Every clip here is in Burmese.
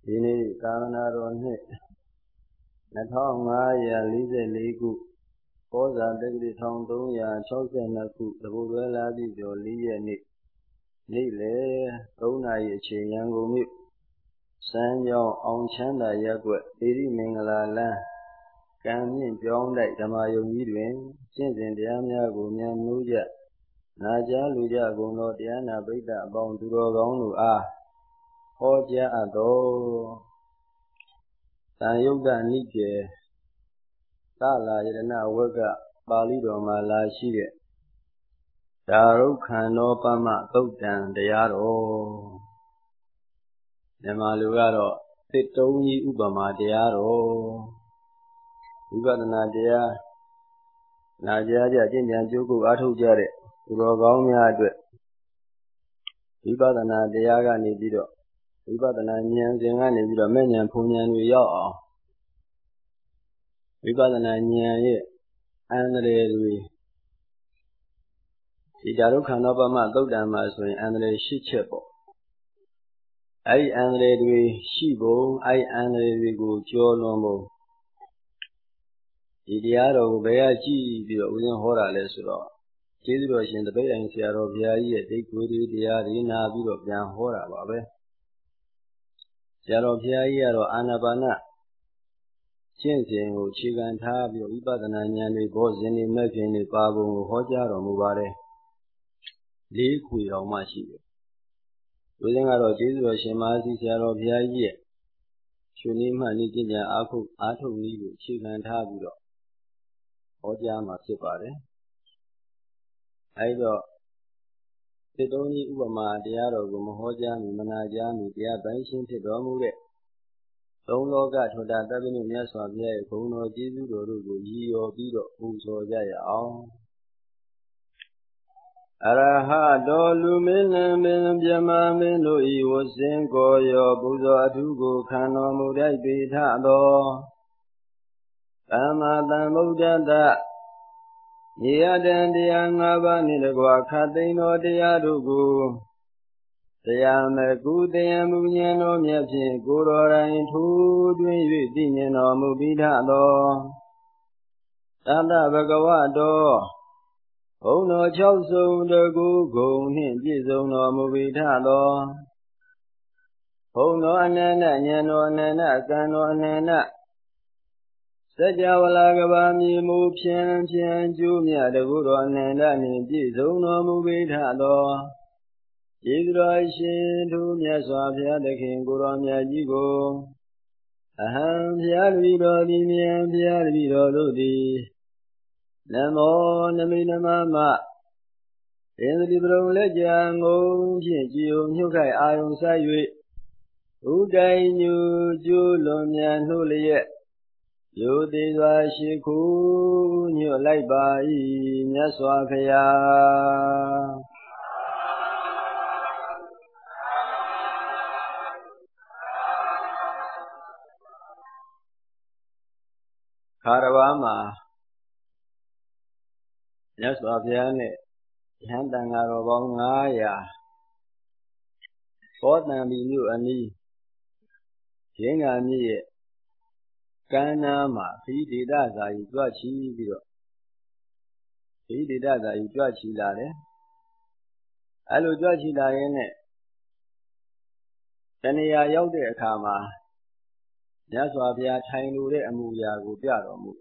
ဒီနေ့သာသနာတော်နှစ်2544ခုဩဇာတက္ကရာ1362ခုတပုတ်တွဲလာပြီကျော်4ရက်နေ့နေ့လယ်3နာရီအချိန်ရန်ကုန်မြို့စမ်းကြောင်းအောင်ချမ်းသာရပ်ကွက်ဒေရီမင်္ဂလာလမ်းကံမြင့်ကျောင်းတိုက်ဓမ္မယုံကြီးတွင်ကျင့်စဉ်တရားများကိုဉာဏ်နှိုးကြနာကြားလူကြကုန်သောတရားနာပိဋကအပေါင်းသူတော်ကောင်းတို့အားဟောကြားအပ်သောသံယုတ်တနိကေသလာယတနာဝက်ကပါဠိတော်မှာလာရှိတဲ့ဒါရုခန္ဓောပမသုတ်တံတရားတော်မြန်မာလူကတော့သစ်တုံးကြီးဥပမာတရားတော်ဝိပဿနာတရားနာကြားကြကျင့်ကြံကြိုးကုပ်အားထုတ်ကြတဲ့သူတော်ကောင်းများအတွက်ဝိပဿနာတရားကနေပြီးတော့ဝိပဿနာဉာဏ်စဉ်ကနေပြီးတော့မဲ့ဉာဏ်ဖုံဉာဏ်တွေရောက်အောင်ဝိပဿနာဉာဏ်ရဲ့အန္တရာယ်တွေဒီဒါရုခန္ဓောပမသုတ်တံမှာဆိုရင်အန္တရာယ်၈ချက်ပေါ့အဲဒီအန္တရာယ်တွေရှိပုံအဲဒီအန္တရာယ်တွေကိုကျော်လွန်ပုံဒီတရားတော်ကိုဘယ်ကကြည့်ပြီးတော့ဦးဇင်းဟောတာလဲဆိုတော့ကျေးဇူးတော်ရှင်တပည့်တိုင်းဆရာတော်ဘုရားကြီးရဲ့ဒိဋ္ဌိတွေတရားတွေနာပြီးတော့ပြန်ဟောတာပါပဲဆရာတော်ဘုရားကြီးကတော့အာနာပါနကျင့်စဉ်ကိုအခြေခံထားပြီးဝိပဿနာဉာဏ်တွေဘောဇင်တွေမဲ့ခင်တွေပါပုံကိုဟောကြားတော်မူပါတယ်၄ခွေတော်မှရှိတယ်ဦးဇင်းကတော့ကျေးဇူးတော်ရှင်မဟာစီဆရာတော်ဘုရားကြီးရဲ့ရှင်နိမှန်ဤကျင့်ကြံအားထုတ်နည်းကိုအခြေခံထားပြီးတော့ဟောကြားမှာဖြစ်ပါတယ်အဲဒီတော့သစ်တုံးကြီးဥပမာတရားတော်ကိုမဟောကြားမီမနာကြားမီတရားပိုင်းရှင်းဖြစ်တော်မူတဲ့သုံးလောကထွဋ္ဌတပ္ပနိမြတ်စွာဘုရားရဲ့ဂုဏ်တော်ကျေးဇူးတော်တို့ကိုရည်ရော်ပြီးတော့ပူဇော်ကြရအောင်အရဟတောလူမင်းနှင့်ပင်မြမမင်းတို့ဤဝဆင်းကိုရောပူဇော်အထုကိုခံတော်မူတိုက်ပေထသောသမ္မာသမ္ဗုဒ္ဓတ္တမြေယတံတရား၅ပါးနှင့်တကွခတ်သိမ်းသောတရားတို့ကိုတရားမကူတရားမူဉာဏ်တော်မြတ်ဖြင့်ကိုယ်တော်တိုင်ထိုးတွင်၍သိမြင်တော်မူပြီးထသောသတ္တဗကဝတောဘုံတော်6စုံတကူဂုံနှင့်ပြည့်စုံတော်မူပြီးထသောဘုံတော်အနန္တဉာဏ်တော်အနန္တကံတော်အနန္တစัจ java လာကဘာမြေမူဖြန်းဖြန်းကျိုးမြတကူတော်အနန္တနှင့်ပြည့်စုံတော်မူပြီးထသောယေသူတော်ရှင်သူမြတ်စွာဘုရားသခင်ကိုယ်တော်မြတ်ကြီးကိုအဟံဘုရားတပည့်တော်သည်မြတ်ဘုရားတပည့်တော်တို့သည်နမောနမိနမမသင်္တိပရုံလက်ကြံငုံဖြင့်ကြည်ုံညှုတ်ခိုက်အာယုံဆိုင်၍ဥတိုင်ညူကျိုးလွန်မြန်နှုတ်လျက်ယုတိစွာရှိခုညွတ်လိုက်ပါ၏မြတ်စွာဘုရားခါတော်ဘာမှာမြတ်စွာဘုရားနဲ့ယဟန်တန်ဃာတော်ပေါင်း900ဘောတံပီမြို့အနီးရင်း္ဂာမြစ်ရဲ့ကမ်းနားမှာခရီးဒေသစာကြီးကြွချီပြီးတော့ခရီးဒေသစာကြီးကြွချီလာတယ်အဲလိုကြွချီလာရင်းနဲ့တဏှာရောက်တဲ့အခါမှာမြတ်စွာဘုရားထိုင်လို့တဲ့အမူအရာကိုပြတော်မူ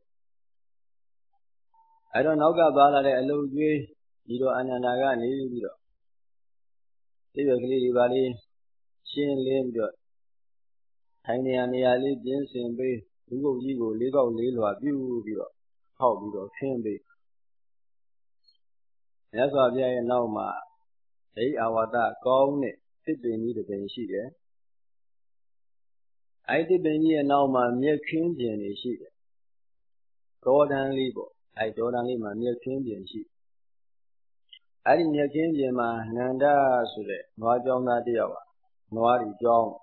အဲတော့နောက်ကပါလာတဲ့အလုတ်ကျွေးဒီတော့အနန္ဒာကနေပြီးတော့ဒီလိုကလေးတွေပါလေးရှင်းလင်းပြီးတော့ထိုင်နေရာလေးပြင်ဆင်ပေးဒီကုတ်ကြီးကို၄ပေါက်၄လွှာပြုပြီးတော့ဖောက်ပြီးတော့ခင်းပေးမြတ်စွာဘုရားရဲ့နောက်မှာဒိဋ္ဌအာဝတ္တကောင်းတဲ့သစ်ပင်ကြီးတစ်ပင်ရှိတယ်အဲဒီသစ်ပင်ကြီးရဲ့နောက်မှာမြက်ခင်းပြင်တွေရှိတယ်တောတန်းလေးပေါ့အဲဒီတောတန်းလေးမှာမြက်ခင်းပြင်ရှိအဲဒီမြက်ခင်းပြင်မှာနန္ဒဆိုတဲ့နွားကျောင်းသားတယောက်နွားတွေကျောင်း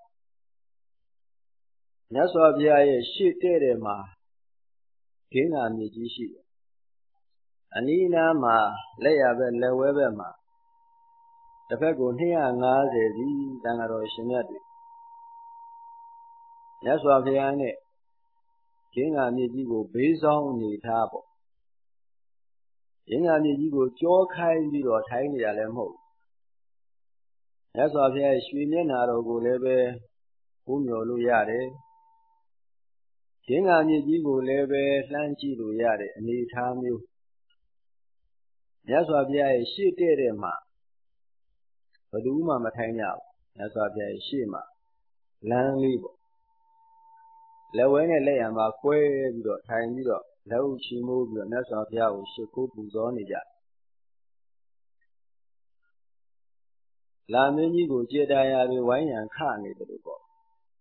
မြတ်စွာဘုရားရဲ့ရှေ့တဲ့မှာဂင်းနာမြစ်ကြီးရှိတယ်အနီးနားမှာလက်ရဘက်လက်ဝဲဘက်မှာတစ်ဖက်ကို250စီတန်ဃာတော်ရှင်မြတ်တွေမြတ်စွာဘုရားနဲ့ဂင်္ဂါမြစ်ကြီးကိုဘေးဆောင်နေထားပေါ့ဂင်္ဂါမြစ်ကြီးကိုကြောခိုင်းပြီးတော့ထိုင်နေရလည်းမဟုတ်မြတ်စွာဘုရားရဲ့ရွှေမျက်နှာတော်ကိုလည်းပဲဖူးမြော်လို့ရတယ်ဂင်္ဂါမြစ်ကြီးကိုလည်းပဲလှမ်းကြည့်လို့ရတဲ့အနေအထားမျိုးမြတ်စွာဘုရားရဲ့ရှေ့တဲ့မှာဘယ်သူမှမထိုင်ကြဘူးမြတ်စွာဘုရားရဲ့ရှေ့မှာလမ်းလေးပေါ့လက်ဝဲနဲ့လက်ရံမှာကွဲပြီးတော့ထိုင်ပြီးတော့လက်ဥချီမိုးပြီးတော့မြတ်စွာဘုရားကိုရှ िख ိုးပူဇော်နေကြလာမင်းကြီးကိုကြေတာယာတွေဝိုင်းရန်ခနေတယ်လို့ပေါ့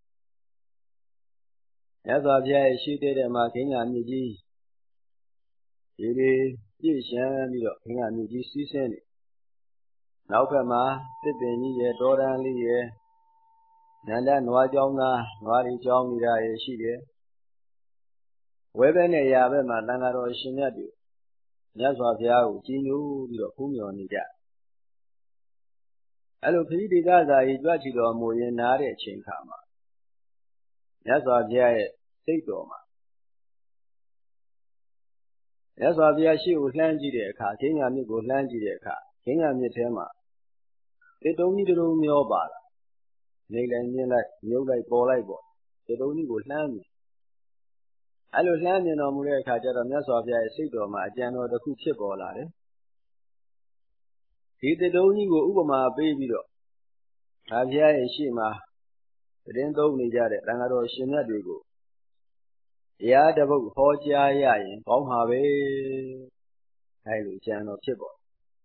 မြတ်စွာဘုရားရဲ့ရှေ့တဲ့မှာဂင်္ဂါမြစ်ကြီးဒီပြည့်ရှမ်းပြီးတော့ဂင်္ဂါမြစ်ကြီးစီးဆင်းနေနောက်ဘက်မှာတစ်ပင်ကြီးရဲ့တောတန်းလေးရဲ့နန္ဒနွားကြောင်းသားနွားတွေကြောင်းနေတာရဲ့ရှိတယ်ဝဲဘက်နဲ့ရာဘက်မှာတန်ဃာတော်ရှင်မြတ်တွေမြတ်စွာဘုရားကိုကြည်ညိုပြီးတော့ဖူးမြော်နေကြအဲ့လိုခရီးဒေသစာကြီးကြွချီတော်မူရင်နားတဲ့အချိန်ခါမှာမြတ်စွာဘုရားရဲ့စိတ်တော်မှာမြတ်စွာဘုရားရှေ့ကိုလှမ်းကြည့်တဲ့အခါဂင်္ဂါမြစ်ကိုလှမ်းကြည့်တဲ့အခါဂင်္ဂါမြစ်ထဲမှာတစ်တုံးကြီးတစ်လုံးမျောပါလာနေလိုက်မြင်လိုက်မြုပ်လိုက်ပေါ်လိုက်ပေါ့တစ်တုံးကြီးကိုလှမ်းမြင်အဲ့လိုလှမ်းမြင်တော်မူတဲ့အခါကျတော့မြတ်စွာဘုရားရဲ့စိတ်တော်မှာအကြံတော်တစ်ခုဖြစ်ပေါ်လာတယ်ဒီတစ်တုံးကြီးကိုဥပမာပေးပြီးတော့ဒါဘုရားရဲ့ရှေ့မှာသတင်းသုံးနေကြတဲ့တန်ဃာတော်ရှင်မြတ်တွေကိုတရားတစ်ပုဒ်ဟောကြားရရင်ကောင်းမှာပဲအဲ့လိုကြံတော်ဖြစ်ပေါ်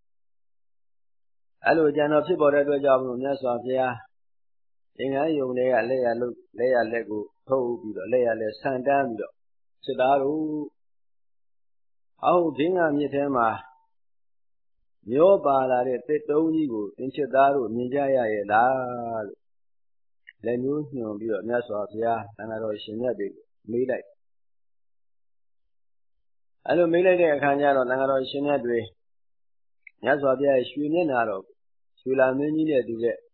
အဲ့လိုကြံတော်ဖြစ်ပေါ်တဲ့အတွက်ကြောင့်မြတ်စွာဘုရားသင်္ကန်းယုံတွေကလက်ရလက်ကိုထုတ်ပြီးတော့လက်ရလက်ဆန်တန်းပြီးတော့စစ်သားတို့အောက်ဂင်္ဂါမြစ်ထဲမှာမျောပါလာတဲ့တစ်တုံးကြီးကိုသင်စစ်သားတို့မြင်ကြရရဲ့လားလို့လက်ညှိုးညွှန်ပြီးတော့မြတ်စွာဘုရားသံဃာတော်ရှင်မြတ်တွေကိုမေးလိုက်အဲ့လိုမေးလိုက်တဲ့အခါကျတော့သံဃာတော်ရှင်မြတ်တွေမြတ်စွာဘုရားရဲ့ရွှေမျက်နှာတော်ရွှေလာမင်းကြီးနဲ့တူတဲ့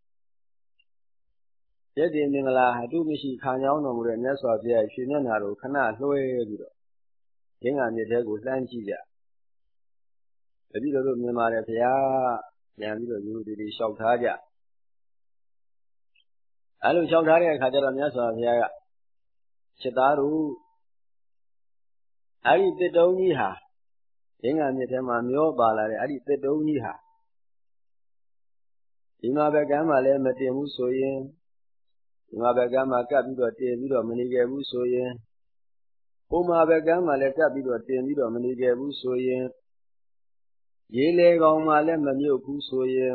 ကျက်တင်မင်္ဂလာအတုမရှိခံကြောင်းတော်မူတဲ့မြတ်စွာဘုရားရွှေမျက်နှာတော်ခဏလွှဲပြီးတော့ဂင်္ဂါမြစ်ထဲကိုလှမ်းကြည့်ကြတပည့်တော်တို့မြင်ပါတယ်ဘုရားပြန်ပြီးတော့ယူဒီလျှောက်ထားကြအဲ့လိုလျှောက်ထားတဲ့အခါကျတော့မြတ်စွာဘုရားကစစ်သားတို့အဲ့ဒီတစ်တုံးကြီးဟာဂင်္ဂါမြစ်ထဲမှာမျောပါလာတဲ့အဲ့ဒီတစ်တုံးကြီးဟာဒီမှာဘက်ကမ်းမှာလည်းမတင်ဘူးဆိုရင်ဒီမှာဘက်ကမ်းမှာကပ်ပြီးတော့တင်ပြီးတော့မနေခဲ့ဘူးဆိုရင်ဟိုမှာဘက်ကမ်းမှာလည်းကပ်ပြီးတော့တင်ပြီးတော့မနေခဲ့ဘူးဆိုရင်ရေလေကောင်မှာလည်းမမြုပ်ဘူးဆိုရင်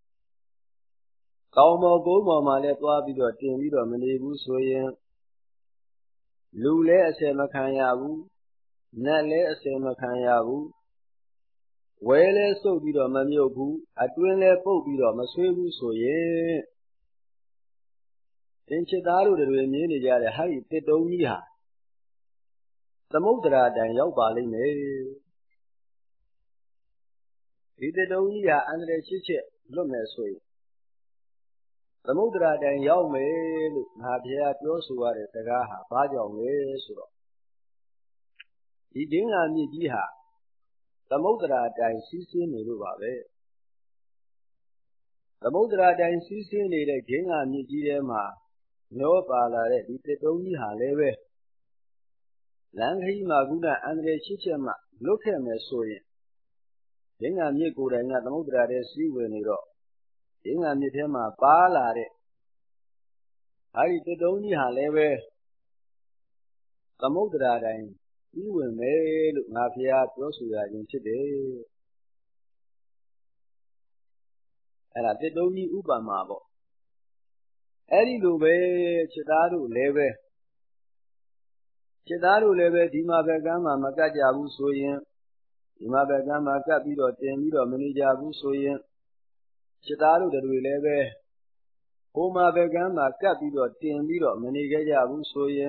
ကောင်းမော်ကုန်းပေါ်မှာလည်းသွားပြီးတော့တင်ပြီးတော့မနေဘူးဆိုရင်လူလည်းအစင်မခံရဘူးနတ်လည်းအစင်မခံရဘူးဝဲလည်းစုပ်ပြီးတော့မမြုပ်ဘူးအတွင်းလည်းပုတ်ပြီးတော့မဆွေးဘူးဆိုရင်သင်္ချစ်သားတို့တွေမြင်နေကြတဲ့ဟာဒီတစ်တုံးကြီးဟာသမုဒ္ဒရာတိုင်ရောက်ပါလိမ့်မယ်ဒီတစ်တုံးကြီးဟာအန္တရာယ်ရှိချက်လွတ်မယ်ဆိုရင်သမုဒ္ဒရာတိုင်ရောက်မယ်လို့ငါဘုရားပြောဆိုရတဲ့စကားဟာဘာကြောင့်လဲဆိုတော့ဒီဂင်္ဂါမြစ်ကြီးဟာသမုဒ္ဒရာတိုင်စီးဆင်းနေလို့ပါပဲသမုဒ္ဒရာတိုင်စီးဆင်းနေတဲ့ဂင်္ဂါမြစ်ကြီးထဲမှာမျောပါလာတဲ့ဒီတစ်တုံးကြီးဟာလည်းပဲလမ်းခရီးမှာကုဏအန္တရာယ်ရှိချက်မှလွတ်ခဲ့မယ်ဆိုရင်ဂင်္ဂါမြစ်ကိုယ်တိုင်ကသမုဒ္ဒရာထဲစီးဝင်နေတော့ဂင်္ဂါမြစ်ထဲမှာပါလာတဲ့အဲဒီတစ်တုံးကြီးဟာလည်းပဲသမုဒ္ဒရာတိုင်စီးဝင်မယ်လို့ငါဘုရားပြောဆိုရခြင်းဖြစ်တယ်အဲ့ဒါတစ်တုံးကြီးဥပမာပေါ့အဲ့ဒီလိုပဲခြေသားတို့လည်းပဲဒီမှာဘက်ကမ်းမှာမကတ်ကြဘူးဆိုရင်ဒီမှာဘက်ကမ်းမှာကပ်ပြီးတော့တင်ပြီးတော့မနေကြဘူးဆိုရင်ခြေသားတို့တွေလည်းပဲဟိုမှာဘက်ကမ်းမှာကပ်ပြီးတော့တင်ပြီးတော့မနေကြဘူးဆိုရင်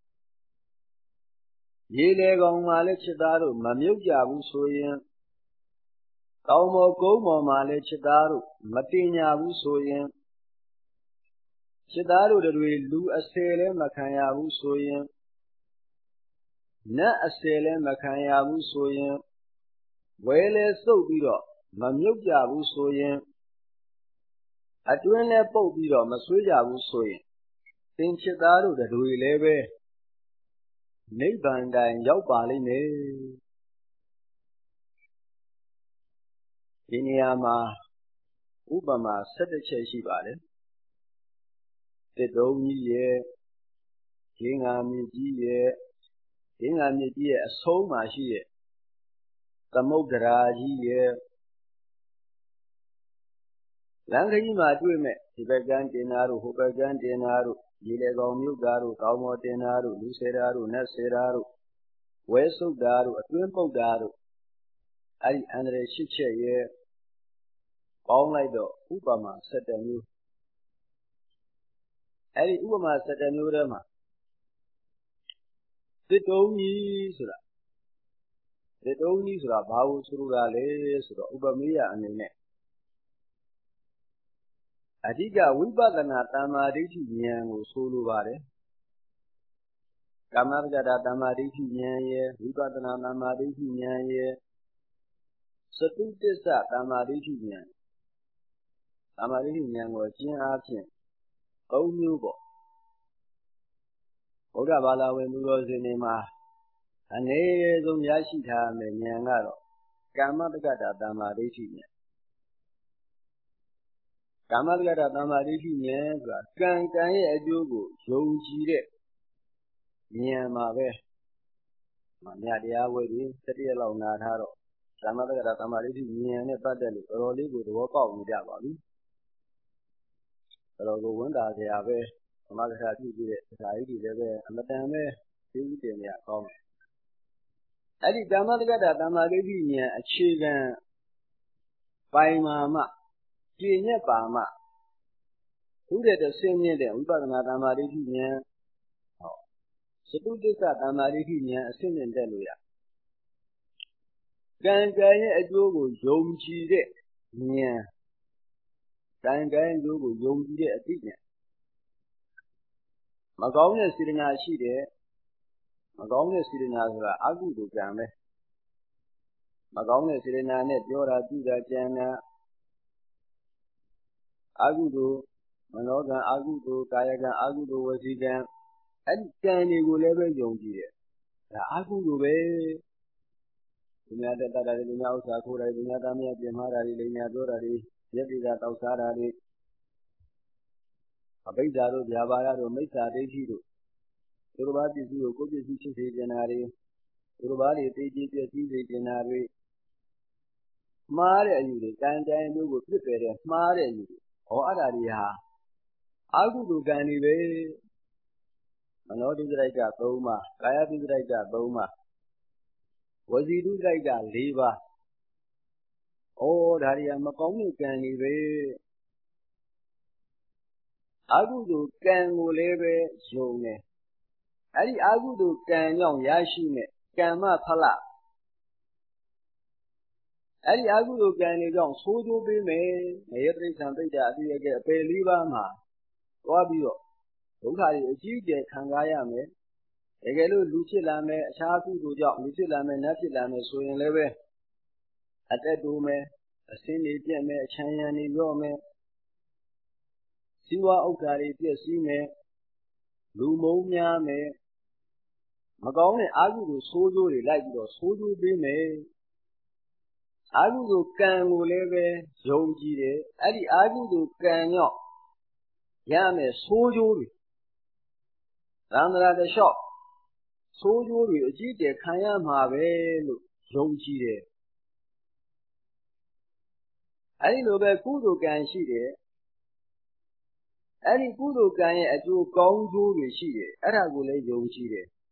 ရေလေကောင်မှာလည်းခြေသားတို့မမြုပ်ကြဘူးဆိုရင်တောင်ပေါ်ကုန်းပေါ်မှာလည်းခြေသားတို့မတင်ကြဘူးဆိုရင် Chitaru the Lu a sailor Macayabu soyin, Na a sailor Macayabu soyin, Wele so biro, Mamujabu soyin, a twin po biro, Masujabu soyin, Think Chitaru the Lebe, Nibanda and Yopali. Inyama Ubama said the Cheshibale, the Domi ye, King Amiji ye, King Amiji ye, a soul mashi ye, the Mogaraji ye, Langima Dume, Tibegan Denaru, Hubagan Denaru, Yilegom Yugaru, Kaumo Denaru, Luceraru, Naseraru, Wesu Garu, a Twimpo Garu, I Andre Shiche ye, all like the Ubama said the new. Eddie Ubama said the new Rama. The Domi Sura. The Domi Sura, Babu Surale, Sura, Ubamia and the neck. Adiga, Wibadana Tamariti Yang, Suluvare. Kamargada Tamariti Yang, Wibadana Tamariti Yang, Satutisa Tamariti Yang. Tamariti Yang was Jin Archin. Oh, Nubo. Oga Bala when we was in Ema. And they don't Yashita and Yangaro. Kamargada Tamariti Yang. Kamargada Tamariti Yang, Kan Adugo, Joji. Niamabe, Maniadia wedding, Tetiala Nataro, Samada Tamariti, Nian, Padel, Rolly would walk out with Yabali. Rogo Wunda, the Abe, Amaka, Saidi, and the Tame, Tilia, come. Adi Tamargada Tamariti, a chicken, by Mama, Gina Bama. Who did the same year then? Ubana Tamariti, Satutisa Tamariti, a sin in Deluya. Gangan Adogo, Yomchi, Nia. Gangan Dogo, Yomchi, a thing. Magona Sirina Shide, Magona Sirina, Agudu Game. Magona Sirina Net, Yora Duda Jana Agudu, Manoga Agudu, Kayaga Agudu was again, and Danny will ever Yomchi. The Agudu way. Dunada Tadalina Sakura, Dunadamia, Yamara, Lina Dorari, Yedida Tausarari, Abizaro, Javara, Mesa, Dejido, Urubati, Kogi, Janari, Urubari, Teji, Janari, Mare, and you would prepare, Mare, or Araria. Agudu Ganive, Manodi Raja, Boma, Kayati Raja, Boma. Was he do like that, Leva? Oh, Daria Macomi can live. Agudu can leve, Jone. Adi Agudu can young Yashime, Kama Pala. Adi Agudu can young Sodo be made, every something that we get a Peliva Ma. Wabio. Ukari, a G. Kangaya me. Egelu Lucilame, Shaku do job, Lucilame, Natilame, so in leve. At that dome, a Cindy Jame, Chayani Yome, Siwa Okari, Sime, Lumomia me, Magone Agu Sodu, like your Sodu be me. Agu can leve, Joji, Adi Agu canyo, Yame, Sodu, Ramra the shop, Sodu, Jide, Kayama, Joji. Adi no be Kudu can she there. Adi Kudu can at you gong to she there. Aragule Joji.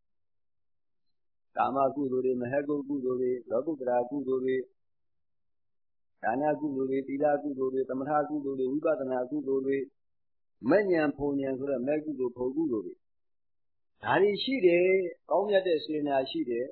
Kama Guduri, Mahego Guduri, Logura Guduri, Dana Guduri, Tila Guduri, Tamha Guduri, Ubatana Guduri, Manyan Ponian for a Magudu Poguduri. Hari she there, Gomya de Sirina she there.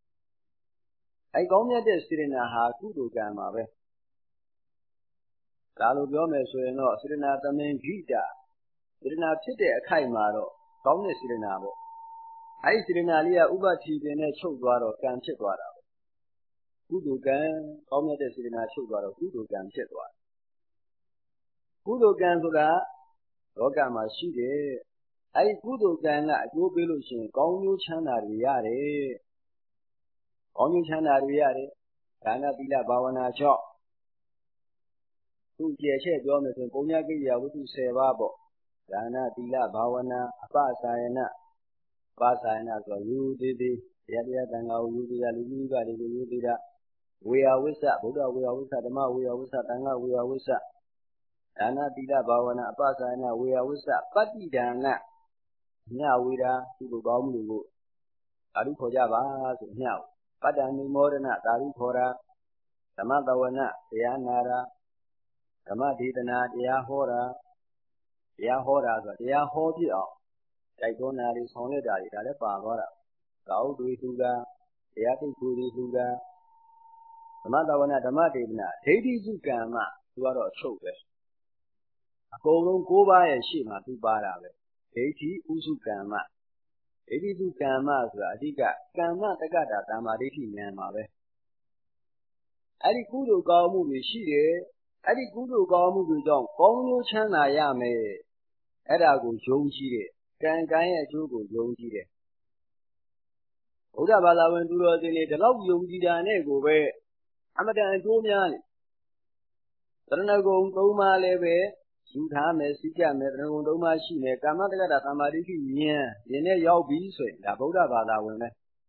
I Gomya de Sirina ha Kudu Gama. Lalo Gomez, so no, Sirina Taman Gita. စေတနာဖြစ်တဲ့အခိုက်မှာတော့ကောင်းတဲ့စေတနာပေါ့အဲဒီစေတနာလေးကဥပတိပင်နဲ့ချုပ်သွားတော့ကံဖြစ်သွားတာပေါ့ကုသိုလ်ကံကောင်းတဲ့စေတနာချုပ်သွားတော့ကုသိုလ်ကံဖြစ်သွားတယ်ကုသိုလ်ကံဆိုတာလောကမှာရှိတယ်အဲဒီကုသိုလ်ကံကအကျိုးပေးလို့ရှိရင်ကောင်းကျိုးချမ်းသာတွေရတယ်ကောင်းကျိုးချမ်းသာတွေရတယ်ဒါနသီလဘာဝနာကြောင့်သူ့ကျေချက်ပြောမယ်ဆိုရင်ပုညကိရိယာဝတ္ထု10ပါးပေါ့ဒါနသီလဘာဝနာအပစာယနာပါစာယနာဆိုယူသေးသေးတရားတန်ခါကိုယူသေးတာလူကြီးကတွေကိုယူသေးတာဝေယဝိစ္စဗုဒ္ဓဝေယဝိစ္စဓမ္မဝေယဝိစ္စသံဃဝေယဝိစ္စဒါနသီလဘာဝနာအပစာယနာဝေယဝိစ္စပတ္တိဒါနညဝေတာသူ့လိုကောင်းမှုတွေကိုသာဓုခေါ်ကြပါဆိုညဝပတ္တနိမောဒနာသာဓုခေါ်တာဓမ္မတဝနာတရားနာတာဓမ္မဒေသနာတရားဟောတာဆိုတရားဟောပြအောင်တိုက်တွန်းတာတွေဆောင်ရွက်တာတွေဒါလည်းပါသွားတာကောက်တွေသူကတရားသိကိုတွေသူကဓမ္မတဝနာဓမ္မဒေသနာဒိဋ္ဌိစုကံမှသူကတော့အချုပ်ပဲအကုန်လုံး9ပါးရဲ့ရှေ့မှာသူပါတာပဲဒိဋ္ဌိဥစုကံမှဒိဋ္ဌိစုကံမှဆိုတာအဓိကကမ္မတက္ကတာတမ္မာဒိဋ္ဌိဉာဏ်မှာပဲအဲ့ဒီကုသိုလ်ကောင်းမှုတွေရှိတယ်အဲ့ဒီကုသိုလ်ကောင်းမှုတွေကြောင့်ကောင်းကျိုးချမ်းသာရမယ်အဲ့ဒါကိုယုံကြည်တယ်ကံကံရဲ့အကျိုးကိုယုံကြည်တယ်ဘုရားဘာသာဝင်သူတော်စင်တွေဒီလောက်ယုံကြည်တာနဲ့ကိုပဲအမတန်အကျိုးများတယ်သရဏဂုံ3ပါးလည်းပဲယူထားမယ်စိတ်ကြမယ်သရဏဂုံ3ပါးရှိမယ်ကာမတက္ကတာသမာဓိဉာဏ်နဲ့ရောက်ပြီဆိုရင်ဒါဗုဒ္ဓဘာသာဝင်ပဲ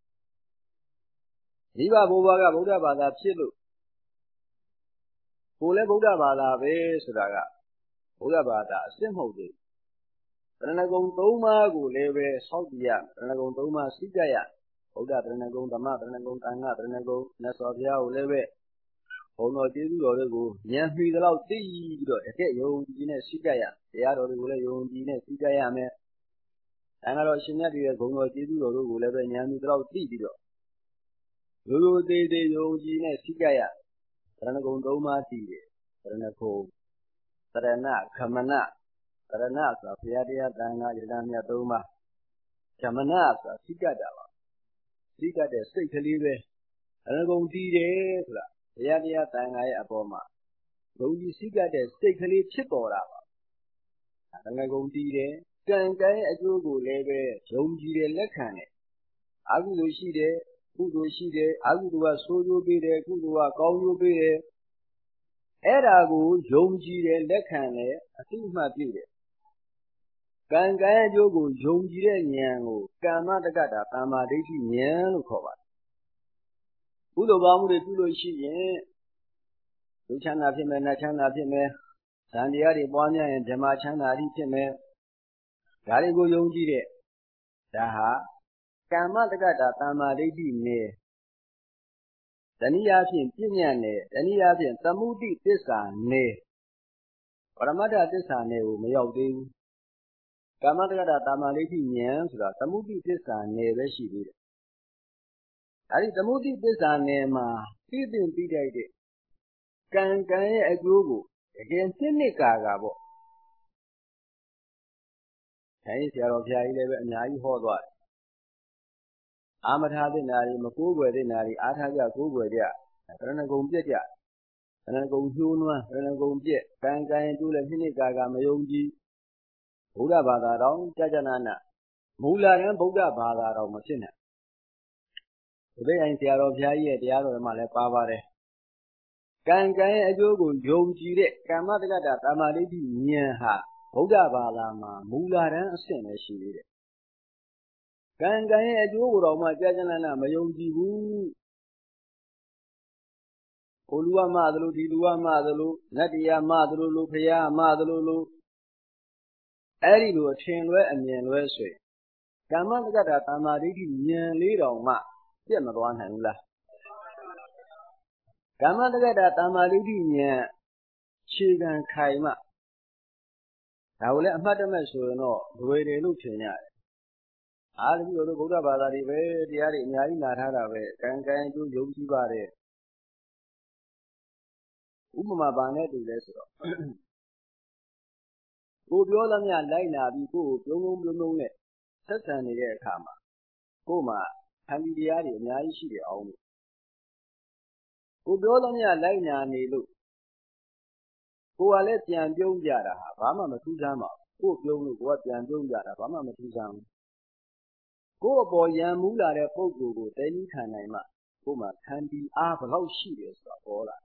မိဘဘိုးဘွားကဗုဒ္ဓဘာသာဖြစ်လို့ကိုယ်လည်းဗုဒ္ဓဘာသာပဲဆိုတာကဗုဒ္ဓဘာသာအစစ်မဟုတ်သေးဘူးတဏှဂုံ3ပါးကိုလည်းပဲစောင့်ကြည့်ရမယ်တဏှဂုံ3ပါးစိတ်ကြရဗုဒ္ဓတဏှဂုံဓမ္မတဏှဂုံသံဃတဏှဂုံမြတ်စွာဘုရားကိုလည်းပဲဘုံတော်ကျေးဇူးတော်တွေကိုဉာဏ်မှီသလောက်သိပြီးတော့တကယ်ယုံကြည်နဲ့စိတ်ကြရတရားတော်တွေကိုလည်းယုံကြည်နဲ့စိတ်ကြရမယ်သံဃာတော်ရှင်မြတ်တွေရဲ့ဘုံတော်ကျေးဇူးတော်တို့ကိုလည်းပဲဉာဏ်မှီသလောက်သိပြီးတော့ရိုးရိုးသေးသေးယုံကြည်နဲ့စိတ်ကြရတဏှဂုံ3ပါးတည်တယ်တဏှဂုံတရဏခမနတရဏဆိုတာဘုရားတရားသံဃာယတနာမြတ်3ပါးခမနဆိုတာစိတ်ကြတာပါစိတ်ကြတဲ့စိတ်ကလေးပဲတဏှဂုံတည်တယ်ဆိုတာဘုရားတရားသံဃာရဲ့အပေါ်မှာယုံကြည်စိတ်ကြတဲ့စိတ်ကလေးဖြစ်ပေါ်တာပါတဏှဂုံတည်တယ်ကံကံရဲ့အကျိုးကိုလည်းပဲယုံကြည်တယ်လက်ခံတယ်အကုသိုလ်ရှိတယ်ကုသိုလ်ရှိတယ်အကုသိုလ်ကဆိုးကျိုးပေးတယ်ကုသိုလ်ကကောင်းကျိုးပေးတယ်အဲ့ဒါကိုယုံကြည်တယ်လက်ခံတယ်အသိအမှတ်ပြုတယ်ကံကံရဲ့အကျိုးကိုယုံကြည်တဲ့ဉာဏ်ကိုကမ္မတက္ကတာသမာဓိဋ္ဌိဉာဏ်လို့ခေါ်ပါတယ်ကုသိုလ်ကောင်းမှုတွေပြုလို့ရှိရင်ဒုချမ်းသာဖြစ်မယ်နတ်ချမ်းသာဖြစ်မယ်ဇန်တရားတွေပွားများရင်ဓမ္မချမ်းသာအထိဖြစ်မယ်ဒါတွေကိုယုံကြည်တဲ့ဒါဟာကမ္မတက္ကတာသမာဓိဋ္ဌိနဲ့တဏှာဖြင့်ပြည့်ညတ်နဲ့တဏှာဖြင့်သမုဒိသစ္စာနဲ့ပရမတ္ထသစ္စာနဲ့ကိုမရောက်သေးဘူးကမ္မတက္ကတာသမာဓိဋ္ဌိဉာဏ်ဆိုတာသမုဒိသစ္စာနဲ့ပဲရှိသေးတယ်အဲဒီသမုဒိသစ္စာနယ်မှာသိသိသိတတ်တဲ့ကံကံရဲ့အကျိုးကိုတကယ်နှစ်ကာပေါ့အဲဒီဆရာတော်ဘုရားကြီးလည်းပဲအများကြီးဟောသွားတယ်အာမထာသစ္စာတွေမကိုးကွယ်သစ္စာတွေအာထာကြကိုးကွယ်ကြတဏှဂုံပြက်ကြတဏှဂုံညှိုးနွမ်းတဏှဂုံပြက်ကံကံရဲ့အကျိုးလည်းနှစ်ကာမယုံကြည်ဗုဒ္ဓဘာသာတော်ကြာကြာနာမူလတန်းဗုဒ္ဓဘာသာတော်မဖြစ်နိုင်ဒီဘက်ရင်ဆရာတော်ဘုရားကြီးရဲ့တရားတော်မှာလည်းပါပါတယ်ကံကံရဲ့အကျိုးကိုယုံကြည်တဲ့ကမ္မတက္ကတာသမာဓိဋ္ဌိဉာဏ်ဟာဗုဒ္ဓဘာသာမှာမူလတန်းအဆင့်ပဲရှိသေးတယ်ကံကံရဲ့အကျိုးကိုတော့မှကြာကြာနာမယုံကြည်ဘူးဟိုလူကမှသလိုဒီလူကမှသလိုနတ်တရားမှသလိုလူဖရာမှသလိုလူအဲ့ဒီလိုအထင်လွဲအမြင်လွဲဆိုရင်ကမ္မတက္ကတာသမာဓိဋ္ဌိဉာဏ်လေးတော်မှပြတ်မသွားနိုင်ဘူးလားကမ္မတက္ကတာသမာဓိဋ္ဌိဉာဏ်ခြေခံခိုင်မှဒါကိုလည်းအမှတ်တမဲ့ဆိုရင်တော့လွယ်တယ်လို့ထင်ရတယ်အားလုံးတို့ဗုဒ္ဓဘာသာတွေပဲတရားတွေအများကြီးနာထားတာပဲကံကံအကျိုးယုံကြည်ပါတယ်ဥပမာပါနဲ့တူလဲဆိုတော့ကိုပြောသမျှလိုက်နာပြီးကိုပြုံးနဲ့ဆက်ဆံနေတဲ့အခါမှာကိုမှခံဒီတရားတွေအများကြီးရှိတယ်အောင်လို့ကိုပြောသမျှလိုက်နာနေလို့ကိုကလည်းပြန်ပြုံးကြတာဟာဘာမှမထူးဆန်းပါဘူးကိုပြုံးလို့ကိုကပြန်ပြုံးကြတာဘာမှမထူးဆန်းဘူးကိုအပေါ်ရံမူးလာတဲ့ပုံကိုယ်ကိုတဲကြီးခံနိုင်မှကိုမှခံဒီအားဘလောက်ရှိတယ်ဆိုတာပေါ်လာ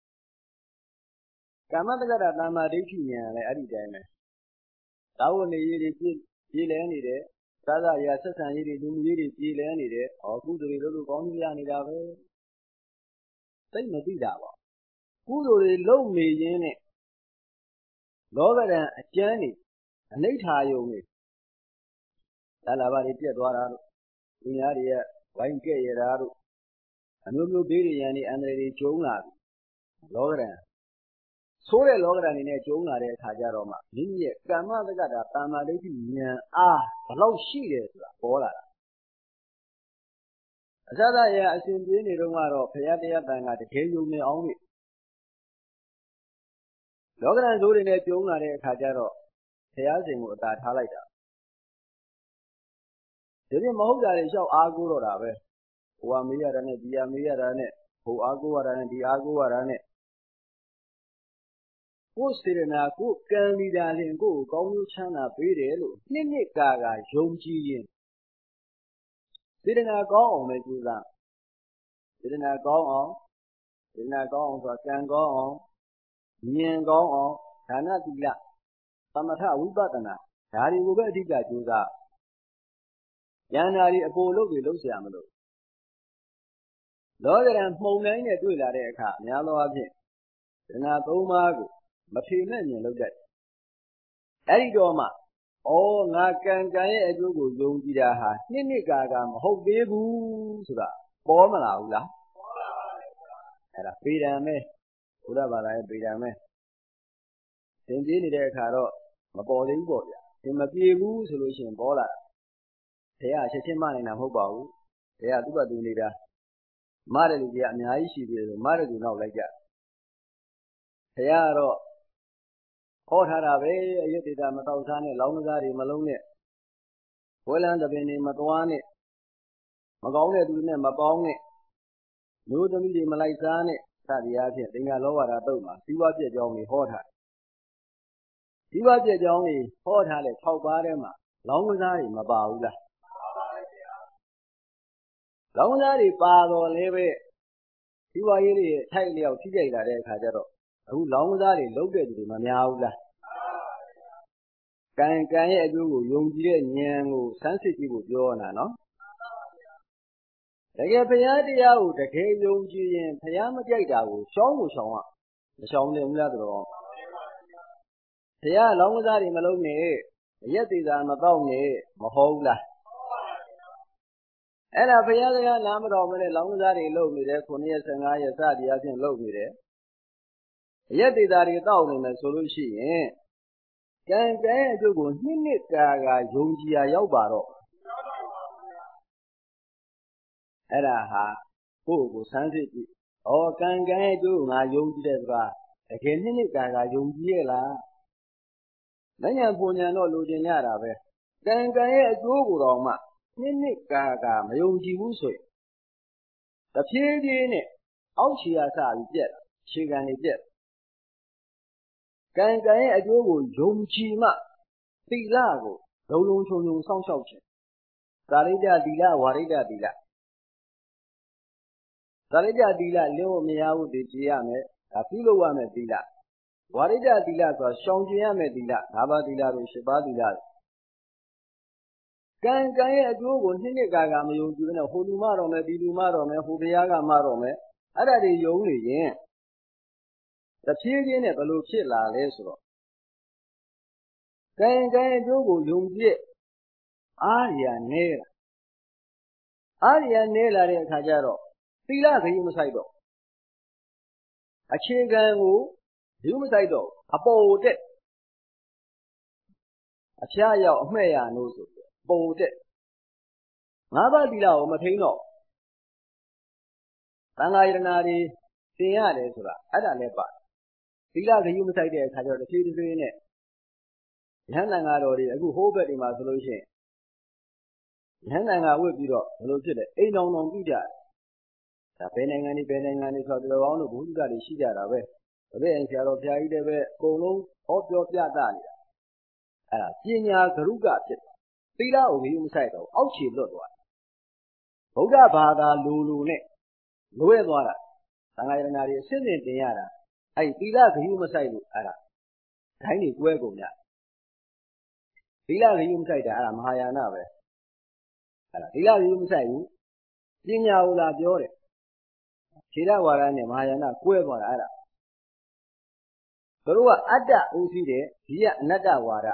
ကာမတက္ကတာတမ္မာဒိဋ္ဌိဉာဏ်လည်းအဲ့ဒီတိုင်းပဲသာဝနေရေးတွေပြေလဲနေတယ်သာသရာဆက်ဆံရေးတွေလူမှုရေးတွေပြေလဲနေတယ်ကုသိုလ်တွေလုပ်လို့ကောင်းကြီးရနေတာပဲသိမသိတာပါကုသိုလ်တွေလုပ်နေရင်းနဲ့လောကဓာတ်အကျမ်းတွေအနိဋ္ဌာယုံတွေသာလာပါတွေပြတ်သွားတာတို့လူများတွေကဝိုင်းကဲ့ရတာတို့အမျိုးမျိုးဘေးတွေရန်တွေအန္တရာယ်တွေကျုံလာပြီလောကဓာတ်ဆိုးတဲ့လောကဓာတ်အနေနဲ့ကျုံလာတဲ့အခါကျတော့မှမိမိရဲ့ကမ္မတက္ကတာတမ္မာဒိဋ္ဌိဉာဏ်အားဘလောက်ရှိတယ်ဆိုတာပေါ်လာတာအစသရအစဉ်ပြေးနေတော့ကတော့ဘုရားတရားတန်ခါတကယ်ယုံနေအောင်လို့လောကဓာတ်ဆိုးတွေနဲ့ကျုံလာတဲ့အခါကျတော့ဘုရားရှင်ကိုအသာထားလိုက်တာဒီပြင်မဟုတ်တာတွေလျှောက်အားကိုးတော့တာပဲဟိုကမေးရတာနဲ့ဒီကမေးရတာနဲ့ဟိုအားကိုးရတာနဲ့ဒီအားကိုးရတာနဲ့ကိုယ်စေတနာကိုကံလီတာလင်ကိုယ်ကောင်းကျိုးချမ်းသာပေးတယ်လို့နှစ်ကာယုံကြည်ရင်စေတနာကောင်းအောင်ပဲကြိုးစားစေတနာကောင်းအောင်ဆိုတာကံကောင်းအောင်ဉာဏ်ကောင်းအောင်ဒါနသီလသမထဝိပဿနာဒါတွေကိုပဲအဓိကကြိုးစားဉာဏ်ဓာတ်တွေအပေါ်လုပ်တွေလုပ်เสียမလို့လောကဓာတ်မှုံတိုင်းနဲ့တွေ့လာတဲ့အခါအများသောအားဖြင့်စေတနာ၃ပါးကိုမထေမဲ့မြင်လုပ်တတ်အဲ့ဒီတော့မှငါကံရဲ့အကျိုးကိုယုံကြည်တာဟာနှစ်ကာမဟုတ်သေးဘူးဆိုတာပေါ်မလာဘူးလားပေါ်လာပါဘူးအဲ့ဒါပေဒံပဲဘုရားဘာသာရဲ့ပေဒံပဲသင်ပြေးနေတဲ့အခါတော့မပေါ်သေးဘူးပေါ့ဗျာသင်မပြေဘူးဆိုလို့ရှိရင်ပေါ်လာဘုရားချက်ချင်းမနိုင်တာမဟုတ်ပါဘူးဘုရားသူ့ဘသူနေတာမတဲ့လူကြီးကအများကြီးရှိသေးတယ်မတဲ့လူနောက်လိုက်ကြဘုရားကတော့ဟောထားတာပဲအယုတ်တေတာမတောက်စားနဲ့လောင်းကစားတွေမလုံးနဲ့ဝဲလန်းသပင်တွေမသွားနဲ့မကောင်းတဲ့သူနဲ့မပေါင်းနဲ့မျိုးသမီးတွေမလိုက်စားနဲ့စသည်အားဖြင့်သင်္ဃလောဘတာတုတ်မှာဇီဝပြည့်ကြောင်းတွေဟောထားဇီဝပြည့်ကြောင်းတွေဟောထားတဲ့6ပါးထဲမှာလောင်းကစားတွေမပါဘူးလားပါပါဗျာလောင်းကစားတွေပါတော့လည်းပဲဇီဝရေးတွေထိုက်လျောက်ထိကြိုက်လာတဲ့အခါကျတော့အခုလောင်းကစားတွေလုံးတဲ့သူတွေမများဘူးလားကံရဲ့အကျိုးကိုယုံကြည်တဲ့ဉာဏ်ကိုစမ်းစစ်ကြည့်ဖို့ပြောတာနော်တကယ်ဘုရားတရားကိုတကယ်ယုံကြည်ရင်ဘုရားမကြိုက်တာကိုရှောင်းမရှောင်တယ်ဘူးလားတော်ဘုရားလောင်းကစားတွေမလုံးနဲ့အရက်သေးတာမတော့နဲ့မဟုတ်ဘူးလားအဲ့ဒါဘုရားကနားမတော်မနဲ့လောင်းကစားတွေလုပ်နေတယ်9ရက်15ရက်စသည်အပြင်လုပ်နေတယ်အရက်သေးတာတွေတောက်နေမယ်ဆိုလို့ရှိရင်ကံရဲ့အကျိုးကိုနှစ်ကာယုံကြည်ရာရောက်ပါတော့အဲ့ဒါဟာကိုယ့်ကိုစမ်းစစ်ကြည့်ကံရဲ့အကျိုးကိုငါယုံကြည်တယ်ဆိုတာတကယ်နှစ်ကာယုံကြည်ရဲ့လားမဉ္ဇဉ်ပုံဉ္ဇဉ်တော့လိုချင်ကြတာပဲကံရဲ့အကျိုးကိုတော့မှနှစ်ကာမယုံကြည်ဘူးဆိုရင်တဖြည်းဖြည်းနဲ့အောက်ခြေကစပြီးပြက်ခြေခံတွေပြက်ကံရဲ့အကျိုးကိုယုံကြည်မှသီလကိုလုံလုံခြုံခြုံစောင့်ရှောက်ခြင်းသာရိတ္တသီလဝါရိတ္တသီလသာရိတ္တသီလလင်းဖို့မရဘူးသိကြရမယ်ဒါပြုလုပ်ရမယ်သီလဝါရိတ္တသီလဆိုတာရှောင်ကျင်ရမယ်သီလ၅ပါးသီလတို့၈ပါးသီလတို့ကံရဲ့အကျိုးကိုနှစ်ကာမယုံကြည်ဘဲနဲ့ဟိုလူမတော်မယ်ဒီလူမတော်မယ်ဟိုဘုရားကမတော်မယ်အဲ့ဒါတွေယုံနေရင်တဖြည်းဖြည်းနဲ့ဘယ်လိုဖြစ်လာလဲဆိုတော့ကံအကျိုးကိုယုံကြည်အားရနဲလာတဲ့အခါကျတော့သီလခရီးမဆိုင်တော့အခြေခံကိုယူမဆိုင်တော့အပေါ်တက်အဖျားရောက်အမှဲ့ရလို့ဆိုပေါ်တက်၅ပါးသီလကိုမထိန်တော့သံဃာယတနာတွေသင်ရတယ်ဆိုတာအဲ့ဒါလည်းပါသီလခရီးမဆိုင်တဲ့အခါကျတော့တစ်ဖြည်းဖြည်းနဲ့ Yanangari, a good hope in my solution. Yananga would be located 8 on Buddha. The penning and the round of Buddha is Shida away. The way and shall of Yaide, Golo, of your Yadani. Genia Garuga, Pila of him side of Auchi Lodwa. Hoga Bada Lulu Ne, Luedwara, Sangayanari, Sindin Diana. I Pila the human side of Ara. Tiny Guegonia. Pila the human side of Aramhayana. Pila the human side, Genia Ula Diore. Chila Warane, Mayana, Guevara. Perua ada uside, dia nada wara.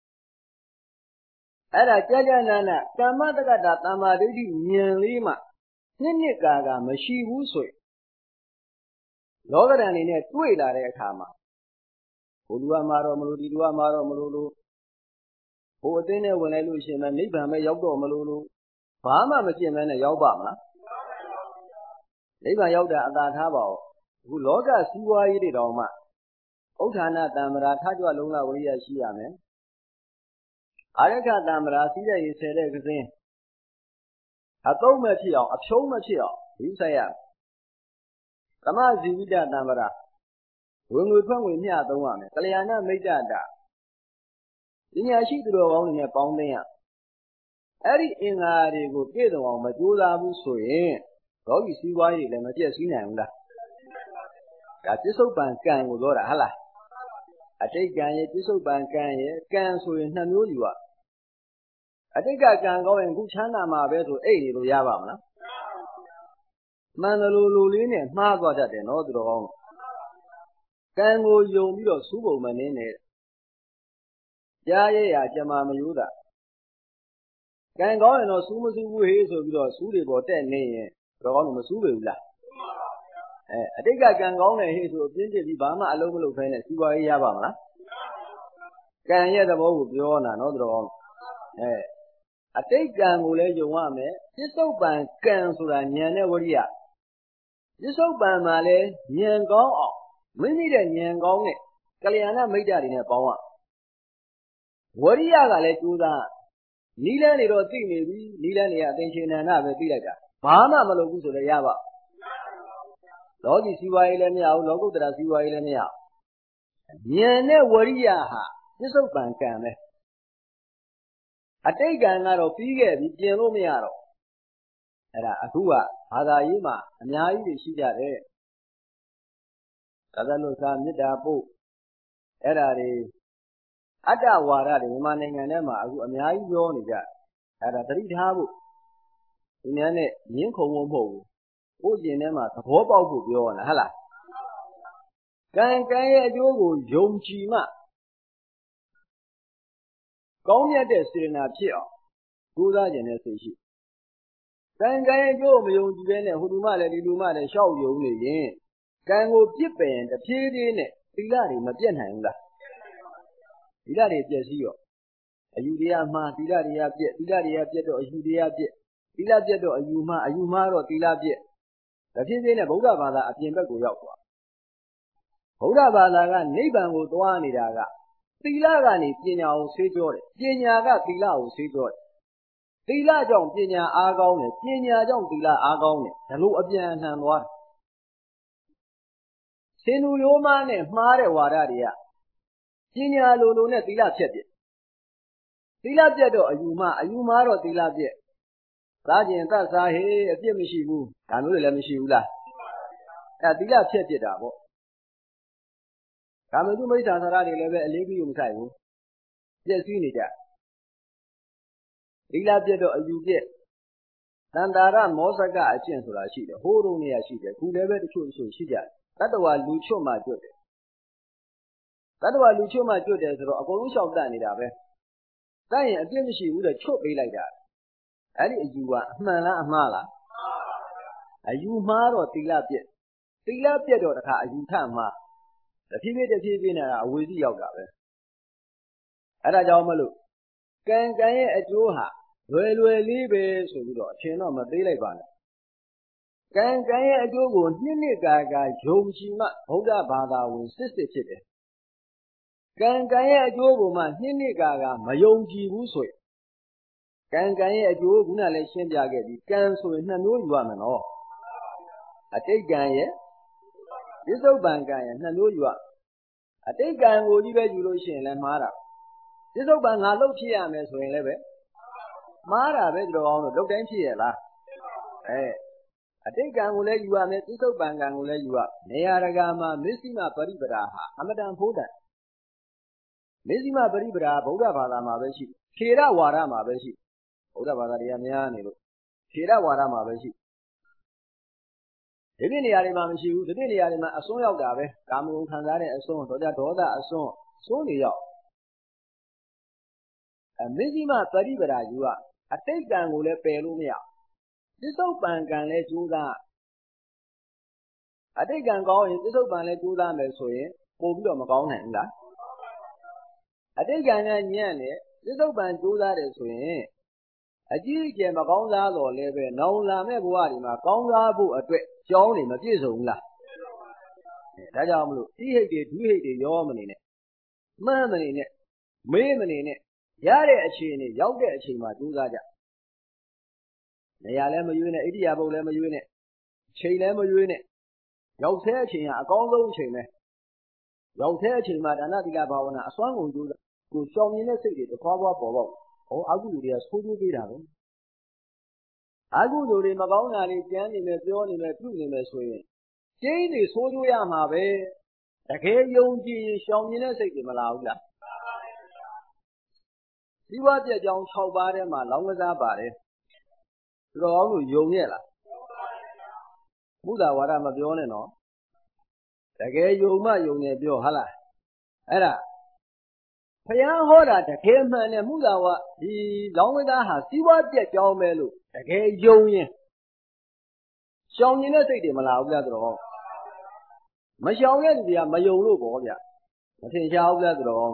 Ada jaja nana, kama kata tamadudi nyelima, nini kaga masih usui. Logaran ini tuai lare kama. Dua maro melulu. Potene wenelu sema ni bama yaudo melulu. Bama masih mana yauba ma. Ni bama yauda ada thaba. Loga siwa ini doma. Utana tamra thajwa lungla waliya shiyame. Araka tamra sida yisere kizin. Atau machiyo, apsho machiyo. Yusaya. Kama zivida tamra. Wengu pangwe niya tawame. Kalyana meijada. Ini asyik tu orang ni pangdenya. Eri ingari ko kedo orang majulah busuye. Kau isi wajib le macam sini anda. Kacau sopan ko dora halah. Adik gaya jisu bangkan ye, kan suyu namu juga. Adik kan kau yang kucana ma betul, ni lu ya bang. Mana lu ni, ma kau jadi no dorong. Kan kau yang bila subuh mana ni, ya cuma menyuda. Kan kau yang no subuh he so bila subuh boten ni, dorong subuh ulah. Adik kan kau ni he so pinjam di bama alu fene siwa ya bang lah. Kan ya dah bawa biona no dorong. Adik kan mulai jawab me, jisu bangkan sudah nyane waria. Jisu bang male nyen kau, meni dah nyen kau ni, kalyana meja ni bawa. Waria kale juga, nila ni roti ni bi, nila ni attention na beti lagi. Bama malu sudah ya bang. Logi siwa ile ni au, logo terus siwa ile ni au. Nyane waria ha, jisu bangkan me. Adik kan ngaro pige bikin lo miaro. Era atua, ada ima, nyai di sini ada. Kada lo sami dapu. Era di, ada wara di mana dengan nama aku nyai jo ni ja. Era teri dhabu. Ini ane nyen kau ujian nama terhubung aku jo na halah. Kan ya jogo jomci ma. Kau ni ada sirna cia. Kuda jenis sih. Kan jo meyong juga ni, huruma le, diluma le, syau yo ni je. Kan go pipen, tapi ni, tidak ni macam mana lah. Tidak ni biasa yo. Ayu dia mah, tidak dia tu ayu dia biasa. Tidak dia tu ayu mah ro tidak biasa. Tapi ni Buddha bahasa apa yang berku jauh. Buddha bahasa kan ni bangku tua ni dah. Tidak kan ni jenis usijor, jenis kan tidak usijor. Tidak jom jenis agau ni, jenis jom tidak agau ni. Lalu apa yang nak buat? Senu yo mana mare wara dia. Jenis lalu ni tidak cedek. Tidak cedek ayu mah ro tidak cedek. Sahaja tak sahih, apa mesti bu? Kanu le mesti ulah. Tidak cedek dah bu. Kamu tu macam cara ni lepas lagi yang saya bu. Jadi ni dah. Tidak cedek ayu je. Tentara mosaka acian sudah sih. Horong ni acian. Kulebat tu sih je. Kata wah lucu macam tu. Kata wah lucu macam tu. So aku lu syok dah ni dah be. Tapi apa mesti udah cop belai dah. Ada ayu mana. Ayu maro tidak cedek. Tidak cedek tu tak ayu sama. Tapi ni awal dia juga. Ada jauh malu. Kan yang ajuha, luar libe sudah. Cina mati lagi bang. Kan yang ajuh ni gaga jom cima, hoga pada wujud sesi. ကံရဲ့အကျိုးကိုမှနှစ်ကမယုံကြည်ဘူးဆိုရင်ကံရဲ့အကျိုးခုနလည်းရှင်းပြခဲ့ပြီကံဆိုရင်နှစ်မျိုးယူရမယ်နော်အတိတ်ကံရဲ့ပစ္စုပန်ကံရဲ့နှစ်မျိုးယူရအတိတ်ကံကိုကြီးပဲယူလို့ရှိရင်လည်းမှားတာပစ္စုပန်ငါလှုပ်ဖြစ်ရမယ်ဆိုရင်လည်းပဲမှားတာပဲဒီလိုအောင်လို့လုပ်တိုင်းဖြစ်ရလားအတိတ်ကံကိုလည်းယူရမယ်ပစ္စုပန်ကံကိုလည်းယူရနေရာတကာမှာမစ္စည်းမပရိပဒါဟာအမတန်ဖိုးတန်မစ္စည်းမပရိပဒါဗုဒ္ဓဘာသာမှာပဲရှိထေရဝါဒမှာပဲရှိဗုဒ္ဓဘာသာတရားများနေလို့ထေရဝါဒမှာပဲရှိဒီပြနေရာတွေမှာမရှိဘူးဒီပြနေရာတွေမှာအစွန်းရောက်တာပဲကာမဂုဏ်ခံစားတဲ့အစွန်းဒေါသအစွန်းတွေရောက်မစ္စည်းမပရိပဒါယူရအတိတ်ကံကိုလည်းပယ်လို့မရပစ္စုပန်ကံလည်းကြိုးစားအတိတ်ကံကောင်းရင်ပစ္စုပန်လည်းကြိုးစားမယ်ဆိုရင်ပို့ပြီးတော့မကောင်းနိုင်ဘူးလားအတိတ်ကံကညံ့တယ်ပစ္စုပန်ကြိုးစားတယ်ဆိုရင်အကြီးအကျယ်မကောင်းစားတော့လည်းပဲနောင်လာမဲ့ဘဝဒီမှာကောင်းစားဖို့အတွက်ကြောင်းနေမပြည့်စုံဘူးလားဒါကြောင့်မလို့ဤဟိတ်တွေဒုဟိတ်တွေရောမနေနဲ့မှန်းမနေနဲ့မေးမနေနဲ့ရတဲ့အခြေအနေရောက်တဲ့အချိန်မှာကြိုးစားကြနေရာလည်းမရွေးနဲ့ဣတိယပုတ်လည်းမရွေးနဲ့ချိန်လည်းမရွေးနဲ့ရောက်တဲ့အချိန်ကအကောင်းဆုံးအချိန်ပဲရောက်တဲ့အချိန်မှာဒါနသီလဘာဝနာအစွမ်းကုန်ကြိုးစားကိုရှောင်မြင်တဲ့စိတ်တွေတစ်ခွားပေါ်ပေါက်အကုသိုလ်တွေကဆိုးကျိုးပေးတာပဲအကုသိုလ်တွေမကောင်းတာတွေကြမ်းနေမယ်ပြောနေမယ်ပြုနေမယ်ဆိုရင်ကျင်းတွေဆိုးကျိုးရမှာပဲတကယ်ယုံကြည်ရှောင်မြင်တဲ့စိတ်တွေမလာဘူးလားဒီဝပြက်ကြောင်း6ပါးထဲမှာလောင်းကစားပါတယ်သူတော်ကောင်းတို့ယုံရဲ့လားမုဒ္ဒဝါဒမပြောနဲ့နော်တကယ်ယုံမှယုံနေပြောဟာလားအဲ့ဒါဘုရားဟောတာတကယ်မှန်တဲ့မုဒ္ဒဝါဒီလောင်းကစားဟာစီးပွားပြက်ကြောင်းပဲလို့တကယ်ယုံရင်ရှောင်နေတဲ့စိတ်တွေမလာဘူးလားဆိုတော့မရှောင်တဲ့လူတွေကမယုံလို့ပေါ့ဗျမထင်ရှားဘူးလားဆိုတော့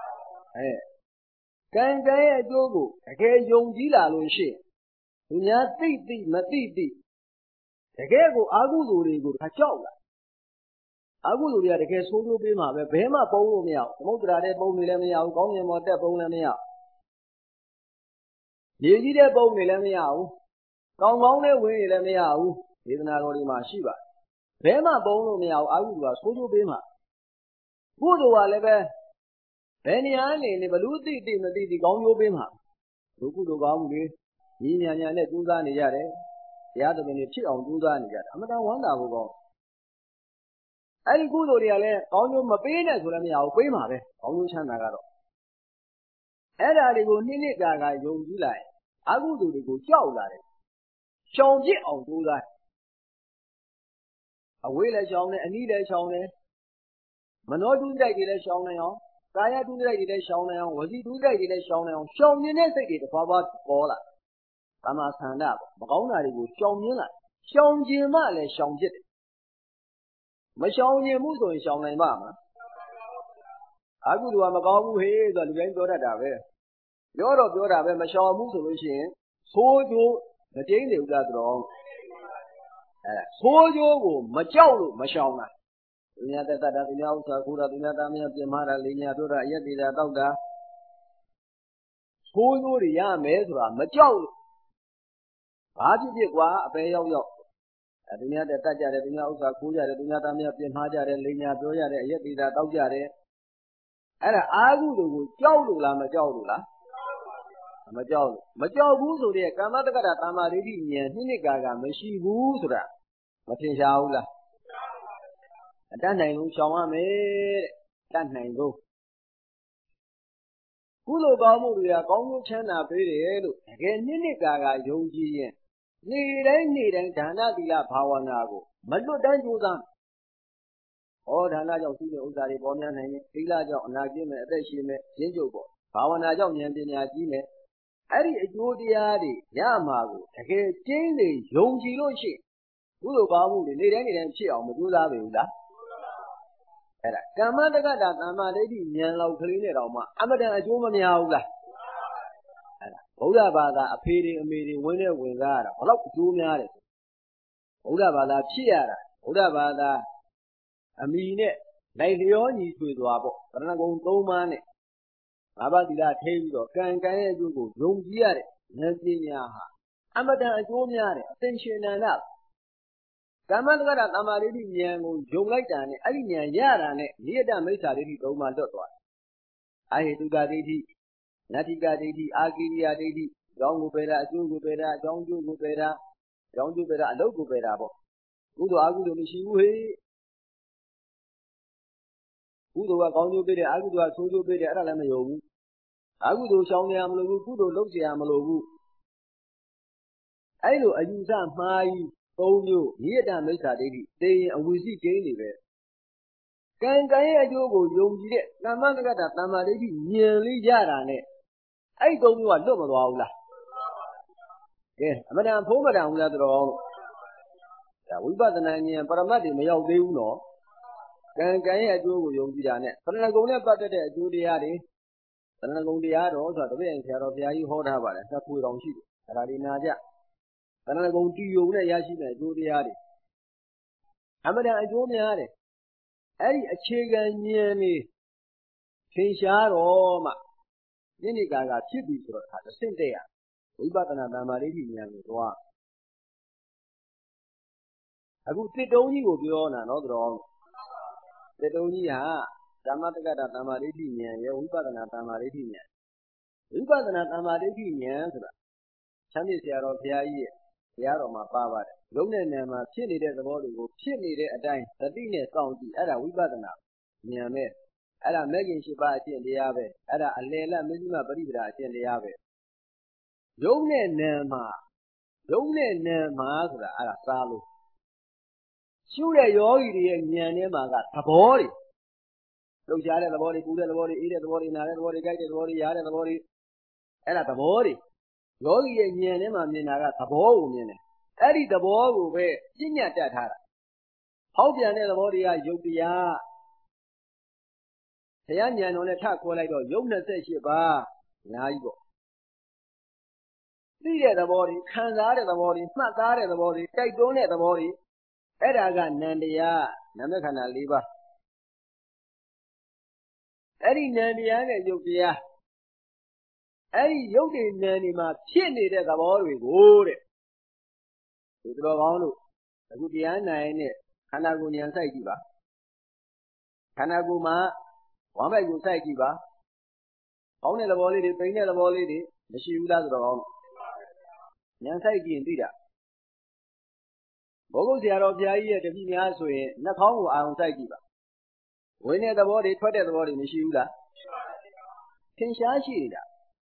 ကံရဲ့အကျိုးကိုတကယ်ယုံကြည်လာလို့ရှိရင်သူများသိမသိတကယ်ကိုအာဟုသူတွေကိုကြောက်လာအာဟုသူတွေကတကယ်ဆိုးကျိုးပေးမှာပဲဘဲမှပုံလို့မရဘူးသမုဒ္ဒရာတဲ့ပုံနေလည်းမရဘူးကောင်းကင်ဘောတက်ပုံလည်းမရဘူးရေကြီးတဲ့ပုံနေလည်းမရဘူးကောင်းကောင်းတဲ့ဝင်နေလည်းမရဘူးဒေသနာတော်တွေမှာရှိပါတယ်ဘဲမှပုံလို့မရဘူးအာဟုသူကဆိုးကျိုးပေးမှာကုသိုလ်ကလည်းပဲဘယ်နေရာနေဘလူသိမသိကောင်းကျိုးပေးမှာလူကုသိုလ်ကောင်းမှုတွေညီညာနဲ့ကြိုးစားနေကြတယ်တရားတော်တွေဖြစ်အောင်ကြိုးစားနေကြတယ်အမှန်တန်ဝမ်းသာဖို့ကောင်းအဲ့ဒီကုသိုလ်တွေကလည်းကောင်းကျိုးမပေးနဲ့ဆိုလည်းမရဘူးပေးမှာပဲကောင်းကျိုးချမ်းသာကတော့အဲ့ဒါတွေကိုနှစ်ကာယုံကြည်လိုက်အကုသိုလ်တွေကိုကြောက်လာတယ်ရှောင်ပြစ်အောင်ကြိုးစားအဝေးလည်းရှောင်တယ်အနီးလည်းရှောင်တယ်မနောတုတိုက်တွေလည်းရှောင်နိုင်အောင်ကာယတုတိုက်တွေလည်းရှောင်နိုင်အောင်ဝစီတုတိုက်တွေလည်းရှောင်နိုင်အောင်ရှောင်မြင်တဲ့စိတ်တွေတစ်ပါးပါးပေါ်လာသမာသန္တာမကောင်းတာတွေကိုရှောင်မြင်လာရှောင်ကျင်မှလည်းရှောင်ပြစ်တယ်မရှောင်ကျင်မှုဆိုရင်ရှောင်နိုင်ပါ့မလားအကုသိုလ်ကမကောင်းဘူးဟေးဆိုလူတိုင်းပြောတတ်တာပဲပြောတော့ပြောတာပဲမရှောင်ဘူးဆိုလို့ရှိရင်ဆိုးကျိုးမကျိန်းနေဘူးလားဆိုတော့ဆိုးကျိုးကိုမကြောက်လို့မရှောင်တာသူများသက်တာသူများဥစ္စာခိုးတာသူများသားများပြင်မာတာလိညာပြောတာအရက်သေးတာတောက်တာဆိုးကျိုးတွေရမယ်ဆိုတာမကြောက်လို့ဘာဖြစ်ကွာအပေရောက်သူများတက်ကြတယ်သူများဥစ္စာခိုးကြတယ်သူများသားများပြင်မာကြတယ်လိညာပြောကြတယ်အရက်သေးတာတောက်ကြတယ်အဲ့ဒါအာဟုတို့ကိုကြောက်လို့လားမကြောက်လို့လားမကြောက်ဘူးဆိုတဲ့ကာမတက္ကတာတမ္မာဒိဋ္ဌိဉာဏ်နှစ်ကာမရှိဘူးဆိုတာမထင်ရှားဘူးလားအတတ်နိုင်လို့ရှောင်ရမယ်တဲ့တတ်နိုင်လို့ကုသိုလ်ကောင်းမှုတွေကကောင်းကျိုးချမ်းသာပေးတယ်လို့တကယ်နှစ်ကာယုံကြည်ရင်နေ့တိုင်းဒါနသီလဘာဝနာကိုမလွတ်တမ်းကြိုးစားဒါနကြောင့်ရှိတဲ့ဥစ္စာတွေပေါ်များနိုင်ရင်သီလကြောင့်အနာကျင့်မယ်အသက်ရှင်မယ်ရင်းကျုပ်ပေါ့ဘာဝနာကြောင့်ဉာဏ်ပညာကြီးမယ်အဲ့ဒီအကျိုးတရားတွေရမှာကိုတကယ်ကျင်းနေယုံကြည်လို့ရှိကုသိုလ်ကောင်းမှုတွေနေ့တိုင်းဖြစ်အောင်မကြိုးစားပေဘူးလားအဲ့ဒါကမ္မတက္ကတာသမ္မာဒိဋ္ဌိဉာဏ်လောက်ကလေးနဲ့တောင်မှအမတန်အကျိုးမများဘူးလားအဲ့ဒါဗုဒ္ဓဘာသာအဖေတွေအမေတွေဝင်စားရတာဘလောက်အကျိုးများတယ်ဗုဒ္ဓဘာသာဖြစ်ရတာဗုဒ္ဓဘာသာအမိနဲ့လိုက်လျောညီထွေစွာပေါ့တဏှာကုံ၃ပါးနဲ့ငါးပါးသီလထိပြီးတော့ကံရဲ့အကျိုးကိုယုံကြည်ရတဲ့ဉာဏ်ပညာဟာအမတန်အကျိုးများတယ်အသင်္ရှင်နန္ဒကမ္မတက္ကရာသမ္မာဒိဋ္ဌိဉာဏ်ကိုယုံလိုက်တာနဲ့အဲ့ဒီဉာဏ်ရတာနဲ့နိယတမိစ္ဆာဒိဋ္ဌိ၃ပါးလွတ်သွားတယ်အဟေတုကဒိဋ္ဌိနတ္ထိကဒိဋ္ဌိအာကိရိယဒိဋ္ဌိအကြောင်းကိုပယ်တာအကျိုးကိုပယ်တာအကြောင်းကျိုးကိုပယ်တာအကြောင်းကျိုးပယ်တာအလုပ်ကိုပယ်တာပေါ့ကုသိုလ်အကုသိုလ်မရှိဘူးဟေ့ကုသိုလ်ကကောင်းကျိုးပေးတယ်အကုသိုလ်ကဆိုးကျိုးပေးတယ်အဲ့ဒါလည်းမယုံဘူးအကုသိုလ်ရှောင်ရမလို့ဘူးကုသိုလ်လုပ်เสียရမလို့ဘူးအဲ့လိုအယူဆမှားကြီး၃မျိုးနိယတမိစ္ဆာဒိဋ္ဌိသိရင်အဝိဇ္ဇိကျင်းနေပဲကံရဲ့အကျိုးကိုယုံကြည်တဲ့ကမ္မတက္ကရာသမ္မာဒိဋ္ဌိဉာဏ်လေးရတာနဲ့အဲ့၃မျိုးကလွတ်မသွားဘူးလားကဲအမတန်ဖုံးမတန်ဘူးလားတော်ဒါဝိပဿနာဉာဏ်ပရမတ်တွေမရောက်သေးဘူးနော်ကံရဲ့အကျိုးကိုယုံကြည်တာနဲ့သရဏဂုံနဲ့ပတ်သက်တဲ့အကျိုးတရားတွေသရဏဂုံတရားတော်ဆိုတာတပည့်ဆရာတော်ဘုရားကြီးဟောထားပါတယ်နှစ်ခွေတော်ရှိတယ်အဲ့ဒါဒီနာကြသရဏဂုံတည်ယုံနဲ့ရရှိတဲ့အကျိုးတရားတွေအမတန်အကျိုးများတယ်အဲ့ဒီအခြေခံဉာဏ်တွေသင်ရှားတော့မှနိနိကာကဖြစ်ပြီဆိုတော့ဒါတစ်ဆင့်တည်းရဝိပဿနာသမ္မာဒိဋ္ဌိဉာဏ်ကိုသွားအခုတစ်တုံးကြီးကိုပြောတာနော်တော်တစ်တုံးကြီးဟာဓမ္မတက္ကတာသမ္မာဒိဋ္ဌိဉာဏ်ရဲ့ဝိပဿနာသမ္မာဒိဋ္ဌိဉာဏ်ဝိပဿနာသမ္မာဒိဋ္ဌိဉာဏ်ဆိုတာချမ်းမြေ့ဆရာတော်ဘုရားကြီးရဲ့တရားတော်မှာပါပါတယ်ယုံနဲ့နာမှာဖြစ်နေတဲ့သဘောတွေကိုဖြစ်နေတဲ့အတိုင်းသတိနဲ့စောင့်ကြည့်အဲ့ဒါဝိပဿနာဉာဏ်ပဲအဲ့ဒါမဲ့ခင်၈ပါးအကျင့်တရားပဲအဲ့ဒါအလယ်လတ်မဇ္ဈိမပရိပဒါအကျင့်တရားပဲယုံနဲ့နာမှာဆိုတာအဲ့ဒါစားလို့ရှုတဲ့ယောဂီတွေရဲ့ဉာဏ်ထဲမှာကသဘောတွေလှုပ်ရှားတဲ့သဘောတွေပူတဲ့သဘောတွေအေးတဲ့သဘောတွေနာတဲ့သဘောတွေကြိုက်တဲ့သဘောတွေရားတဲ့သဘောတွေအဲ့ဒါသဘောတွေယောဂီရဲ့ဉာဏ်ထဲမှာမြင်တာကသဘောကိုမြင်တယ်အဲ့ဒီသဘောကိုပဲပြညတ်တတ်ထားတာဟောက်ပြန်တဲ့သဘောတွေကယုတ်တရားဘုရားဉာဏ်တော်နဲ့ထခွဲလိုက်တော့ယုတ်28ပါးအများကြီးပေါ့သိတဲ့သဘောတွေခံစားတဲ့သဘောတွေမှတ်သားတဲ့သဘောတွေတိုက်တွန်းတဲ့သဘောတွေအဲ့ဒါကနံတရားနာမခန္ဓာ၄ပါးအဲ့ဒီနံတရားနဲ့ယုတ်တရားအဲ့ဒီယုတ်တွေနံတွေမှာဖြစ်နေတဲ့သဘောတွေကိုတဲ့ဒီတော်ကောင်းလို့အခုတရားနိုင်နဲ့ခန္ဓာကိုယ်ဉာဏ်စိုက်ကြည့်ပါခန္ဓာကိုယ်မှာဝမ်းပိုက်ကိုစိုက်ကြည့်ပါကောင်းတဲ့သဘောလေးတွေပိန်တဲ့သဘောလေးတွေမရှိဘူးလားဆိုတော့ကောင်းဉာဏ်စိုက်ကြည့်ရင်သိတာဘောဂုတ်ဆရာတော်ဘုရားကြီးရဲ့တပည့်များဆိုရင်နှာခေါင်းကိုအာရုံစိုက်ကြည့်ပါဝင်တဲ့သဘောတွေထွက်တဲ့သဘောတွေမရှိဘူးလားထင်ရှားရှိနေတာ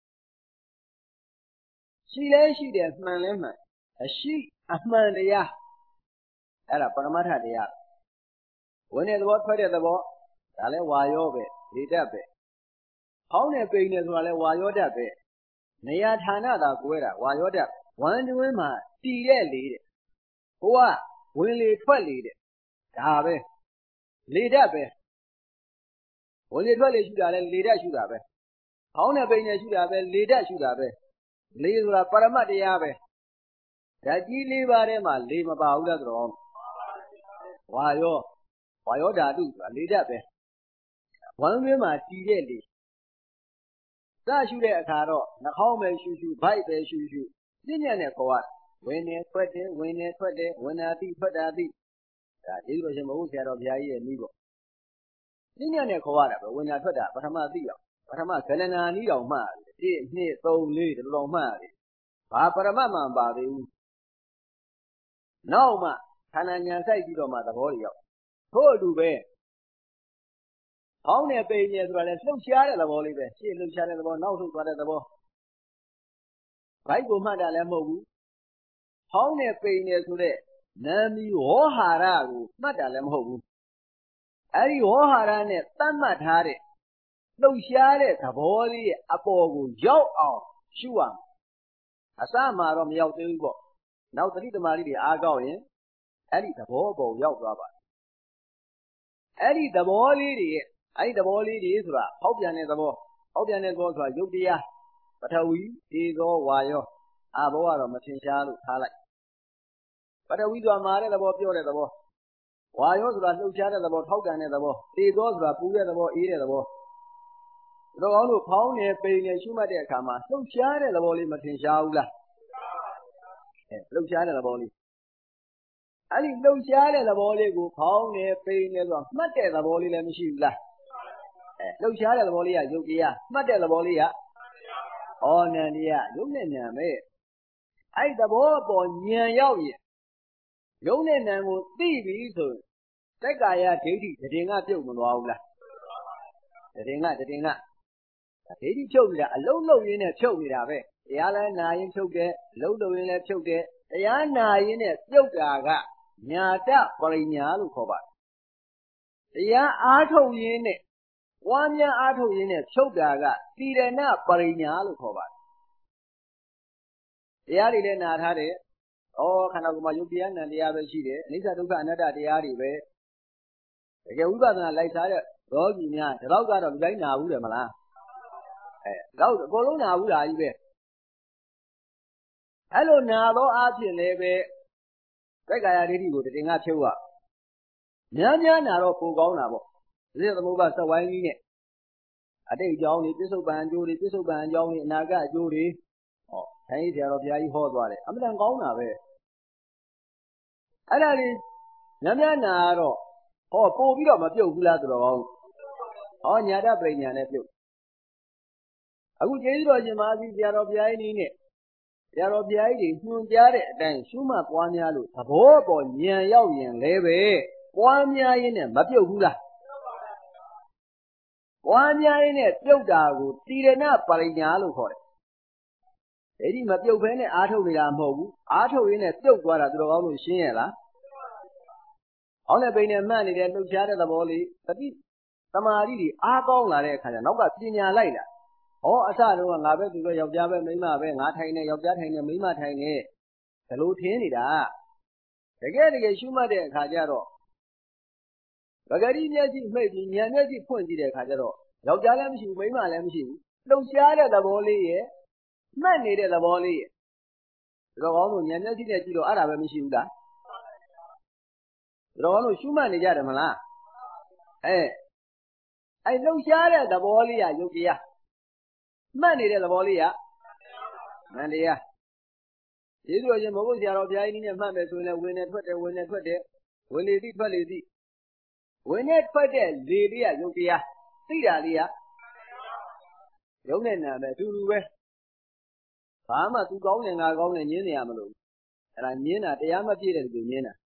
ရှိလဲရှိတယ်မှန်လဲမှန်အရှိအမှန်တရားအဲ့ဒါပရမတ္ထတရားဝင်တဲ့သဘောထွက်တဲ့သဘောဒါလဲဝါရောပဲလေတတ်ပဲဟောင်းနဲ့ပိန်နဲ့ဆိုတာလဲဝါရောတတ်ပဲနေရာဌာနသာကွဲတာဝါရောတတ်ဝမ်းတွင်းမှာတည်တဲ့လေတဲ့ဟိုကဝင်လေထွက်လေတဲ့ဒါပဲလေတတ်ပဲဝင်လေထွက်လေရှုတာလဲလေတတ်ရှုတာပဲဟောင်းနဲ့ပိန်နဲ့ရှုတာပဲလေတတ်ရှုတာပဲလေဆိုတာပရမတ္တရားပဲဓာတ်ကြီး၄ပါးထဲမှာလေမပါဘူးလားဆိုတော့ဝါရောဓာတုဆိုတာလေတတ်ပဲဝမ်းတွင်းမှာတည်တဲ့လေစရှုတဲ့အခါတော့နှာခေါင်းပဲရှုရှုဗိုက်ပဲရှုရှုပြည့်ညက်နဲ့ခေါ်ရဝင်နေထွက်တယ်ဝင်နေထွက်တယ်ဝင်တာသိထွက်တာသိဒါကျေးဇူးတော်ရှင်မဟုတ်ဆရာတော်ဘုရားကြီးရဲ့နည်းပေါ့ပြည့်ညက်နဲ့ခေါ်ရတာပဲဝင်တာထွက်တာပထမသိအောင်ပထမကလနာနည်းတော်မှ1 2 3 4ဒီလိုတော်မှရတယ်ဘာပရမတ်မှန်ပါသေးဘူးနောက်မှခန္ဓာဉာဏ်စိုက်ပြီးတော့မှသဘောတွေရောက်ထို့အတူပဲဟောင်းနဲ့ပိန်နဲ့ဆိုတာလဲလှုပ်ရှားတဲ့သဘောလေးပဲရှေ့လှုပ်ရှားတဲ့သဘောနောက်လှုပ်သွားတဲ့သဘောဘိုက်ကိုမှတ်တာလည်းမဟုတ်ဘူးဟောင်းနဲ့ပိန်နဲ့ဆိုတဲ့နာမီဝေါဟာရကိုမှတ်တာလည်းမဟုတ်ဘူးအဲ့ဒီဝေါဟာရနဲ့သတ်မှတ်ထားတဲ့လှုပ်ရှားတဲ့သဘောလေးရဲ့အပေါ်ကိုရောက်အောင်ရှုရမယ်အစမှာတော့မရောက်သေးဘူးပေါ့နောက်သတိသမารီတွေအားကောင်းရင်အဲ့ဒီသဘောပေါ်ရောက်သွားပါတယ်အဲ့ဒီသဘောလေးတွေဆိုတာဟောက်ပြန်တဲ့သဘောဆိုတာယုတ်တရားပထဝီဒေဇောဝါယောအာဘောကတော့မထင်ရှားလို့ထားလိုက်ပထဝီဆိုတာမာတဲ့သဘောပြောတဲ့သဘောဝါရောဆိုတာလှုပ်ရှားတဲ့သဘောထောက်ကန်တဲ့သဘောတေသောဆိုတာပူတဲ့သဘောအေးတဲ့သဘောတို့ကောင်းတို့ဖောင်းနေပိန်နေရှုမှတ်တဲ့အခါမှာလှုပ်ရှားတဲ့သဘောလေးမထင်ရှားဘူးလားလှုပ်ရှားတဲ့သဘောလေးအဲ့ဒီလှုပ်ရှားတဲ့သဘောလေးကိုဖောင်းနေပိန်နေဆိုမှတ်တဲ့သဘောလေးလည်းမရှိဘူးလားလှုပ်ရှားတဲ့သဘောလေးကယုတ်တရားမှတ်တဲ့သဘောလေးကဩနန္တရားယုတ်နဲ့နံပဲအဲ့သဘောပေါ်ဉာဏ်ရောက်ရင်ယုတ်နဲ့နံကိုသိပြီဆိုတက္ကာယဒိဋ္ဌိတည်ငါပြုတ်မသွားဘူးလားတည်ငါဒိဋ္ဌိဖြုတ်နေတာအလုံးလုံးရင်းနဲ့ဖြုတ်နေတာပဲတရားလဲနာရင်ဖြုတ်တယ်အလုံးလုံးရင်းလဲဖြုတ်တယ်တရားနာရင်နဲ့ပြုတ်တာကညာတပရိညာလို့ခေါ်ပါတယ်တရားအားထုတ်ရင်းနဲ့ဝါများအားထုတ်ရင်းနဲ့ဖြုတ်တာကသီရဏပရိညာလို့ခေါ်ပါတယ်တရားတွေလည်းနာထားတယ်ခန္ဓာကိုယ်မှာယုတ်တရားနံတရားပဲရှိတယ်အနိစ္စဒုက္ခအနတ္တတရားတွေပဲတကယ်ဝိပဿနာလိုက်စားတဲ့ယောဂီများဒီတော့ကတော့လူတိုင်းနာဘူးတယ်မလားတော့အကုန်လုံးနာဘူးလားကြီးပဲအဲ့လိုနာသောအဖြစ်လည်းပဲသက္ကာယဒိဋ္ဌိကိုတည်ငါဖြုတ်ရများနာတော့ပိုကောင်းတာပေါ့ဒီသမုပ္ပါစက်ဝိုင်းကြီးနဲ့အတိတ်အကြောင်းတွေပြစ္ဆုတ်ပံအကျိုးတွေပြစ္ဆုတ်ပံအကြောင်းတွေအနာဂတ်အကျိုးတွေထိုင်ဆရာတော်ဘုရားကြီးဟောသွားတယ်အမှန်တန်ကောင်းတာပဲအဲ့ဒါလေးများနာတော့ပို့ပြီးတော့မပြုတ်ဘူးလားဆိုတော့ညာတပရိညာနဲ့ပြုတ်အခုကျေးဇူးတော်ရှင်မကြီးဆရာတော်ဘုရားကြီးနဲ့ဆရာတော်ဘုရားကြီးညွှန်ကြားတဲ့အတိုင်းရှုမှတ်ပွားများလို့သဘောပေါ်ဉာဏ်ရောက်ရင်လည်းပဲပွားများရင်းနဲ့မပြုတ်ဘူးလားပွားများရင်းနဲ့ပြုတ်တာကိုသီရဏပရိညာလို့ခေါ်တယ်အဲ့ဒီမပြုတ်ဖဲနဲ့အားထုတ်နေတာမဟုတ်ဘူးအားထုတ်ရင်းနဲ့ပြုတ်သွားတာသူတော်ကောင်းလို့ရှင်းရလားဟောင်းနဲ့ပိန်နဲ့မှတ်နေတဲ့လှုပ်ရှားတဲ့သဘောလေးတတိသမာဓိတွေအားကောင်းလာတဲ့အခါကျနောက်ကပညာလိုက်လာအစတုန်းကငါပဲသူပဲယောက်ျားပဲမိန်းမပဲငါထိုင်နေယောက်ျားထိုင်နေမိန်းမထိုင်နေဒါလိုထင်းနေတာတကယ်ရှုမှတ်တဲ့အခါကျတော့ပဂတိမျက်စိမှိတ်ပြီးဉာဏ်မျက်စိဖွင့်ကြည့်တဲ့အခါကျတော့ယောက်ျားလည်းမရှိဘူးမိန်းမလည်းမရှိဘူးလှုပ်ရှားတဲ့သဘောလေးရဲ့မှတ်နေတဲ့သဘောလေးရဲ့ဒါတော့ကောင်းလို့ဉာဏ်မျက်စိနဲ့ကြည့်တော့အဲ့ဒါပဲမရှိဘူးလားဒါတော့ကောင်းလို့ရှုမှတ်နေကြတယ်မလားအဲ့လှုပ်ရှားတဲ့သဘောလေးကယုတ်တရားမှတ်နေတဲ့သဘောလေးကနန္တရားကျေးဇူးတော်ရှင်ဘုရားဆရာတော်ဘုရားကြီးနဲ့မှတ်မယ်ဆိုရင်လည်းဝင်နေထွက်တယ်ဝင်နေထွက်တယ်ဝင်လေသည်ထွက်လေသည်ဝင်နေထွက်တဲ့လေလေးကယုတ်တရားသိတာလေးကယုတ်နဲ့နာပဲအတူတူပဲဘာမှသူကောင်းတယ်ငါကောင်းတယ်ညင်းနေရမလို့အဲ့ဒါညင်းတာတရားမပြည့်တဲ့လူညင်းတာ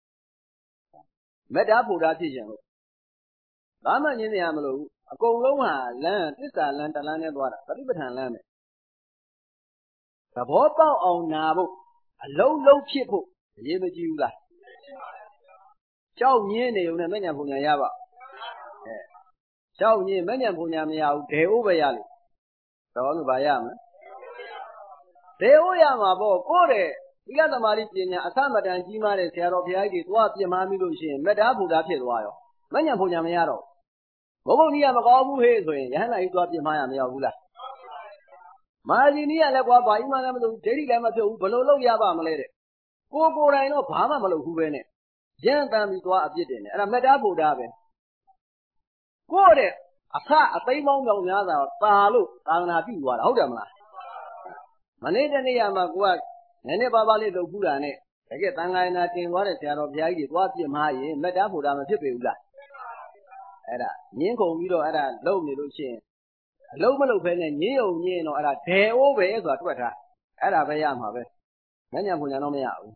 မေတ္တာဖို့တာဖြစ်ရှင်လို့ဘာမှညင်းနေရမလို့အကုန်လုံးဟာလမ်းသစ္စာလမ်းတလမ်းနဲ့သွားတာပฏิပဋ္ဌာန်လမ်းပဲသဘောပေါက်အောင်နာဖို့အလုံးဖြစ်ဖို့အရေးမကြီးဘူးလားကြောက်ညင်းနေုံနဲ့မဉ္ဇဉ်ဘုံညာရပါကြောက်ညင်းမဉ္ဇဉ်ဘုံညာမရဘူးဒေဥပဲရလို့တော်လို့ဗာရမလားဒေဥရမှာပေါ့ကိုယ့်တဲ့သီလသမာဓိပညာအသမတန်ကြီးမားတဲ့ဆရာတော်ဘုရားကြီးတွေသွားပြင်းမာမိလို့ရှိရင်မေတ္တာဘုရားဖြစ်သွားရောမဉ္ဇဉ်ဘုံညာမရတော့ဘုံဘုံကြီးကမကောင်းဘူးဟေ့ဆိုရင်ယဟန်လိုက်သွားပြင်းမာရမရောက်ဘူးလားမာဇီနီးကလည်းကွာဘာကြီးမှလည်းမလုပ်ဘူးဒိဋ္ဌိလည်းမပြုတ်ဘူးဘယ်လိုလုပ်ရပါမလဲတဲ့ကိုယ်တိုင်တော့ဘာမှမလုပ်ဘူးပဲနဲ့ရမ်းတမ်းပြီးသွားအပြစ်တင်တယ်အဲ့ဒါမေတ္တာဘုရားပဲကိုယ့်တဲ့အသိမ်းပေါင်းကြောင့်များစွာတာလို့သာသနာပြုသွားတာဟုတ်တယ်မလားမနေ့တနေ့ကမှကိုကနည်းနည်းပါးပါးလေးလုပ်ဘူးတာနဲ့တကယ်သံဃာနာတင်သွားတဲ့ဆရာတော်ဘုရားကြီးတွေသွားပြစ်မှားရင်မေတ္တာဘုရားမဖြစ်ပေဘူးလားအဲ့ဒါညင်းကုန်ပြီးတော့အဲ့ဒါလုံနေလို့ရှိရင်အလုံးမလုံးဖဲနဲ့ညင်းုံညင်းတော့အဲ့ဒါဒေအိုးပဲဆိုတာတွက်ထားအဲ့ဒါပဲရမှာပဲမဉ္ဇဉ်ဘုံညာတော့မရဘူး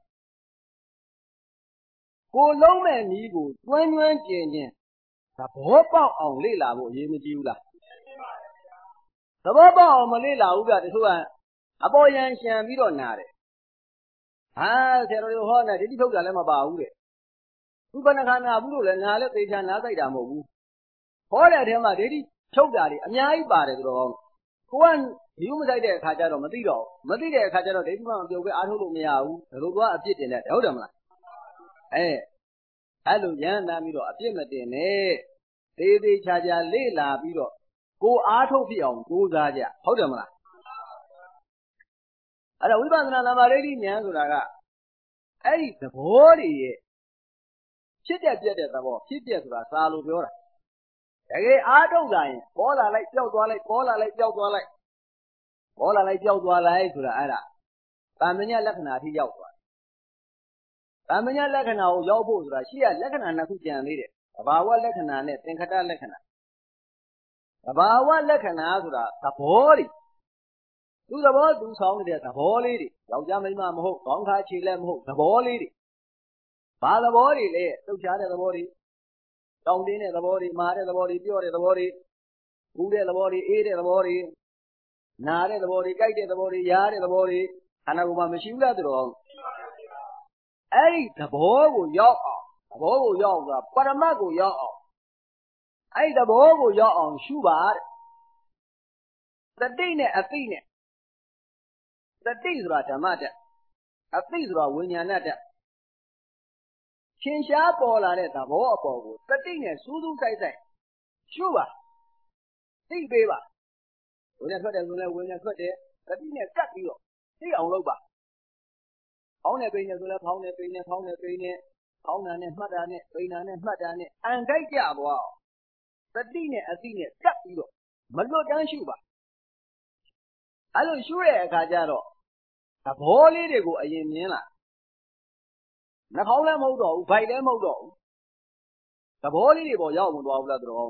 ကိုလုံးမဲ့နီးကိုတွန်းကျင်သဘောပေါက်အောင်လေ့လာဖို့အရေးမကြီးဘူးလားသဘောပေါက်အောင်မလေ့လာဘူးကတချို့ကအပေါ်ယံရှံပြီးတော့နာတယ်ဆရာတော်ဟောနေဒိဋ္ဌိထုတ်တာလည်းမပါဘူးတဲ့ဥပ္ပန္နခနာဘူးလို့လည်းနာလည်းသေချာနားဆိုင်တာမဟုတ်ဘူးဟောတဲ့အထဲမှာဒိဋ္ဌိထုတ်တာတွေအများကြီးပါတယ်ဆိုတော့ကိုကဒီဥမဆိုင်တဲ့အခါကျတော့မသိတော့မသိတဲ့အခါကျတော့ဒိဋ္ဌိမှမပြုတ်ပဲအားထုတ်လို့မရဘူးဒါလိုသွားအပြစ်တင်တယ်ဟုတ်တယ်မလားအဲ့လိုရဟန္တာပြီးတော့အပြစ်မတင်နဲ့သေးသေးချာချာလေ့လာပြီးတော့ကိုအားထုတ်ဖြစ်အောင်ကြိုးစားကြဟုတ်တယ်မလားအဲ့တော့ဝိပဿနာသမာဓိဉာဏ်ဆိုတာကအဲ့ဒီသဘောတွေရဲ့ဖြစ်တဲ့ပြက်တဲ့သဘောဖြစ်ပြက်ဆိုတာစာလို့ပြောတာတကယ်အားထုတ်လာရင်ပေါ်လာလိုက်ပျောက်သွားလိုက်ပေါ်လာလိုက်ပျောက်သွားလိုက်ပေါ်လာလိုက်ပျောက်သွားလိုက်ဆိုတာအဲ့ဒါတမညာလက္ခဏာအထိရောက်သွားတမညာလက္ခဏာကိုရောက်ဖို့ဆိုတာရှိရလက္ခဏာနှစ်ခုကြံသေးတယ်သဘာဝလက္ခဏာနဲ့သင်္ခတလက္ခဏာသဘာဝလက္ခဏာဆိုတာသဘောတွေသူသဘောသူဆောင်နေတဲ့သဘောလေးတွေယောက်ျားမိန်းမမဟုတ်ခေါင်းခါခြေလက်မဟုတ်သဘောလေးတွေဘာသဘောတွေလဲလှုပ်ရှားတဲ့သဘောတွေတောင်းတင်းတဲ့သဘောတွေမာတဲ့သဘောတွေပြောတဲ့သဘောတွေပူတဲ့သဘောတွေအေးတဲ့သဘောတွေနာတဲ့သဘောတွေကြိုက်တဲ့သဘောတွေရားတဲ့သဘောတွေခန္ဓာကိုယ်မှာမရှိဘူးလားသူတော်အဲ့ဒီသဘောကိုရောက်အောင်သဘောကိုရောက်အောင်ပရမတ်ကိုရောက်အောင်အဲ့ဒီသဘောကိုရောက်အောင်ရှုပါတဲ့တတိနဲ့အသိနဲ့တတိဆိုတာဓမ္မတက်အသိဆိုတာဝိညာဏတက်ထင်ရှားပေါ်လာတဲ့သဘောအပေါ်ကိုတတိနဲ့စူးစူးကြိုက်ကြိုက်ရှုပါသိပေးပါဝိညာဉ်ထွက်တယ်ဆိုလဲဝိညာဉ်ထွက်တယ်တတိနဲ့ကပ်ပြီးတော့သိအောင်လုပ်ပါဖောင်းနေပိန်နေဆိုလဲဖောင်းနေပိန်နေဖောင်းနေပိန်နေဖောင်းတာနဲ့မှတ်တာနဲ့ပိန်တာနဲ့မှတ်တာနဲ့အန်ကြိုက်ကြသွားတတိနဲ့အသိနဲ့ကပ်ပြီးတော့မလွတ်တမ်းရှုပါအဲ့လိုရှုတဲ့အခါကျတော့သဘောလေးတွေကိုအရင်မြင်လာနှာခေါင်းလည်းမဟုတ်တော့ဘူးဗိုက်လည်းမဟုတ်တော့ဘူးသဘောလေးတွေပေါ်ရောက်မသွားဘူးလားတော်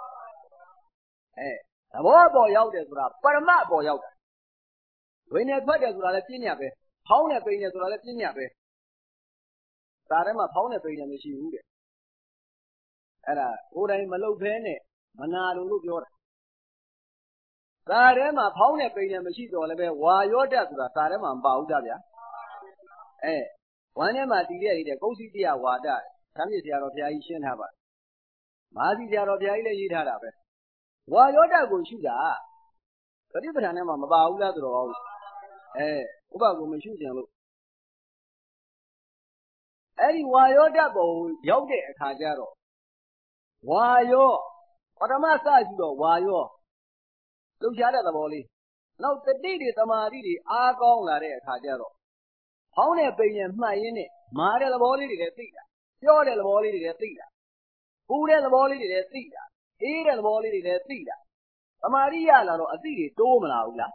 သဘောပေါ်ရောက်တယ်ဆိုတာပရမတ်ပေါ်ရောက်တာဝိညာဉ်ထွက်တယ်ဆိုတာလည်းပြည့်ညတ်ပဲဖောင်းနဲ့ပိန်တယ်ဆိုတာလည်းပြည့်ညတ်ပဲဒါထဲမှာဖောင်းနဲ့ပိန်တယ်မရှိဘူးတဲ့အဲ့ဒါကိုယ်တိုင်မလုပ်ဘဲနဲ့မနာလို့ပြောတာစာထဲမှာဖောင်းနဲ့ပိန်နဲ့မရှိတော့လည်းပဲဝါရောတတ်ဆိုတာစာထဲမှာမပါဘူးကြဗျာဝမ်းထဲမှာတည်ရတဲ့ကုဋ္ဌိတယဝါဒသံမြစ်ဆရာတော်ဘုရားကြီးရှင်းထားပါမဟာစီဆရာတော်ဘုရားကြီးလည်းရေးထားတာပဲဝါရောတတ်ကိုရှုတာပฏิပဌာန်ထဲမှာမပါဘူးလားဆိုတော့ဥပကိုမရှုကြလို့အဲ့ဒီဝါရောတတ်ကိုရောက်တဲ့အခါကျတော့ဝါရောပထမစကြည့်တော့ဝါရောလှုပ်ရှားတဲ့သဘောလေးနောက်တတိတွေတမာတိတွေအားကောင်းလာတဲ့အခါကျတော့ဖောင်းတဲ့ပိန်နဲ့မှတ်ရင်းနဲ့မာတဲ့သဘောလေးတွေလည်းသိတာပြောတဲ့သဘောလေးတွေလည်းသိတာပူတဲ့သဘောလေးတွေလည်းသိတာအေးတဲ့သဘောလေးတွေလည်းသိတာတမာတိရလာတော့အသိတွေတိုးမလာဘူးလား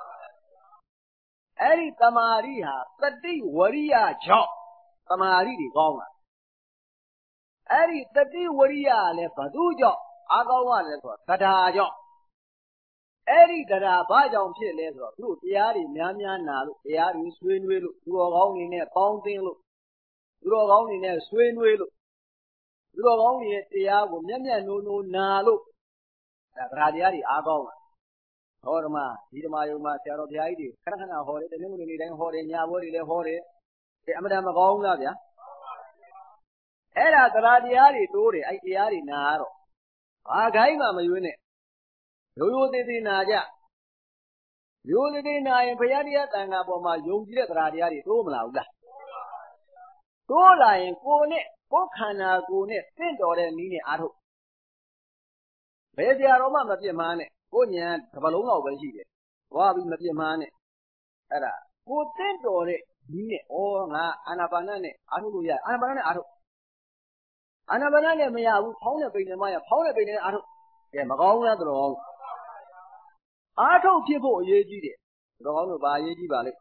အဲ့ဒီတမာတိဟာတတိဝရိယကြောင့်တမာတိတွေကောင်းလာအဲ့ဒီတတိဝရိယလည်းဘသူကြောင့်အားကောင်းရတယ်ဆိုတော့တရားကြောင့်အဲ့ဒီတရားဘာကြောင့်ဖြစ်လဲဆိုတော့သူတို့တရားတွေများများနာလို့တရားတွေဆွေးနွေးလို့သူတော်ကောင်းတွေနဲ့ပေါင်းသင်းလို့သူတော်ကောင်းတွေနဲ့ဆွေးနွေးလို့သူတော်ကောင်းတွေရဲ့တရားကိုမျက်မျက်နှိုးနှိုးနာလို့တရားတွေအားကောင်းလာဟောဓမ္မဒီဓမ္မယုံမှာဆရာတော်ဘုရားကြီးတွေခဏခဏဟောတယ်တနင်္ဂနွေနေ့တိုင်းဟောတယ်ညဘွဲတွေလည်းဟောတယ်အမှန်တမ်းမကောင်းဘူးလားဗျာအဲ့ဒါတရားတွေတိုးတယ်အဲ့တရားတွေနာတော့ဘာခိုင်းမှမရွေးနဲ့ရိုးရိုးသေးသေးနာကြရိုးသေးသေးနာရင်ဘုရားတရားတန်ခါပေါ်မှာယုံကြည်တဲ့တရားတွေတိုးမလာဘူးလားတိုးလာရင်ကိုယ်နဲ့ကိုယ်ခန္ဓာကိုယ်နဲ့တင့်တော်တဲ့နည်းနဲ့အားထုတ်ဘယ်ဆရာတော်မှမပြစ်မှားနဲ့ကိုယ်ဉာဏ်တစ်ပတ်လုံးလောက်ပဲရှိတယ်သွားပြီးမပြစ်မှားနဲ့အဲ့ဒါကိုယ်တင့်တော်တဲ့နည်းနဲ့ငါအာနာပါနနဲ့အားထုတ်လို့ရအာနာပါနနဲ့အားထုတ်အာနာပါနနဲ့မရဘူးဖောင်းတဲ့ပိန်နဲ့မှရဖောင်းတဲ့ပိန်နဲ့အားထုတ်ကဲမကောင်းဘူးလားတော်အားထုတ်ဖြစ်ဖို့အရေးကြီးတယ်တော်ကောင်းတို့ဘာအရေးကြီးပါလဲ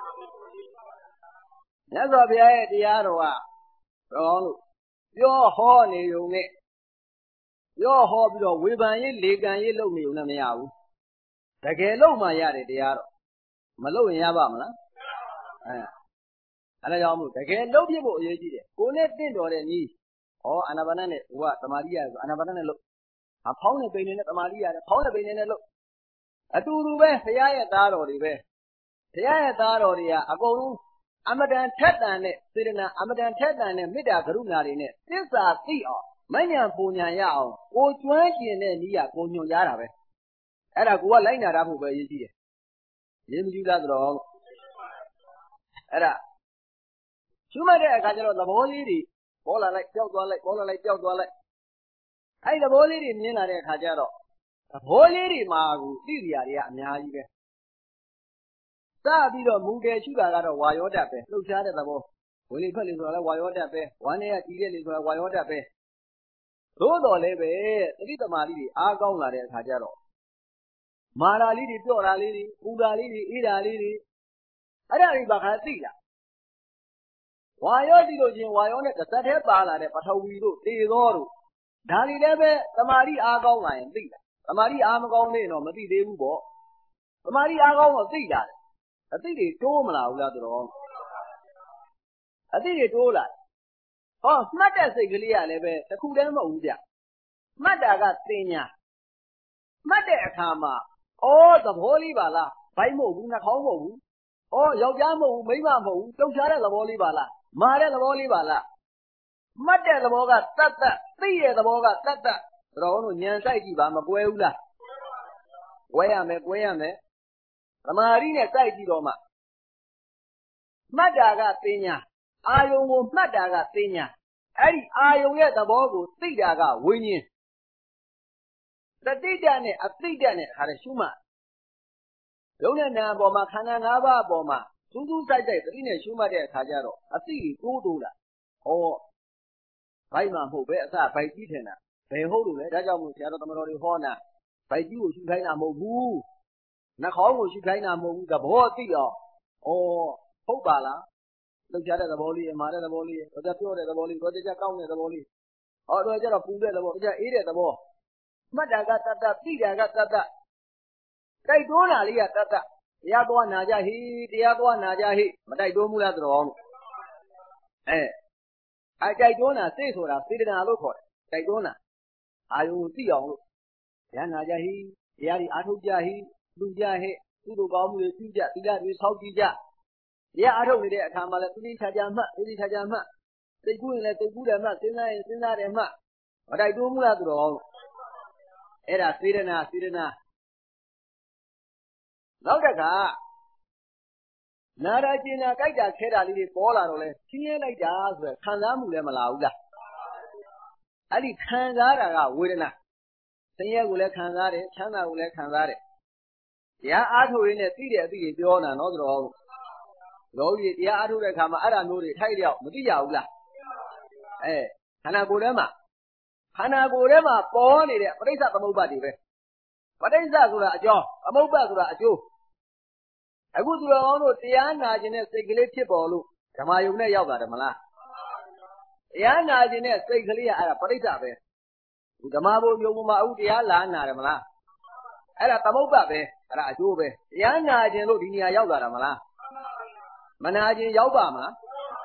မြတ်စွာဘုရားရဲ့တရားတော်ကတော်ကောင်းတို့ပြောဟောနေုံနဲ့ပြောဟောပြီးတော့ဝေဖန်ရေးလေကံရေးလုပ်နေုံနဲ့မရဘူးတကယ်လို့မှရတယ်တရားတော်မလုပ်ရင်ရပါမလားအဲ့ဒါကြောင့်မို့တကယ်လုပ်ဖြစ်ဖို့အရေးကြီးတယ်ကိုယ်နဲ့တင့်တော်တဲ့နည်းအာနာပါနနဲ့ဟိုကသမာဓိရဆိုအာနာပါနနဲ့လုပ်ဖောင်းတဲ့ပိန်နဲ့သမာဓိရတယ်ဖောင်းတဲ့ပိန်နဲ့လုပ်အတူတူပဲဘုရားရဲ့သားတော်တွေပဲဘုရားရဲ့သားတော်တွေကအကုန်လုံးအမတန်ထက်တန်တဲ့စေတနာအမတန်ထက်တန်တဲ့မေတ္တာကရုဏာတွေနဲ့သစ္စာသိအောင်မဉ္ဇဉ်ပူညာရအောင်ကိုကျွမ်းကျင်တဲ့နည်းကကိုညွှန်ကြားတာပဲအဲ့ဒါကိုကလိုက်နာတတ်ဖို့ပဲအရေးကြီးတယ်ရေးမကြည့်လားဆိုတော့အဲ့ဒါရှုမှတ်တဲ့အခါကျတော့သဘောလေးတွေပေါ်လာလိုက်ပျောက်သွားလိုက်ပေါ်လာလိုက်ပျောက်သွားလိုက်အဲ့သဘောလေးတွေမြင်လာတဲ့အခါကျတော့သဘောလေးတွေမှာကိုသိစရာတွေကအများကြီးပဲစပြီးတော့မူတယ်ရှုတာကတော့ဝါယောဓာတ်ပဲလှုပ်ရှားတဲ့သဘောဝင်လေထွက်လေဆိုတာလည်းဝါရောတတ်ပဲဝါနဲ့ကကြီးတဲ့လေဆိုတာဝါရောတတ်ပဲသို့တော်လည်းပဲသတိတမာလေးတွေအားကောင်းလာတဲ့အခါကျတော့မာတာလေးတွေပြော့တာလေးတွေပူတာလေးတွေအေးတာလေးတွေအဲ့ဒါတွေဘာခါသိလားဝါရောသိလို့ချင်းဝါရောနဲ့တစ်သက်တည်းပါလာတဲ့ပထဝီတို့တေသောတို့ဒါတွေလည်းပဲတမာတိအားကောင်းလာရင်သိလားတမာတိအားမကောင်းသေးရင်တော့မသိသေးဘူးပေါ့တမာတိအားကောင်းတော့သိတာလေအသိတွေတိုးမလာဘူးလားဆိုတော့အသိတွေတိုးလာဟောမှတ်တဲ့စိတ်ကလေးကလည်းပဲတစ်ခုတည်းမဟုတ်ဘူးဗျမှတ်တာကတင်ညာမှတ်တဲ့အခါမှာသဘောလေးပါလားဘိုက်မဟုတ်ဘူးနှာခေါင်းမဟုတ်ဘူးယောက်ျားမဟုတ်ဘူးမိန်းမမဟုတ်ဘူးလှုပ်ရှားတဲ့သဘောလေးပါလားမာတဲ့သဘောလေးပါလားမှတ်တဲ့သဘောကတတ်တတ်သိတဲ့သဘောကတတ်တတ်တော်တို့ဉာဏ်စိုက်ကြည့်ပါမကွဲဘူးလားကွဲရမယ်သမာဓိနဲ့စိုက်ကြည့်တော့မှမှတ်တာကသိညာအာယုံကိုမှတ်တာကသိညာအဲ့ဒီအာယုံရဲ့သဘောကိုသိတာကဝိညာဉ်တတိတနဲ့အသိတနဲ့ခါရရှုမှယုံနဲ့နာအပေါ်မှာခန္ဓာ၅ပါးအပေါ်မှာစူးစူးစိုက်သတိနဲ့ရှုမှတ်တဲ့အခါကျတော့အသိကိုတိုးလာဘိုက်မှာမဟုတ်ပဲအစဘိုက်ကြီးထင်တာဘယ်ဟုတ်လို့လဲဒါကြောင့်မို့ဆရာတော်သမတော်တွေဟောနာဘိုက်ကြီးကိုရှုခိုင်းတာမဟုတ်ဘူးနှာခေါင်းကိုရှုခိုင်းတာမဟုတ်ဘူးသဘောသိအောင်ဟုတ်ပါလားလှုပ်ရှားတဲ့သဘောလေးမာတဲ့သဘောလေးတော့ပြောတဲ့သဘောလေးတော့ကြကောင်းတဲ့သဘောလေးတော့ကြတော့ပူတဲ့သဘောကြအေးတဲ့သဘောမှတ်တာကတတ်တတ်သိတာကတတ်တတ်တိုက်တွန်းတာလေးကတတ်တတ်တရားသွားနာကြဟိတရားသွားနာကြဟိမတိုက်တွန်းဘူးလားတော်အောင်တိုက်တွန်းတာစိတ်ဆိုတာစေတနာလို့ခေါ်တယ်တိုက်တွန်းတာအာယုံသိအောင်လို့တရားနာကြဟိတရားဒီအားထုတ်ကြဟိလူကြဟိသူ့လိုကောင်းမှုတွေပြုကြသီလတွေဆောက်ကြည့်ကြတရားအားထုတ်နေတဲ့အခါမှာလည်းသိချာချာမှတ်သိချာချာမှတ်သိကူးရင်လည်းသိကူးတယ်မှတ်စဉ်းစားရင်စဉ်းစားတယ်မှတ်မတိုက်တွန်းဘူးလားတော်အောင်အဲ့ဒါစေတနာနောက်တစ်ခါနာရကျင်နာကြိုက်တာခဲတာလေးတွေပေါ်လာတော့လဲချင်းရဲလိုက်တာဆိုရယ်ခံစားမှုလည်းမလာဘူးလားအဲ့ဒီခံစားတာကဝေဒနာဆင်းရဲကိုလည်းခံစားတယ်ချမ်းသာကိုလည်းခံစားတယ်တရားအားထုတ်ရင်းနဲ့သိတဲ့အသိတွေပြောနေတာနော်ဆိုတော့လောကီတရားအားထုတ်တဲ့အခါမှာအဲ့ဒါမျိုးတွေထိုက်လျောက်မသိကြဘူးလားခန္ဓာကိုယ်ထဲမှာပေါ်နေတဲ့ပဋိစ္စသမုပ္ပါဒ်တွေပဲပဋိစ္စဆိုတာအကြောင်းသမုပ္ပါဒ်ဆိုတာအကျိုးအခုသူတော်ကောင်းတို့တရားနာခြင်းနဲ့စိတ်ကလေးဖြစ်ပေါ်လို့ဓမ္မယုံနဲ့ရောက်တာတယ်မလားတရားနာခြင်းနဲ့စိတ်ကလေးကအဲ့ဒါပဋိစ္စပဲဓမ္မဘုံယုံမှာအခုတရားလာနာတယ်မလားအဲ့ဒါသမုပ္ပါဒ်ပဲအဲ့ဒါအကျိုးပဲတရားနာခြင်းလို့ဒီနေရာရောက်လာတာမလားမနာခြင်းရောက်ပါမလား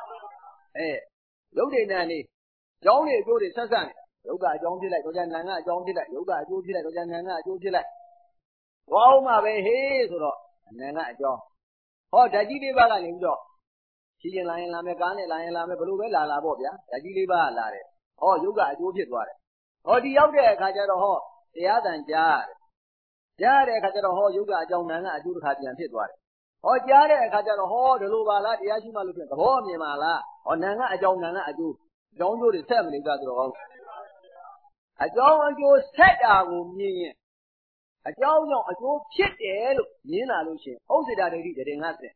ယုတ်ဒေနာနေကြောင်းနေအကျိုးတွေဆက်ဆက်နေယုတ်ကအကြောင်းဖြစ်လိုက်တော့ကြနာကအကြောင်းဖြစ်လိုက်ယုတ်ကအကျိုးဖြစ်လိုက်တော့ကြနာကအကျိုးဖြစ်လိုက်ဘောင်းမှာပဲဟေးဆိုတော့နာကအကြောင်းဓာတ်ကြီးလေးပါးကနေပြီးတော့ဖြီးရင်လာရင်လာမယ်ကားနဲ့လာရင်လာမယ်ဘလို့ပဲလာပေါ့ဗျာဓာတ်ကြီးလေးပါးလာတယ်ယုတ်ကအကျိုးဖြစ်သွားတယ်ဒီရောက်တဲ့အခါကျတော့တရားတန်ကြားတဲ့အခါကျတော့ယုတ်ကအကြောင်းနာကအကျိုးတစ်ခါပြန်ဖြစ်သွားတယ်ကြားတဲ့အခါကျတော့ဒီလိုပါလားတရားရှိမှလို့ဖြစ်သဘောအမြင်ပါလားနာကအကြောင်းနာကအကျိုးအကြောင်းကျိုးတွေဆက်မနေကြဆိုတော့အကြောင်းအကျိုးဆက်တာကိုမြင်ရင်အကြောင်းကြောင့်အကျိုးဖြစ်တယ်လို့မြင်လာလို့ရှိရင်ဥစ္စေတဒိဋ္ဌိတည်ငါစင်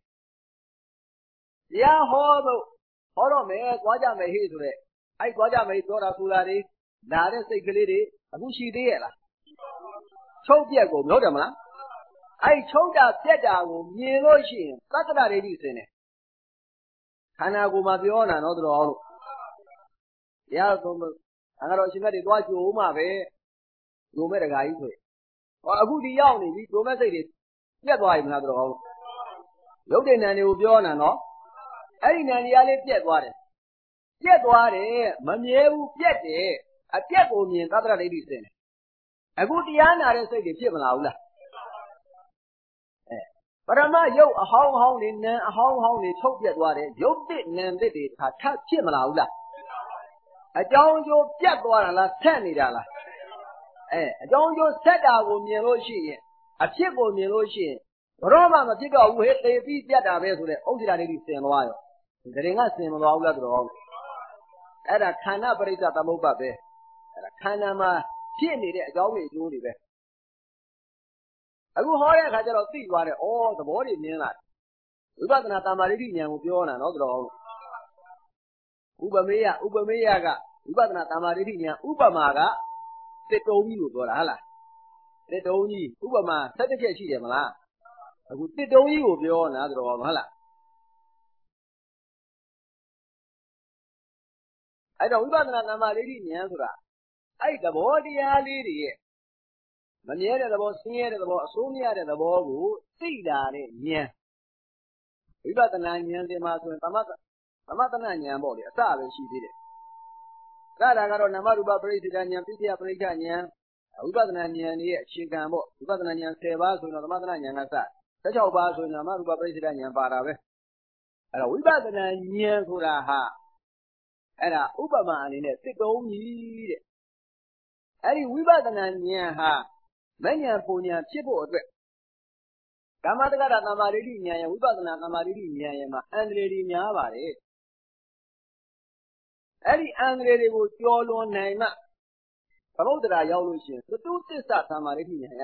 တရားဟောတော့မယ်သွားကြမယ်ဟေ့ဆိုတဲ့အဲ့သွားကြမယ်ပြောတာဆိုတာတွေလာတဲ့စိတ်ကလေးတွေအခုရှိသေးရဲ့လားချုပ်ပြက်ကိုပြောတယ်မလားအဲ့ချုပ်တာပြက်တာကိုမြင်လို့ရှိရင်သတ္တရဒိဋ္ဌိစင်တယ်ခန္ဓာကိုယ်မှာပြောတာနော်တော်လို့တရားသုံးလို့တော့အရှင်မြတ်တွေသွားကြိုးမှပဲကြိုးမဲ့တခါကြီးဆိုအခုဒီရောက်နေပြီကြိုးမဲ့စိတ်တွေပြက်သွားပြီမလားတော်ရုပ်တည်နံတွေကိုပြောနေတာနော်အဲ့ဒီနံတရားလေးပြက်သွားတယ်မမြဲဘူးပြက်တယ်အပြက်ကိုမြင်သတ္တရဒိဋ္ဌိစင်တယ်အခုတရားနာတဲ့စိတ်တွေဖြစ်မလာဘူးလားပရမယုတ်အဟောင်းဟောင်းနေနံအဟောင်းဟောင်းနေထုတ်ပြက်သွားတယ်ယုတ်တစ်နံတစ်တွေထပ်ဖြစ်မလာဘူးလားအကြောင်းကျိုးပြတ်သွားတာလားဆက်နေတာလားအကြောင်းကျိုးဆက်တာကိုမြင်လို့ရှိရင်အဖြစ်ကိုမြင်လို့ရှိရင်ဘရောမှမဖြစ်တော့ဘူးဟဲ့သေပြီးပြတ်တာပဲဆိုတဲ့ဥစ္စေတဒိဋ္ဌိစင်သွားရောတရင်ကစင်မသွားဘူးလားတော်အဲ့ဒါခန္ဓာပရိစ္ဆသမုပ္ပါဒ်ပဲအဲ့ဒါခန္ဓာမှာဖြစ်နေတဲ့အကြောင်းတွေအကျိုးတွေပဲအခုဟောတဲ့အခါကျတော့သိသွားတယ်သဘောတွေမြင်လာတယ်ဝိပဿနာတမ္မာဒိဋ္ဌိဉာဏ်ကိုပြောနေတာနော်တော်ဥပမေယကဝိပဿနာတမ္မာဒိဋ္ဌိဉာဏ်ဥပမာကတစ်တုံးကြီးကိုပြောတာဟုတ်လားတစ်တုံးကြီးဥပမာ17ချက်ရှိတယ်မလားအခုတစ်တုံးကြီးကိုပြောနာဆိုတော့ဟုတ်လားအဲ့တော့ဝိပဿနာတမ္မာဒိဋ္ဌိဉာဏ်ဆိုတာအဲ့သဘောတရားလေးတွေရဲ့မမြဲတဲ့သဘောဆင်းရဲတဲ့သဘောအဆိုးမရတဲ့သဘောကိုသိလာတဲ့ဉာဏ်ဝိပဿနာဉာဏ်တင်မှာဆိုရင်သမထဉာဏ်ပေါ့လေအစပဲရှိသေးတယ်ဒါကတော့နာမရူပပရိစ္ဆေဒဉာဏ်ပိဋကပရိက္ခဉာဏ်ဝိပဿနာဉာဏ်ရဲ့အခြေခံပေါ့ဝိပဿနာဉာဏ်10ပါးဆိုရင်တော့သမထဉာဏ်ကစ16ပါးဆိုရင်နာမရူပပရိစ္ဆေဒဉာဏ်ပါတာပဲအဲ့တော့ဝိပဿနာဉာဏ်ဆိုတာဟာအဲ့ဒါဥပမာအနေနဲ့တစ်တုံးကြီးတဲ့အဲ့ဒီဝိပဿနာဉာဏ်ဟာမဉဏ်ပုံဉဏ်ဖြစ်ဖို့အတွက်ကမ္မတက္ကတာတမ္မာဒိဋ္ဌိဉာဏ်ရဲ့ဝိပဿနာတမ္မာဒိဋ္ဌိဉာဏ်ရဲ့မှာအန္တရာယ်တွေများပါတယ်အဲ့ဒီအန္တရာယ်တွေကိုကျော်လွန်နိုင်မှသမုဒ္ဒရာရောက်လို့ရှိရင်သတုသစ္စာတမ္မာဒိဋ္ဌိဉာဏ်ရ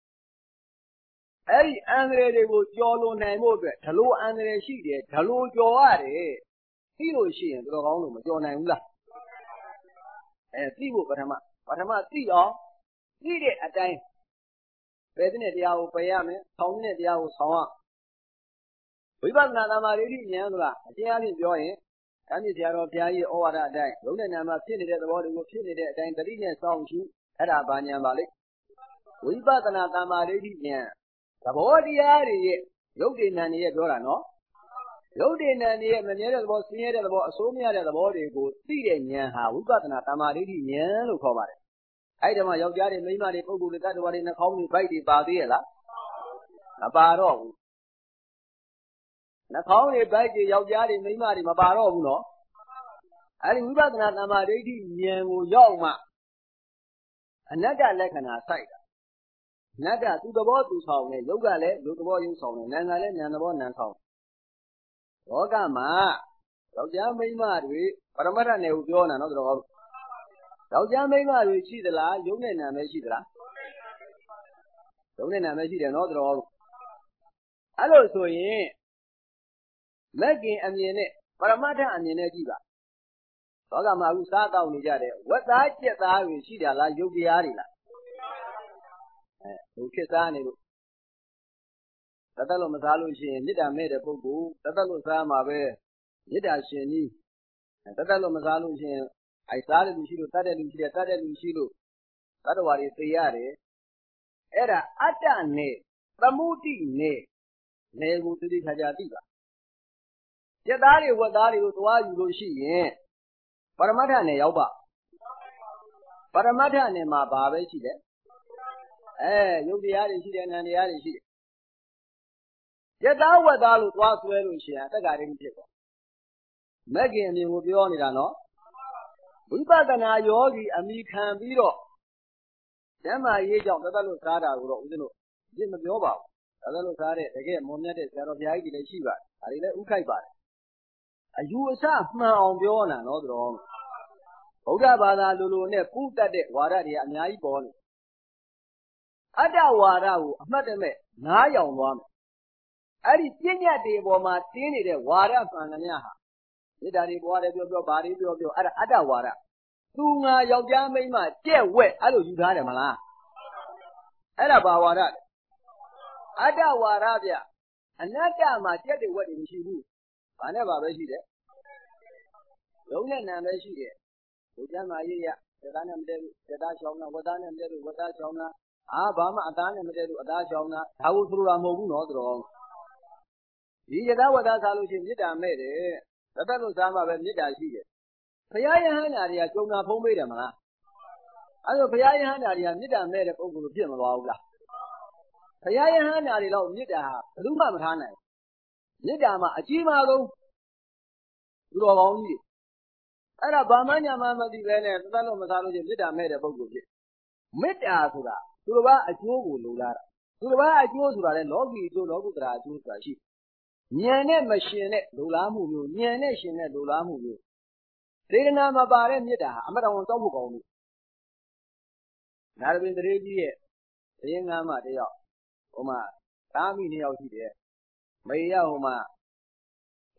အဲ့ဒီအန္တရာယ်တွေကိုကျော်လွန်နိုင်ဖို့အတွက်ဒလိုအန္တရာယ်ရှိတယ်ဒလိုကျော်ရတယ်သိလို့ရှိရင်တော်ကောင်းလို့မကျော်နိုင်ဘူးလားသိဖို့ပထမသိအောင်သိတဲ့အတိုင်းပယ်တဲ့တရားကိုပယ်ရမယ်ဆောင်းတဲ့တရားကိုဆောင်းရဝိပဿနာတမ္မာဒိဋ္ဌိဉာဏ်ဆိုတာအကျဉ်းအားဖြင့်ပြောရင်ဓမ္မဆရာတော်ဘုရားကြီးဩဝါဒအတိုင်းယုံနဲ့နာမှာဖြစ်နေတဲ့သဘောတွေကိုဖြစ်နေတဲ့အတိုင်းတတိနဲ့စောင့်ရှုအဲ့ဒါဘာဉာဏ်ပါလဲဝိပဿနာတမ္မာဒိဋ္ဌိဉာဏ်သဘောတရားတွေရဲ့ယုတ်တိဏ္ဏတွေရဲ့ပြောတာနော်ယုတ်တိဏ္ဏတွေရဲ့မမြဲတဲ့သဘောဆင်းရဲတဲ့သဘောအဆိုးမရတဲ့သဘောတွေကိုသိတဲ့ဉာဏ်ဟာဝိပဿနာတမ္မာဒိဋ္ဌိဉာဏ်လို့ခေါ်ပါတယ်အဲ့ဒီမှာယောက်ျားတွေမိန်းမတွေပုဂ္ဂိုလ်တွေတ attva တွေနှာခေါင်းတွေဗိုက်တွေပါသေးရဲ့လားမပါတော့ဘူးနှာခေါင်းတွေဗိုက်တွေယောက်ျားတွေမိန်းမတွေမပါတော့ဘူးနော်အဲ့ဒီဝိပဿနာတမ္မာဒိဋ္ဌိဉာဏ်ကိုရောက်မှအနတ္တလက္ခဏာစိုက်တာအနတ္တသူသဘောသူဆောင်တယ်ယုတ်ကလည်းယုတ်သဘောယုတ်ဆောင်တယ်နာမ်ကလည်းနာမ်သဘောနာမ်ဆောင်လောကမှာယောက်ျားမိန်းမတွေပရမတ္ထနယ်ကိုပြောနေတာနော်တော်ယောက်ျားမိန်းမတွေရှိသလားယုတ်နဲ့နာမ်ပဲရှိသလားယုတ်နဲ့နာမ်ပဲရှိတယ်နော်တော်အဲ့လိုဆိုရင်မက်ကင်အမြင်နဲ့ပရမတ္ထအမြင်နဲ့ကြည့်ပါလောကမှာအခုစားတောက်နေကြတယ်ဝက်သားကြက်သားတွေရှိတယ်လားယုတ်တရားတွေလားဟိုခေတ်စားနေလို့တသက်လို့မစားလို့ရှိရင်မေတ္တာမဲ့တဲ့ပုဂ္ဂိုလ်တသက်လို့စားမှာပဲမေတ္တာရှင်ကြီးတသက်လို့မစားလို့ရှိရင်စားတဲ့လူရှိလို့တတ်တဲ့လူရှိတယ်တတ်တဲ့လူရှိလို့သတ္တဝါတွေသိရတယ်အဲ့ဒါအတ္တနဲ့သမုဒိနဲ့နယ်ကိုသိသိချာချာသိပါကြက်သားတွေဝက်သားတွေကိုသွားယူလို့ရှိရင်ပရမတ္ထနယ်ရောက်ပါပရမတ္ထနယ်မှာဘာပဲရှိတယ်ယုတ်တရားတွေရှိတယ်နာမ်တရားတွေရှိတယ်ကြက်သားဝက်သားလို့သွားဆွဲလို့ရှိရင်တက္ကရာဒိဋ္ဌိဖြစ်သွားမက်ကင်အမြင်ကိုပြောနေတာနော်ဝိပဿနာယောဂီအမိခံပြီးတော့ဓမ္မရေးကြောင့်တသက်လို့စားတာကိုတော့ဦးဇင်းတို့ဒီမပြောပါဘူးတသက်လို့စားတဲ့တကယ်မွန်မြတ်တဲ့ဆရာတော်ဘုရားကြီးတွေလည်းရှိပါတယ်ဒါတွေလည်းဥခိုက်ပါတယ်အယူအဆမှန်အောင်ပြောနေတာနော်တော်ဗုဒ္ဓဘာသာလိုနဲ့ပူတတ်တဲ့ဝါဒတွေအများကြီးပေါ်နေအတ္တဝါဒကိုအမှတ်တမဲ့နားယောင်သွားမယ်အဲ့ဒီပြည့်ညတ်တွေပေါ်မှာတင်းနေတဲ့ဝါဒမှန်သမျှဟာမေတ္တာတွေပွားတယ်ပြောဘာတွေပြောအဲ့ဒါအတ္တဝါဒသူငါယောက်ျားမိန်းမကြက်ဝက်အဲ့လိုယူထားတယ်မလားအဲ့ဒါဘာဝါဒလဲအတ္တဝါဒဗျအနတ္တမှာကြက်တွေဝက်တွေမရှိဘူးဘာနဲ့ဘာပဲရှိတယ်ယုံနဲ့နာမ်ပဲရှိတယ်ဘုရားမကြီးရဇာနဲ့မတည့်ဘူးဇာချောင်းတာဝတ္တနဲ့မတည့်ဘူးဝတ္တချောင်းတာဘာမှအသားနဲ့မတည့်ဘူးအသားချောင်းတာဒါကိုဆိုလိုတာမဟုတ်ဘူးနော်တော်ဒီဇာဝတ္တစားလို့ရှိရင်မေတ္တာမဲ့တယ်တသက်လို့စားမှပဲမေတ္တာရှိတယ်ဘုရားယဟန္တာတွေကကြုံတာဖုံးပေးတယ်မလားအဲ့တော့ဘုရားယဟန္တာတွေကမေတ္တာမဲ့တဲ့ပုဂ္ဂိုလ်ဖြစ်မသွားဘူးလားဘုရားယဟန္တာတွေတော့မေတ္တာဟာဘယ်သူမှမထားနိုင်မေတ္တာမှာအကြီးမားဆုံးသူတော်ကောင်းကြီးအဲ့ဒါဘာမှညာမှမသိပဲနဲ့တသက်လို့မစားလို့ချင်းမေတ္တာမဲ့တဲ့ပုဂ္ဂိုလ်ဖြစ်မေတ္တာဆိုတာသူတစ်ပါးအကျိုးကိုလိုလားတာသူတစ်ပါးအကျိုးဆိုတာလေလောကီအကျိုးလောကုတ္တရာအကျိုးဆိုတာရှိဉာဏ်နဲ့မရှင်တဲ့လိုလားမှုမျိုးဉာဏ်နဲ့ရှင်တဲ့လိုလားမှုမျိုးစေတနာမပါတဲ့မေတ္တာဟာအမတန်တောက်ဖို့ကောင်းလို့နာရပင်တရေကြီးရဲ့တရင်ငါးမတယောက်ဟိုမှာသားမိနှစ်ယောက်ရှိတယ်မေရဟိုမှာ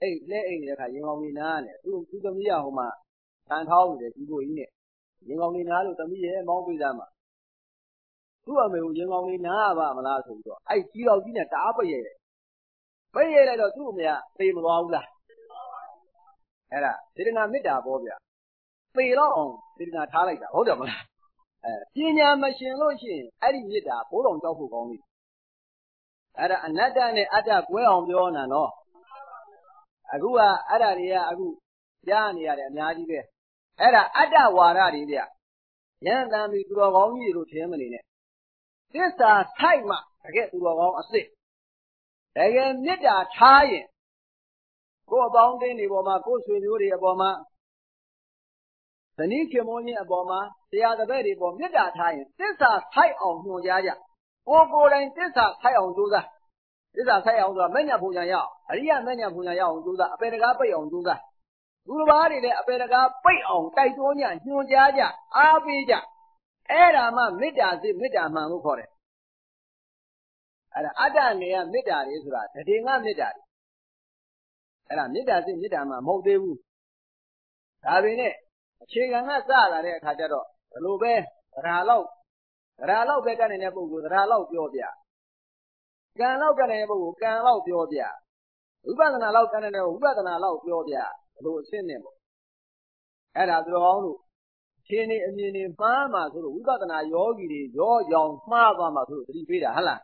လက်အိမ်တဲ့ခါရင်ကောင်းလေးနားနဲ့သူသမီးရဟိုမှာတန်ထောင်းနေတယ်ဒီကိုကြီးနဲ့ရင်ကောင်းလေးနားလို့သမီးရဲ့မောင်းပေးသားမှာသူ့အမေကိုရင်ကောင်းလေးနားပါမလားဆိုပြီးတော့ကြီးတော်ကြီးနဲ့တအားပိတ်ရိုက်လိုက်တော့သူ့အမေကသေမသွားဘူးလားအဲ့ဒါစေတနာမေတ္တာပေါ့ဗျသေတော့အောင်စေတနာထားလိုက်တာဟုတ်တယ်မလားပညာမရှင်လို့ရှိရင်အဲ့ဒီမေတ္တာဘိုးတော်ကြောက်ဖို့ကောင်းပြီအဲ့ဒါအနတ္တနဲ့အတ္တကွဲအောင်ပြောနေတာနော်အခုကအဲ့ဒါတွေကအခုကြားနေရတယ်အများကြီးပဲအဲ့ဒါအတ္တဝါဒတွေဗျရဟန်းတန်ပြီးသူတော်ကောင်းကြီးတို့ထင်မနေနဲ့သစ္စာထိုက်မှတကယ်သူတော်ကောင်းအစ်စ်တကယ်မေတ္တာထားရင်ကိုယ်အပေါင်းအသင်းတွေပေါ်မှာကိုယ်ဆွေမျိုးတွေအပေါ်မှာဇနီးခင်မွန်းချင်းအပေါ်မှာတရားတပည့်တွေပေါ်မေတ္တာထားရင်သစ္စာထိုက်အောင်ညွှန်ကြားကြကိုယ်တိုင်သစ္စာထိုက်အောင်ကြိုးစားသစ္စာထိုက်အောင်ဆိုတာမဲ့ညာဖုန်ညာရအောင်အရိယမဲ့ညာဖုန်ညာရအောင်ကြိုးစားအပေတကားပိတ်အောင်ကြိုးစားသူတစ်ပါးတွေလည်းအပေတကားပိတ်အောင်တိုက်တွန်းကြညွှန်ကြားကြအားပေးကြအဲ့ဒါမှမေတ္တာစိမေတ္တာမှန်လို့ခေါ်တယ်အဲ့ဒါအတ္တနေရမေတ္တာတွေဆိုတာတတိငါမေတ္တာတွေအဲ့ဒါမေတ္တာစိမေတ္တာမှမဟုတ်သေးဘူးဒါပေမဲ့အခြေခံကစလာတဲ့အခါကျတော့ဘယ်လိုပဲသရာလောက်ပဲကနိုင်တဲ့ပုဂ္ဂိုလ်သရာလောက်ပြောပြကံလောက်ကနိုင်တဲ့ပုဂ္ဂိုလ်ကံလောက်ပြောပြဝိပဿနာလောက်ကနိုင်တဲ့ဝိပဿနာလောက်ပြောပြဘယ်လိုအရှင်းနေပေါ့အဲ့ဒါသူတော်ကောင်းတို့ခြေနေအမြင်နေမှားမှာဆိုလို့ဝိပဿနာယောဂီတွေရောကြောင်မှားသွားမှာဆိုလို့သတိပေးတာဟုတ်လား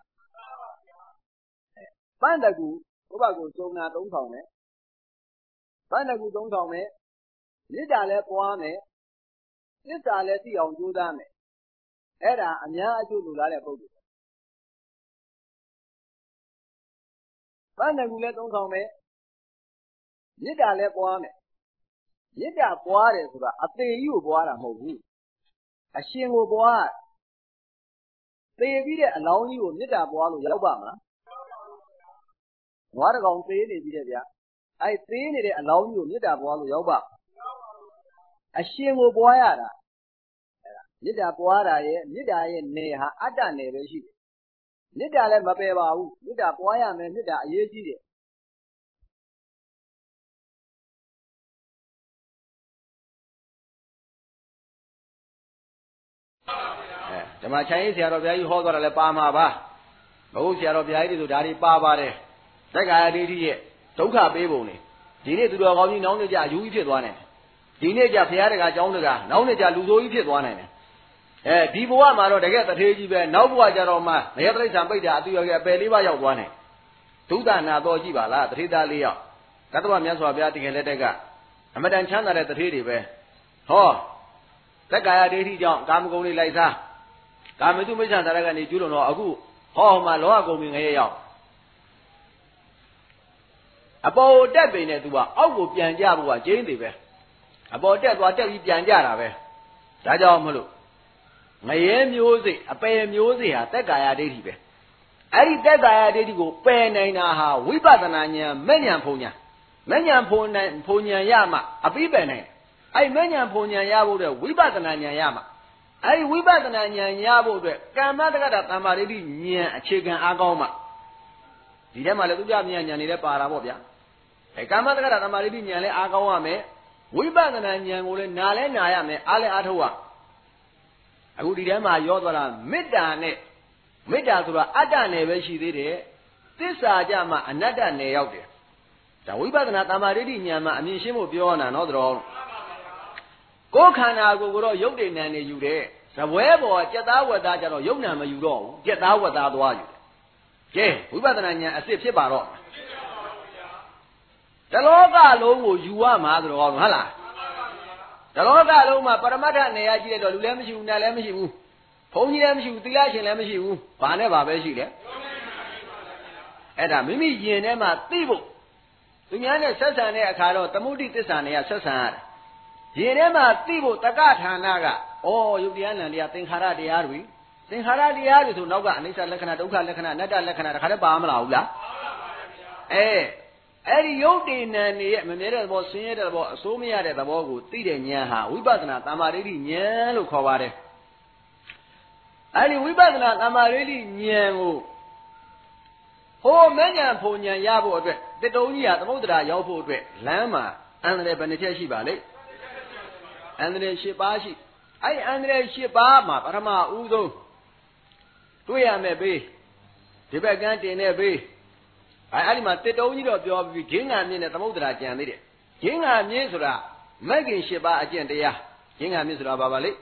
ပန်းတကူဘုရားကိုစုံနာ3000နဲ့ပန်းတကူ3000နဲ့မေတ္တာလည်းပွားမယ်သစ္စာလည်းသိအောင်ကြိုးစားမယ်အဲ့ဒါအများအကျိုးလိုလားတဲ့ပုဂ္ဂိုလ်ပန်းတကူလည်း3000ပဲမေတ္တာလည်းပွားမယ်မေတ္တာပွားတယ်ဆိုတာအသေးကြီးကိုပွားတာမဟုတ်ဘူးအရှင်ကိုပွားသေပြီးတဲ့အလောင်းကြီးကိုမေတ္တာပွားလို့ရောက်ပါမလားနွားတကောင်သေနေပြီတဲ့ဗျအဲ့သေနေတဲ့အလောင်းကြီးကိုမေတ္တာပွားလို့ရောက်ပါအရှင်ကိုပွားရတာမေတ္တာပွားတာရဲ့မေတ္တာရဲ့နယ်ဟာအတ္တနယ်ပဲရှိတယ်မေတ္တာလည်းမပယ်ပါဘူးမေတ္တာပွားရမယ်မေတ္တာအရေးကြီးတယ်ဓမ္မချိုင်းရေးဆရာတော်ဘုရားကြီးဟောသွားတာလည်းပါမှာပါဘုရားဆရာတော်ဘုရားကြီးတို့ဒါတွေပါပါတယ်သက္ကာယဒိဋ္ဌိရဲ့ဒုက္ခပေးပုံတွေဒီနေ့သူတော်ကောင်းကြီးနောက်နေ့ကျအယူကြီးဖြစ်သွားနိုင်တယ်ဒီနေ့ကျဘုရားတကာကျောင်းတကာနောက်နေ့ကျလူဆိုးကြီးဖြစ်သွားနိုင်တယ်ဒီဘဝမှာတော့တကယ်တထေးကြီးပဲနောက်ဘဝကျတော့မှမယတိဋ္ဌံပိဋ္ဌာအတူရောက်အပယ်လေးပါးရောက်သွားနိုင်ဒုသနာတော်ကြည့်ပါလားတထေးသား၄ယောက်တတ္တဝမြတ်စွာဘုရားတကယ်လက်တက်ကအမတန်ချမ်းသာတဲ့တထေးတွေပဲဟောသက္ကာယဒိဋ္ဌိကြောင့်ကာမဂုဏ်တွေလိုက်စားကာမတုမိစ္ဆာသာရကနေကျူးလွန်တော့အခုဟောမှာလောကဂုဏ်တွေငရဲရောက်အပေါ်တက်ပင်နဲ့သူကအောက်ကိုပြန်ကြဖို့ကကျင်းသေးပဲအပေါ်တက်သွားတက်ပြီးပြန်ကြတာပဲဒါကြောင့်မလို့ငရဲမျိုးစိအပယ်မျိုးစိဟာသက်ကာယဒိဋ္ဌိပဲအဲ့ဒီသက်ကာယဒိဋ္ဌိကိုပယ်နိုင်တာဟာဝိပဿနာဉာဏ်မဲ့ဉာဏ်ဖုံဉာဏ်မဲ့ဉာဏ်ဖုံဉာဏ်ရမှအပြီးပယ်နိုင်အဲ့မဲ့ဉာဏ်ဖုံဉာဏ်ရဖို့တဲ့ဝိပဿနာဉာဏ်ရမှအဲ့ဒီဝိပဿနာဉာဏ်ရဖို့အတွက်ကမ္မတက္ကတာသမ္မာဒိဋ္ဌိဉာဏ်အခြေခံအားကောင်းမှဒီထဲမှာလည်းသူပြမြတ်ဉာဏ်တွေလည်းပါတာပေါ့ဗျာကမ္မတက္ကတာသမ္မာဒိဋ္ဌိဉာဏ်လည်းအားကောင်းရမယ်ဝိပဿနာဉာဏ်ကိုလည်းနားလဲနာရမယ်အားလည်းအားထုတ်ရအခုဒီထဲမှာရောသွားတာမေတ္တာနဲ့မေတ္တာဆိုတာအတ္တနယ်ပဲရှိသေးတယ်သစ္စာကြမှာအနတ္တနယ်ရောက်တယ်ဒါဝိပဿနာသမ္မာဒိဋ္ဌိဉာဏ်မှာအမြင်ရှင်းဖို့ပြောနေတာနော်တော်ကိုယ်ခန္ဓာကိုယ်ကတော့ယုတ်တိဏ္ဍနေယူတယ်ဇပွဲပေါ်ကြက်သားဝက်သားကြတော့ယုတ်ဏ္ဍမယူတော့ဘူးကြက်သားဝက်သားသွားယူတယ်ကဲဝိပဿနာဉာဏ်အစစ်ဖြစ်ပါတော့တလောကလုံးကိုယူရမှာဆိုတော့ဟုတ်လားတလောကလုံးမှာပရမတ္ထနေရာကြည့်တဲ့တော့လူလည်းမရှိဘူးနတ်လည်းမရှိဘူးဘုန်းကြီးလည်းမရှိဘူးသီလရှင်လည်းမရှိဘူးဘာနဲ့ဘာပဲရှိတယ်အဲ့ဒါမိမိယင်ထဲမှာသိဖို့သူများနဲ့ဆက်ဆံတဲ့အခါတော့သမုဒိသစ္စာနဲ့ဆက်ဆံရတယ်ယင်ထဲမှာသိဖို့တက္ကဌာနကဩယုတ်တရားနံတရားသင်္ခါရတရားတွေဆိုနောက်ကအနိစ္စလက္ခဏာဒုက္ခလက္ခဏာအနတ္တလက္ခဏာတခါတည်းပါမလားဘူးလားအဲ့ဒီယုတ်တိဏ္ဏရဲ့မမြဲတဲ့သဘောဆင်းရဲတဲ့သဘောအစိုးမရတဲ့သဘောကိုသိတဲ့ဉာဏ်ဟာဝိပဿနာသမ္မာဒိဋ္ဌိဉာဏ်လို့ခေါ်ပါတယ်အဲ့ဒီဝိပဿနာသမ္မာဒိဋ္ဌိဉာဏ်ကိုဟဟိုမဉ္ဇဉ်ဘုံဉဏ်ရဖို့အတွက်တစ်တုံးကြီးကသမုဒ္ဒရာရောက်ဖို့အတွက်လမ်းမှာအန္တရာယ်ဘယ်နှချက်ရှိပါလဲအန္တရာယ်၈ပါးရှိအဲ့အန္တရာယ်၈ပါးမှာပထမဦးဆုံးတွေ့ရမယ်ဘေးဒီဘက်ကန်းတင်တဲ့ဘေးအဲ့ဒီမှာတစ်တုံးကြီးတော့ပြောပြီးဂျင်းငံမြင့်နဲ့သမုဒ္ဒရာကြံသေးတယ်ဂျင်းငံမြင့်ဆိုတာမဂ္ဂင်၈ပါးအကျင့်တရားဂျင်းငံမြင့်ဆိုတာဘာပါလဲ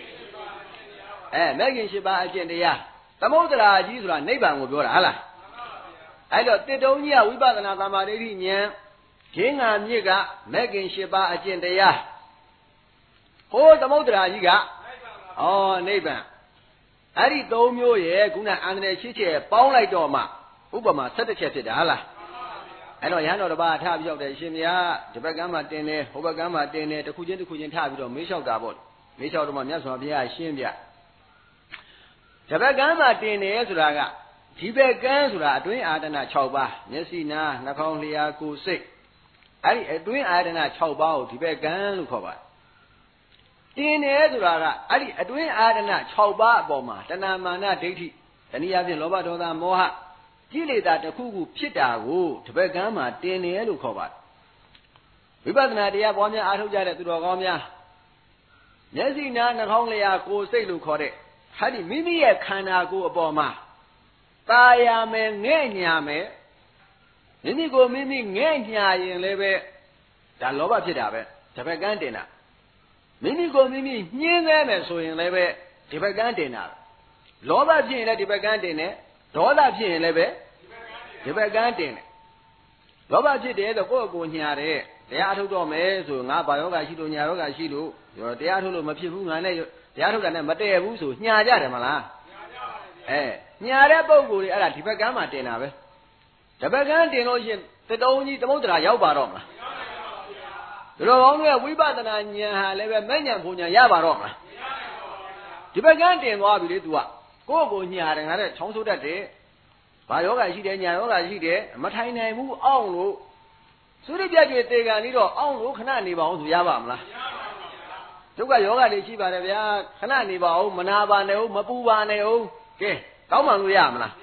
မဂ္ဂင်၈ပါးအကျင့်တရားသမုဒ္ဒရာကြီးဆိုတာနိဗ္ဗာန်ကိုပြောတာဟုတ်လားအဲ့တော့တစ်တုံးကြီးကဝိပဿနာသမာဓိဉာဏ်ဂျင်းငံမြင့်ကမဂ္ဂင်၈ပါးအကျင့်တရားဟိုသမုဒ္ဒရာကြီးကနိဗ္ဗာန်အဲ့ဒီ၃မျိုးရဲ့ခုနအန္တရာယ်၈ချက်ပေါင်းလိုက်တော့မှဥပမာ17ချက်ဖြစ်တာဟုတ်လားအဲ့တော့ရဟန်းတော်တစ်ပါးထပြီးရောက်တယ်ရှင်မြတ်ဒီဘက်ကမ်းမှာတင်တယ်ဟိုဘက်ကမ်းမှာတင်တယ်တစ်ခုချင်းထပြီးတော့မေးလျှောက်တာပေါ့မေးလျှောက်တော့မှမြတ်စွာဘုရားရှင်းပြဒီဘက်ကမ်းမှာတင်တယ်ဆိုတာကဒီဘက်ကမ်းဆိုတာအတွင်းအာတနာ6ပါးမျက်စိနားနှာခေါင်းလျှာကိုယ်စိတ်အဲ့ဒီအတွင်းအာတနာ6ပါးကိုဒီဘက်ကမ်းလို့ခေါ်ပါတယ်တင်တယ်ဆိုတာကအဲ့ဒီအတွင်းအာရဏ6ပါးအပေါ်မှာတဏမာနဒိဋ္ဌိတနည်းအားဖြင့်လောဘဒေါသမောဟကိလေသာတစ်ခုခုဖြစ်တာကိုတပည့်ကမ်းမှာတင်တယ်လို့ခေါ်ပါတယ်ဝိပဿနာတရားပွားများအားထုတ်ကြတဲ့သူတော်ကောင်းများမျက်စိနားနှာခေါင်းလျှာကိုယ်စိတ်လို့ခေါ်တဲ့ဟာဒီမိမိရဲ့ခန္ဓာကိုယ်အပေါ်မှာตาရမယ်ငဲ့ညာမယ်မိမိကိုမိမိငဲ့ညာရင်လည်းပဲဒါလောဘဖြစ်တာပဲတပည့်ကမ်းတင်တာမိမိကိုမိမိညှင်းသေးမယ်ဆိုရင်လည်းပဲဒီဘက်ကန်းတင်တာလောဘဖြစ်ရင်လည်းဒီဘက်ကန်းတင်တယ်ဒေါသဖြစ်ရင်လည်းပဲဒီဘက်ကန်းတင်တယ်လောဘဖြစ်တယ်ဆိုကိုယ့်အကိုညာတယ်တရားထုတ်တော့မယ်ဆိုငါဘာယောဂရှိလို့ညာယောဂရှိလို့တရားထုတ်လို့မဖြစ်ဘူးငါနဲ့တရားထုတ်တာနဲ့မတည့်ဘူးဆိုညာကြတယ်မလားညာတဲ့ပုံကိုယ်တွေအဲ့ဒါဒီဘက်ကန်းမှာတင်တာပဲဒီဘက်ကန်းတင်လို့ရှိရင်တတုံးကြီးသမုဒ္ဒရာရောက်ပါတော့မလားဒီလိုကောင်းတဲ့ဝိပဿနာဉာဏ်ဟာလည်းပဲမဲ့ဉာဏ်ဘုံဉာဏ်ရပါတော့မလားဒီဘက်ကန်းတင်သွားပြီလေ तू ကကိုယ့်ကိုညာတယ်ငါတဲ့ချောင်းဆိုးတတ်တယ်ဘာယောဂရှိတယ်ညာယောဂရှိတယ်မထိုင်နိုင်ဘူးအောင့်လို့သုရိပြကျွေတေကံလေးတော့အောင့်လို့ခဏနေပါအောင်ဆိုရပါမလားဒုက္ခယောဂလေးရှိပါတယ်ဗျာခဏနေပါအောင်မနာပါနဲ့ဦးမပူပါနဲ့ဦးကဲတောင်းပန်လို့ရမလား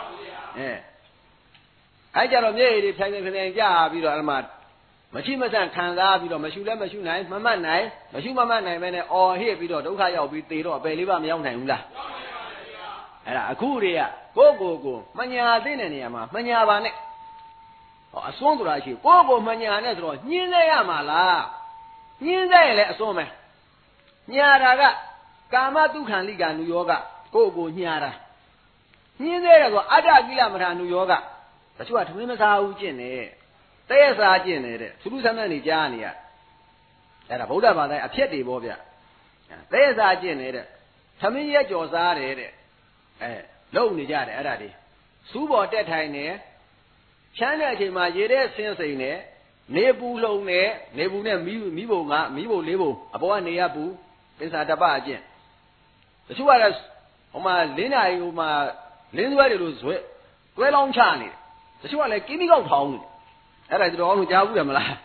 အဲ့ကြတော့မျက်ရည်တွေဖြိုင်ဖြိုင်ကြပြီးတော့အဲ့မှာမရှိမဆန့်ခံစားပြီးတော့မရှုလည်းမရှုနိုင်မမှတ်နိုင်မရှုမမှတ်နိုင်ပဲနဲ့အော်ဟစ်ပြီးတော့ဒုက္ခရောက်ပြီးသေတော့အပယ်လေးပါမရောက်နိုင်ဘူးလားအဲ့ဒါအခုတွေကကိုမညာသိတဲ့နေရာမှာမညာပါနဲ့အစွန်းဆိုတာရှိကိုမညာနဲ့ဆိုတော့ညှင်းသေးရမှာလားညှင်းသေးရင်လည်းအစွန်းပဲညာတာကကာမတုခံလိကာနုယောဂကိုညာတာညှင်းသေးတယ်ဆိုအတ္တကိလမထာနုယောဂတချို့ကထမင်းမစားဘူးကျင့်တယ်တဲ့ရစားကျင့်နေတဲ့သူလူဆမ်းတဲ့နေကြားနေရအဲ့ဒါဗုဒ္ဓဘာသာအဖြစ်တွေပေါ့ဗျတဲ့ရစားကျင့်နေတဲ့သမင်းရဲ့ကြော်စားတယ်တဲ့လုံနေကြတယ်အဲ့ဒါတွေစူးပေါ်တက်ထိုင်နေချမ်းတဲ့အချိန်မှာရေတဲ့ဆင်းစိန်နေနေပူလုံနေနေပူနဲ့မီးဘုံလေးဘုံအပေါ်ကနေရပူပင်စာတပအကျင့်တချို့ကတော့ဟိုမှာလင်းနာရီဟိုမှာလင်းသွဲတွေလို့ဇွဲတွဲလောင်းချနေတယ်တချို့ကလည်းကင်းပြီးကောက်ထောင်းနေအဲ့ဒါတော်အောင်ကြားဘူးရမလား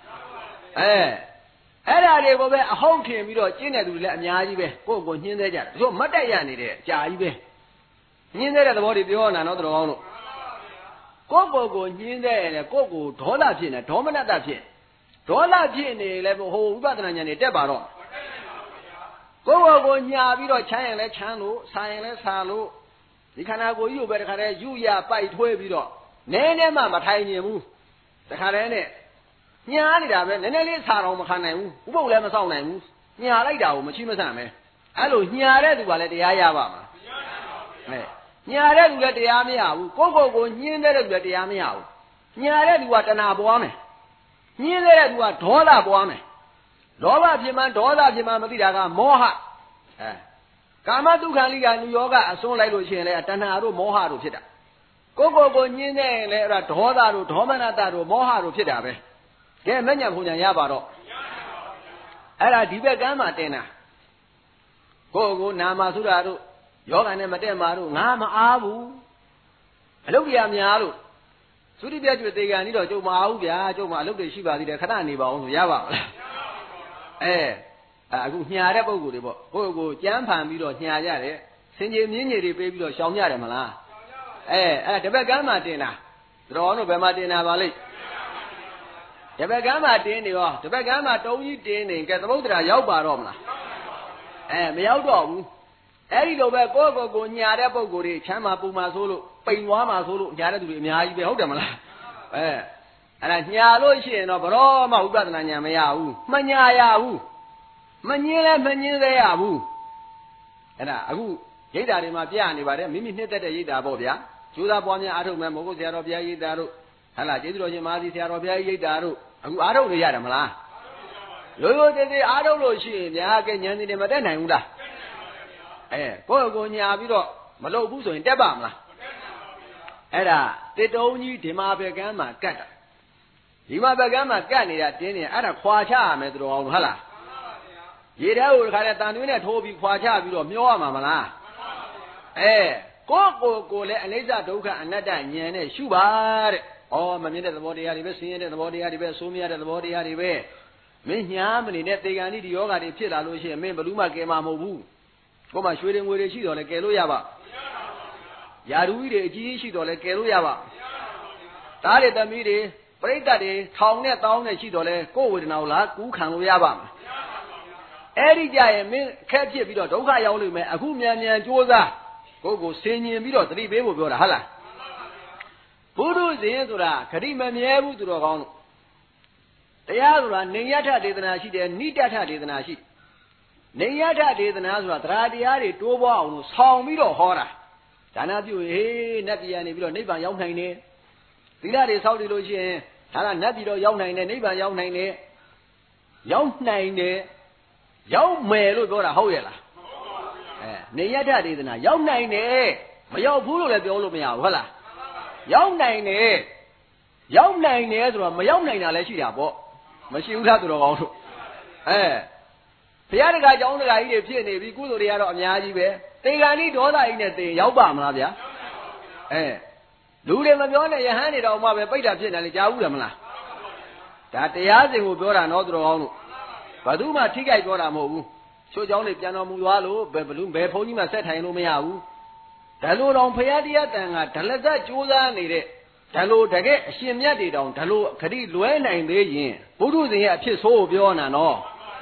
အဲ့ဒါတွေကိုပဲအဟုတ်ထင်ပြီးတော့ကျင့်တဲ့သူတွေလည်းအများကြီးပဲကိုညှင်းသေးကြတယ်တို့မတ်တက်ရနေတယ်အကြာကြီးပဲညှင်းသေးတဲ့သဘောတွေပြောနေတာနော်တော်အောင်လို့ကိုညှင်းသေးရင်လည်းကိုဒေါသဖြစ်နေဒေါမနတဖြစ်ဒေါသဖြစ်နေလည်းဟိုဝိပဿနာဉာဏ်တွေတက်ပါတော့ကိုညာပြီးတော့ချမ်းရင်လည်းချမ်းလို့စားရင်လည်းစားလို့ဒီခန္ဓာကိုယ်ကြီးကိုပဲတခါတည်းယူရပိုက်ထွေးပြီးတော့နည်းနည်းမှမထိုင်နိုင်ဘူးတခါတည်းနဲ့ညားနေတာပဲနည်းနည်းလေးစားတော့မခံနိုင်ဘူးဥပုပ်လည်းမဆောင်နိုင်ဘူးညာလိုက်တာကိုမချိမဆန့်ပဲအဲ့လိုညာတဲ့သူကလည်းတရားရပါမှာညာတဲ့သူလည်းတရားမရဘူးကိုညှင်းတဲ့သူလည်းတရားမရဘူးညာတဲ့သူကတဏှာပွားမယ်ညှင်းတဲ့သူကဒေါသပွားမယ်လောဘဖြစ်မှဒေါသဖြစ်မှမသိတာကမောဟကာမတုခံလိကာနုယောဂအစွန်းလိုက်လို့ရှိရင်လည်းတဏှာတို့မောဟတို့ဖြစ်တာကိုညှင်းတဲ့ရင်လည်းအဲ့ဒါဒေါသတို့ဒေါမနတတို့မောဟတို့ဖြစ်တာပဲကဲမညံ့ဖုန်ညာရပါတော့အဲ့ဒါဒီဘက်ကမ်းမှာတင်တာကိုနာမသုဒ္ဓတို့ယောဂနဲ့မတက်မှာတို့ငါမအားဘူးအလုပ်ပြများလို့သုတိပြကျွေတေကန်ကြီးတော့ကျုံမအားဘူးဗျာကျုံမအလုပ်တွေရှိပါသေးတယ်ခဏနေပါအောင်ဆိုရပါမလားအခုညာတဲ့ပုံကိုယ်တွေပေါ့ကိုကြမ်းဖန်ပြီးတော့ညာကြတယ်စင်ကြီးမြင်းကြီးတွေပေးပြီးတော့ရှောင်ကြတယ်မလားအဲ့တပတ်ကမ်းမှာတင်တာတော်တို့ဘယ်မှာတင်တာပါလိမ့်တပည့်ကမ်းမှာတင်းနေရောတပည့်ကမ်းမှာတုံးကြီးတင်းနေကဲသမုဒ္ဒရာရောက်ပါတော့မလားမရောက်တော့ဘူးအဲ့ဒီလိုပဲကိုညာတဲ့ပုံကိုယ်တွေချမ်းသာပူမှာဆိုလို့ပိန်သွားမှာဆိုလို့ညာတဲ့သူတွေအများကြီးပဲဟုတ်တယ်မလားအဲ့ဒါညာလို့ရှိရင်တော့ဘရောမှဥပဒနာညာမရဘူးမညာရဘူးမငင်းလဲမငင်းသေးရဘူးအဲ့ဒါအခုရိတ်တာတွေမှာပြနေပါတယ်မိမိနှစ်သက်တဲ့ရိတ်တာပေါ့ဗျာကျိုးသားပွားများအားထုတ်မယ်မဟုတ်ဆရာတော်ဘုရားရိတ်တာတို့ဟလာကျေးဇူးတော်ရှင်မဟာစီဆရာတော်ဘုရားရိတ်တာတို့အခုအားထုတ်နေရတယ်မလားရိုးရိုးတည်းတည်းအားထုတ်လို့ရှိရင်ဗျာကဲဉာဏ်နေမတက်နိုင်ဘူးလားကိုညာပြီးတော့မလုပ်ဘူးဆိုရင်တက်ပါမလားအဲ့ဒါတစ်တုံးကြီးဒီမှာဘက်ကမ်းမှာကတ်တာဒီမှာဘက်ကမ်းမှာကတ်နေတာတင်းနေအဲ့ဒါခွာချရမယ်တော်အောင်ဟုတ်လားရေထဲကိုတခါတည်းတန်သွင်းနဲ့ထိုးပြီးခွာချပြီးတော့မျောရမှာမလားကိုလည်းအနိစ္စဒုက္ခအနတ္တဉာဏ်နဲ့ရှုပါတဲ့မမြင်တဲ့သဘောတရားတွေပဲဆင်းရဲတဲ့သဘောတရားတွေပဲဆိုးမရတဲ့သဘောတရားတွေပဲမင်းညာမနေတဲ့သေကံဒီယောဂါတွေဖြစ်လာလို့ရှိရင်မင်းဘယ်သူမှကယ်မှာမဟုတ်ဘူးကိုမှရွှေတွေငွေတွေရှိတော်လဲကယ်လို့ရပါယာရူကြီးတွေအကြီးကြီးရှိတော်လဲကယ်လို့ရပါသားတွေသမီးတွေပြိတ္တတွေထောင်နဲ့တောင်းနဲ့ရှိတော်လဲကိုယ်ဝေဒနာကိုလားကူးခံလို့ရပါမယ်အဲ့ဒီကြရင်မင်းခက်ဖြစ်ပြီးတော့ဒုက္ခရောက်လိမ့်မယ်အခုမြန်ကြိုးစားကိုဆင်ញင်ပြီးတော့သတိပေးဖို့ပြောတာဟုတ်လားဘုဒ္ဓဇင်ဆိုတာခတိမမြဲဘူးသူတော်ကောင်းလို့တရားဆိုတာနေယထဒေသနာရှိတယ်နိတထဒေသနာရှိနေယထဒေသနာဆိုတာတရားတရားတွေတိုးပွားအောင်လို့ဆောင်ပြီးတော့ဟောတာဒါနပြုဟေးနတ်ပြည်ကနေပြီးတော့နိဗ္ဗာန်ရောက်နိုင်တယ်သီလတွေစောင့်တည်လို့ရှိရင်ဒါကနတ်ပြည်တော့ရောက်နိုင်တယ်နိဗ္ဗာန်ရောက်နိုင်တယ်ရောက်မယ်လို့ပြောတာဟုတ်ရဲ့လားနေယထဒေသနာရောက်နိုင်တယ်မရောက်ဘူးလို့လည်းပြောလို့မရဘူးဟုတ်လားရောက်နိုင်တယ်ဆိုတော့မရောက်နိုင်တာလည်းရှိတာပေါ့မရှိဘူးလားသူတော်ကောင်းတို့ဘုရားတကာကျောင်းတကာကြီးတွေဖြစ်နေပြီကုသိုလ်တွေကတော့အများကြီးပဲတေဂာနိဒေါသကြီးနဲ့တေရောက်ပါမလားဗျာလူတွေမပြောနဲ့ယဟန်တွေတော့မှပဲပိဋ္ဌာဖြစ်နေလေကြားဘူးတယ်မလားဒါတရားစဉ်ကိုပြောတာနော်သူတော်ကောင်းတို့ဘယ်သူမှထိကြိုက်ပြောတာမဟုတ်ဘူးချိုးเจ้าတွေပြန်တော်မူသွားလို့ဘယ်ဘုန်းကြီးမှဆက်ထိုင်လို့မရဘူးဒါလိုတော့ဘုရားတရားတန်ကဒလဇတ်ကြိုးစားနေတဲ့ဒါလိုတကယ်အရှင်မြတ်တွေတောင်ဒါလိုခတိလွဲနိုင်သေးရင်ဘုဒ္ဓဇင်ရဲ့အဖြစ်ဆိုးကိုပြောနာနော်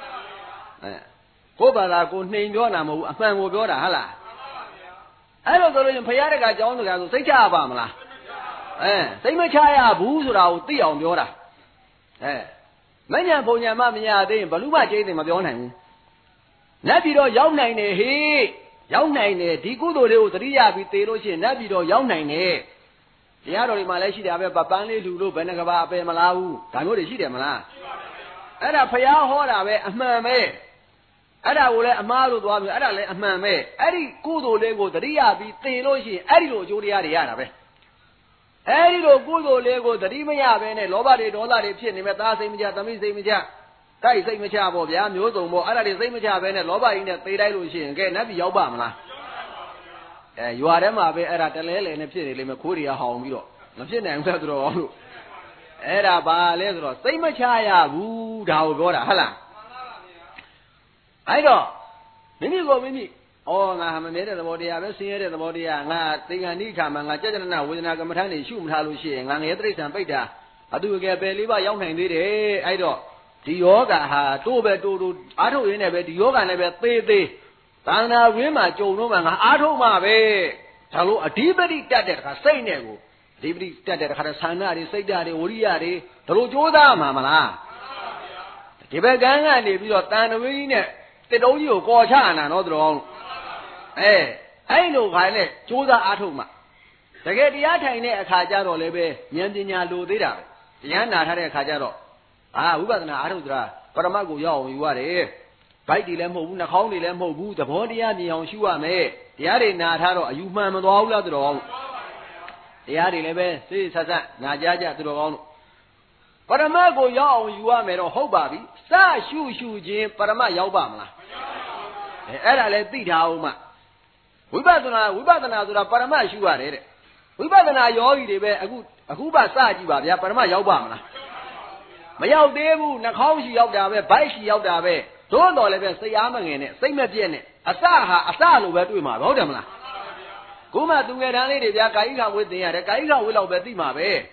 ကိုယ်ဘာသာကိုနှိမ်ပြောနာမဟုတ်ဘူးအမှန်ကိုပြောတာဟုတ်လားအဲ့လိုဆိုလို့ရင်ဘုရားတကာကျောင်းတကာဆိုစိတ်ချရပါမလားစိတ်မချရဘူးဆိုတာကိုသိအောင်ပြောတာမညံပုံညာမမရသေးရင်ဘလူမကျိသိမပြောနိုင်ဘူးနတ်ပြည်တော့ရောက်နိုင်တယ်ဟေးရောက်နိုင်တယ်ဒီကုသိုလ်တွေကိုသတိရပြီးသေလို့ရှိရင်နတ်ပြည်တော့ရောက်နိုင်တယ်တရားတော်တွေမှာလည်းရှိတယ်ပဲပန်းလေးလူလို့ဘယ်နှကဘာအပယ်မလားဘူးဒါမျိုးတွေရှိတယ်မလားအဲ့ဒါဖျားဟောတာပဲအမှန်ပဲအဲ့ဒါကိုလည်းအမှားလို့သွားပြီးအဲ့ဒါလည်းအမှန်ပဲအဲ့ဒီကုသိုလ်လေးကိုသတိရပြီးသေလို့ရှိရင်အဲ့ဒီလိုအကျိုးတရားတွေရတာပဲအဲ့ဒီလိုကုသိုလ်လေးကိုသတိမရဘဲနဲ့လောဘတွေဒေါသတွေဖြစ်နေမဲ့သားစိတ်မချသမီးစိတ်မချတိုက်စိတ်မချပေါ့ဗျာမျိုးစုံပေါ့အဲ့ဒါတွေစိတ်မချဘဲနဲ့လောဘကြီးနဲ့သေတိုက်လို့ရှိရင်ကဲနတ်ပြည်ရောက်ပါမလားရွာထဲမှာပဲအဲ့ဒါတလဲလဲနဲ့ဖြစ်နေလိမ့်မယ်ခိုးတွေကဟောင်ပြီးတော့မဖြစ်နိုင်ဘူးဆိုတော့လို့အဲ့ဒါဘာလဲဆိုတော့စိတ်မချရဘူးဒါကိုပြောတာဟုတ်လားအဲ့တော့မိမိကိုမိမိငါမမြဲတဲ့သဘောတရားပဲဆင်းရဲတဲ့သဘောတရားငါသင်္ကန်းဤခါမှာငါကြကြနဝေဒနာကမ္မထမ်းနေရှုမထားလို့ရှိရင်ငါငယ်တိရစ္ဆာန်ပိဋ္ဌာအတူအကယ်ပဲလေးပါရောက်နိုင်သေးတယ်အဲ့တော့ဒီယောဂဟာတိုးအားထုတ်ရင်းနဲ့ပဲဒီယောဂနဲ့ပဲသေးသာသနာ့ဝင်းမှာကြုံတော့မှငါအားထုတ်မှပဲဒါလို့အဓိပတိတတ်တဲ့တခါစိတ်နဲ့ကိုအဓိပတိတတ်တဲ့တခါဆန္ဒတွေစိတ်ဓာတ်တွေဝရိယတွေဒါလို့ကြိုးစားမှာမလားဒီဘက်ကန်းကနေပြီးတော့တန်တဝင်းကြီးနဲ့တစ်တုံးကြီးကိုကော်ချနာနော်သူတော်အဲ့လိုခိုင်းနဲ့ကြိုးစားအားထုတ်မှတကယ်တရားထိုင်တဲ့အခါကျတော့လည်းပဲဉာဏ်ပညာလိုသေးတာပဲတရားနာထားတဲ့အခါကျတော့ဝိပဿနာအားထုတ်တာပရမတ်ကိုရောက်အောင်ယူရတယ်ဗိုက်တွေလည်းမဟုတ်ဘူးနှာခေါင်းတွေလည်းမဟုတ်ဘူးသဘောတရားမြင်အောင်ရှုရမယ်တရားတွေနာထားတော့အယူမှန်မသွားဘူးလားသူတော်ကောင်းတရားတွေလည်းပဲစိတ်ဆက်ဆက်နာကြသူတော်ကောင်းတို့ပရမတ်ကိုရောက်အောင်ယူရမယ်တော့ဟုတ်ပါပြီစရှုခြင်းပရမတ်ရောက်ပါမလားအဲ့ဒါလည်းသိထားအောင်မှဝိပဿနာဆိုတာပရမတ်ရှုရတယ်တဲ့ဝိပဿနာယောဂီတွေပဲအခုပါစကြည့်ပါဗျာပရမတ်ရောက်ပါမလားမရောက်သေးဘူးနှာခေါင်းရှိရောက်တာပဲဗိုက်ရှိရောက်တာပဲသို့တော်လည်းပဲစိတ်အားမငယ်နဲ့စိတ်မပြည့်နဲ့အစလိုပဲတွေ့မှာဟုတ်တယ်မလားခုမှသူငယ်တန်းလေးတွေဗျာကာယိကဝိသင်ရတယ်ကာယိကဝိလောက်ပဲသိမှာပဲ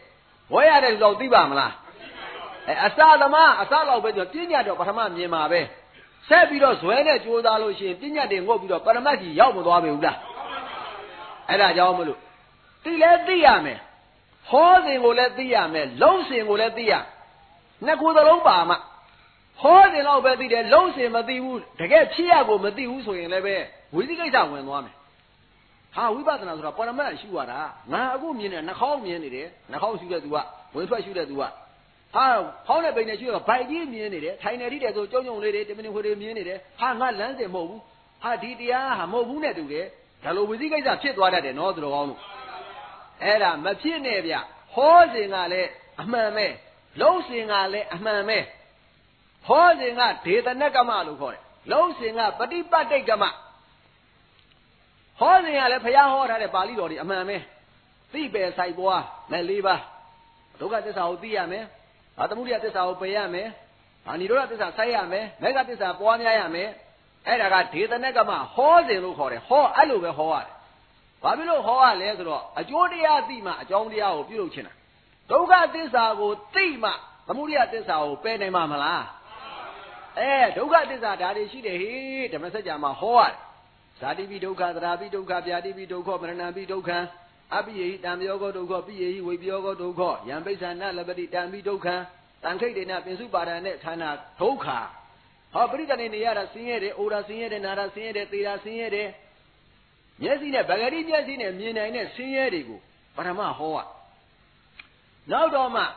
ဝဲရတဲ့လူတော့သိပါမလားအစသမားအစလောက်ပဲပြောပညာတော့ပထမမြင်ပါပဲဆက်ပြီးတော့ဇွဲနဲ့ကြိုးစားလို့ရှိရင်ပညာတွေငုတ်ပြီးတော့ပရမတ်ကြီးရောက်မသွားပြီဘူးလားအဲ့ဒါကြောင့်မလို့သိလဲသိရမယ်ဟောစဉ်ကိုလည်းသိရမယ်လုံးစဉ်ကိုလည်းသိရနှစ်ခုသလုံးပါမှဟောစဉ်တော့ပဲသိတယ်လုံးစဉ်မသိဘူးတကယ်ဖြစ်ရကိုမသိဘူးဆိုရင်လည်းပဲဝိသိကိစ္စဝင်သွားမယ်ဟာဝိပဿနာဆိုတာပရမတ်ရှုရတာငါအခုမြင်တယ်နှာခေါင်းမြင်နေတယ်နှာခေါင်းရှုတဲ့သူကဝင်ထွက်ရှုတဲ့သူကဟာခေါင်းနဲ့ပိန်နဲ့ရှုရဗိုက်ကြီးမြင်နေတယ်ထိုင်နေထိတယ်ဆိုကြုံကြုံလေးတွေတမင်ခွေတွေမြင်နေတယ်ဟာငါလမ်းစဉ်မဟုတ်ဘူးဟာဒီတရားဟာမဟုတ်ဘူးနဲ့တူတယ်ဒါလိုဝိသိကိစ္စဖြစ်သွားတတ်တယ်နော်သူတော်ကောင်းတို့အဲ့ဒါမဖြစ်နဲ့ဗျဟောစဉ်ကလည်းအမှန်ပဲလုံးစဉ်ကလည်းအမှန်ပဲဟောစဉ်ကဒေသနကမလို့ခေါ်တယ်လုံးစဉ်ကပฏิပတ်တိတ်ကမဟောစဉ်ကလည်းဘုရားဟောထားတဲ့ပါဠိတော်တွေအမှန်ပဲသိပယ်ဆိုင်ပွားမဲ့၄ပါးဒုက္ခသစ္စာကိုသိရမယ်သမုဒယသစ္စာကိုပယ်ရမယ်နိရောဓသစ္စာဆိုက်ရမယ်မေဃသစ္စာပွားများရမယ်အဲ့ဒါကဒေသနကမဟောစဉ်လို့ခေါ်တယ်ဟောအဲ့လိုပဲဟောရတယ်ဘာဖြစ်လို့ဟောရလဲဆိုတော့အကျိုးတရားသိမှအကြောင်းတရားကိုပြုလုပ်ချင်တာဒုက္ခသစ္စာကိုသိမှသမုဒယသစ္စာကိုပယ်နိုင်မှာမလားဒုက္ခသစ္စာဒါတွေရှိတယ်ဟေးဓမ္မစကြာမှာဟောရတယ်ဇာတိပိဒုက္ခသရာပိဒုက္ခဗျာတိပိဒုက္ခမရဏပိဒုက္ခအပိယေဟိတံပြောကောဒုက္ခပိယေဟိဝိပယောကောဒုက္ခယံပိဿာနလပတိတံပိဒုက္ခတံခိတ်တေနပင်စုပါဒံနဲ့ဌာနဒုက္ခဟောပရိသနေနေရတာဆင်းရဲတယ်အိုတာဆင်းရဲတယ်နာတာဆင်းရဲတယ်သေတာဆင်းရဲတယ်မျက်စိနဲ့ဗဂတိမျက်စိနဲ့မြင်နိုင်တဲ့ဆင်းရဲတွေကိုပထမဟောရနောက်တော့မှ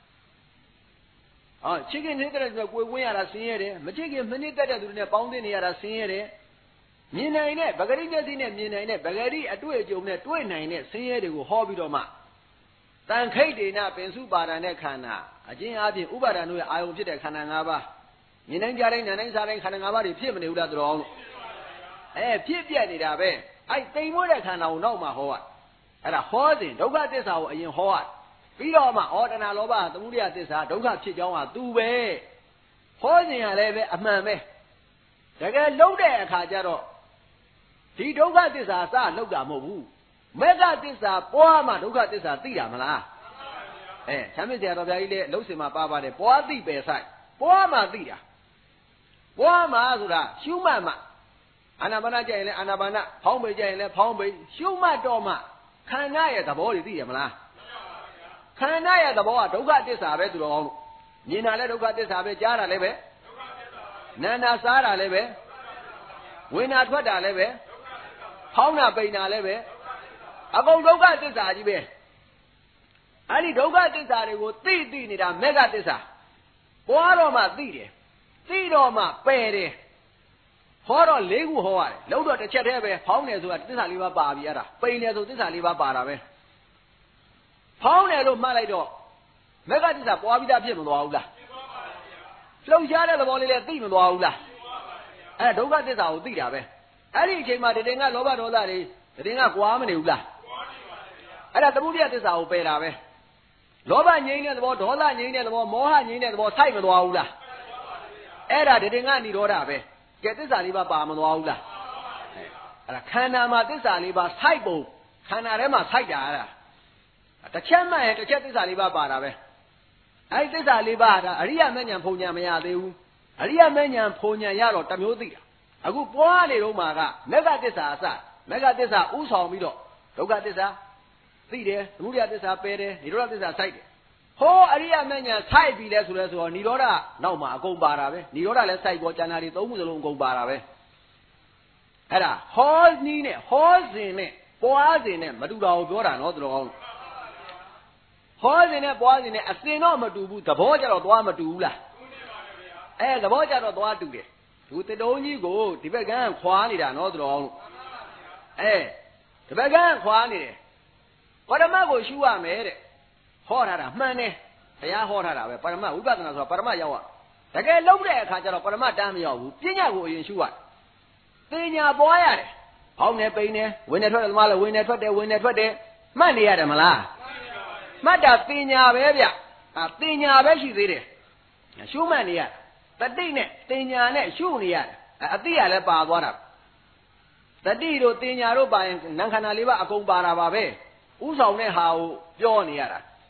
ချစ်ခင်နေတဲ့လူကိုကိုယ်ဝင်ရတာဆင်းရဲတယ်မချစ်ခင်မနစ်သက်တဲ့သူတွေနဲ့ပေါင်းသင်းနေရတာဆင်းရဲတယ်မြင်နိုင်တဲ့ဗဂတိမျက်စိနဲ့မြင်နိုင်တဲ့ဗဂတိအတွေ့အကြုံနဲ့တွေ့နိုင်တဲ့ဆင်းရဲတွေကိုဟောပြီးတော့မှတန်ခိတ်ဒေနပင်စုပါဒံနဲ့ခန္ဓာအချင်းအပြင်ဥပါဒံတို့ရဲ့အာယုံဖြစ်တဲ့ခန္ဓာ၅ပါးမြင်နိုင်ကြတိုင်းနားတိုင်းစားတိုင်းခန္ဓာ၅ပါးတွေဖြစ်မနေဘူးလားတော်အောင်လို့ဖြစ်ပြနေတာပဲတိမ်မွေးတဲ့ခန္ဓာကိုနောက်မှဟောရအဲ့ဒါဟောစဉ်ဒုက္ခသစ္စာကိုအရင်ဟောရပြီးတော့မှဩတဏလောဘသမုဒယသစ္စာဒုက္ခဖြစ်ကြောင်းဟာသူပဲဟောစဉ်ကလည်းပဲအမှန်ပဲတကယ်လုံးတဲ့အခါကျတော့ဒီဒုက္ခသစ္စာစလောက်တာမဟုတ်ဘူးမေဃသစ္စာပွားမှဒုက္ခသစ္စာသိတာမလားချမ်းမြေ့ဆရာတော်ဘုရားကြီးလည်းလုံးစင်မှာပါပါတယ်ပွားသိပယ်ဆိုင်ပွားမှသိတာပွားမှဆိုတာရှုမှတ်မှအာနာပါနကြရင်လည်းအာနာပါနဖောင်းပိတ်ကြရင်လည်းဖောင်းပိတ်ရှုမှတ်တော့မှခန္ဓာရဲ့သဘောတွေသိရမလားခန္ဓာရဲ့သဘောကဒုက္ခသစ္စာပဲသူတော်ကောင်းလို့မြင်တာလည်းဒုက္ခသစ္စာပဲကြားတာလည်းပဲနာနာစားတာလည်းပဲဝင်တာထွက်တာလည်းပဲဖောင်းတာပိန်တာလည်းပဲအကုန်ဒုက္ခသစ္စာကြီးပဲအဲ့ဒီဒုက္ခသစ္စာတွေကိုသိနေတာမေဃသစ္စာပွားတော့မှသိတယ်သိတော့မှပယ်တယ်ဟောတော့၄ခုဟောရတယ်လုံးတော့တစ်ချက်တည်းပဲဖောင်းတယ်ဆိုတာသစ္စာ၄ပါးပါပြီအဲ့ဒါပိန်တယ်ဆိုသစ္စာ၄ပါးပါတာပဲဖောင်းတယ်လို့မှတ်လိုက်တော့မေဃသစ္စာပွားပြီးသားဖြစ်မသွားဘူးလားလှုပ်ရှားတဲ့သဘောလေးလည်းသိမသွားဘူးလားဒုက္ခသစ္စာကိုသိတာပဲအဲ့ဒီအချိန်မှာတည်ငါလောဘဒေါသတွေတည်ငါကွာမနေဘူးလားအဲ့ဒါသမုဒယသစ္စာကိုပယ်တာပဲလောဘငြိမ်းတဲ့သဘောဒေါသငြိမ်းတဲ့သဘောမောဟငြိမ်းတဲ့သဘောစိုက်မသွားဘူးလားအဲ့ဒါတည်ငါနိရောဓပဲကဲသစ္စာလေးပါပါမသွားဘူးလားအဲ့ဒါခန္ဓာမှာသစ္စာလေးပါစိုက်ပုံခန္ဓာထဲမှာစိုက်တာအဲ့ဒါတစ်ချက်မှရင်တစ်ချက်သစ္စာလေးပါပါတာပဲအဲ့ဒီသစ္စာလေးပါဒါအရိယမဉ္ဇဉ်ဖုန်ဉဏ်မရသေးဘူးအရိယမဉ္ဇဉ်ဖုန်ဉဏ်ရတော့တစ်မျိုးသိတာအခုပွားနေတော့မှာကမေဃသစ္စာအစမေဃသစ္စာဥဆောင်ပြီးတော့ဒုက္ခသစ္စာသိတယ်သမုဒယသစ္စာပယ်တယ်နိရောဓသစ္စာစိုက်တယ်ဟောအရိယမဉ္ဇဉ်စိုက်ပြီးလဲဆိုတော့နိရောဓနောက်မှာအကုန်ပါတာပဲနိရောဓလည်းစိုက်ပေါ်ကျန်တာတွေသုံးခုစလုံးအကုန်ပါတာပဲအဲ့ဒါဟောနီးနဲ့ဟောစဉ်နဲ့ပွားစဉ်နဲ့မတူတာကိုပြောတာနော်သူတော်ကောင်းဟောစဉ်နဲ့ပွားစဉ်နဲ့အစင်တော့မတူဘူးသဘောကြတော့သွားမတူဘူးလားသဘောကြတော့သွားတူတယ်သူတတုံးကြီးကိုဒီဘက်ကန်းခွာနေတာနော်သူတော်ကောင်းဒီဘက်ကန်းခွာနေတယ်ပရမတ်ကိုရှုရမယ်တဲ့ဟောထားတာမှန်တယ်ဘုရားဟောထားတာပဲပရမတ်ဝိပဿနာဆိုတာပရမတ်ရောက်ရတကယ်လုံးတဲ့အခါကျတော့ပရမတ်တမ်းမရောက်ဘူးပညာကိုအရင်ရှုရပညာပွားရတယ်ဟောင်းနေပိန်နေဝင်နေထွက်တယ်သမားလည်းဝင်နေထွက်တယ်ဝင်နေထွက်တယ်မှတ်နေရတယ်မလားမှတ်တာပညာပဲဗျပညာပဲရှိသေးတယ်ရှုမှတ်နေရတတိနဲ့ပညာနဲ့ရှုနေရတယ်အတိရလည်းပါသွားတာတတိတို့ပညာတို့ပါရင်နံခန္ဓာလေးပါအကုန်ပါတာပါပဲဥဆောင်တဲ့ဟာကိုပြောနေရတာ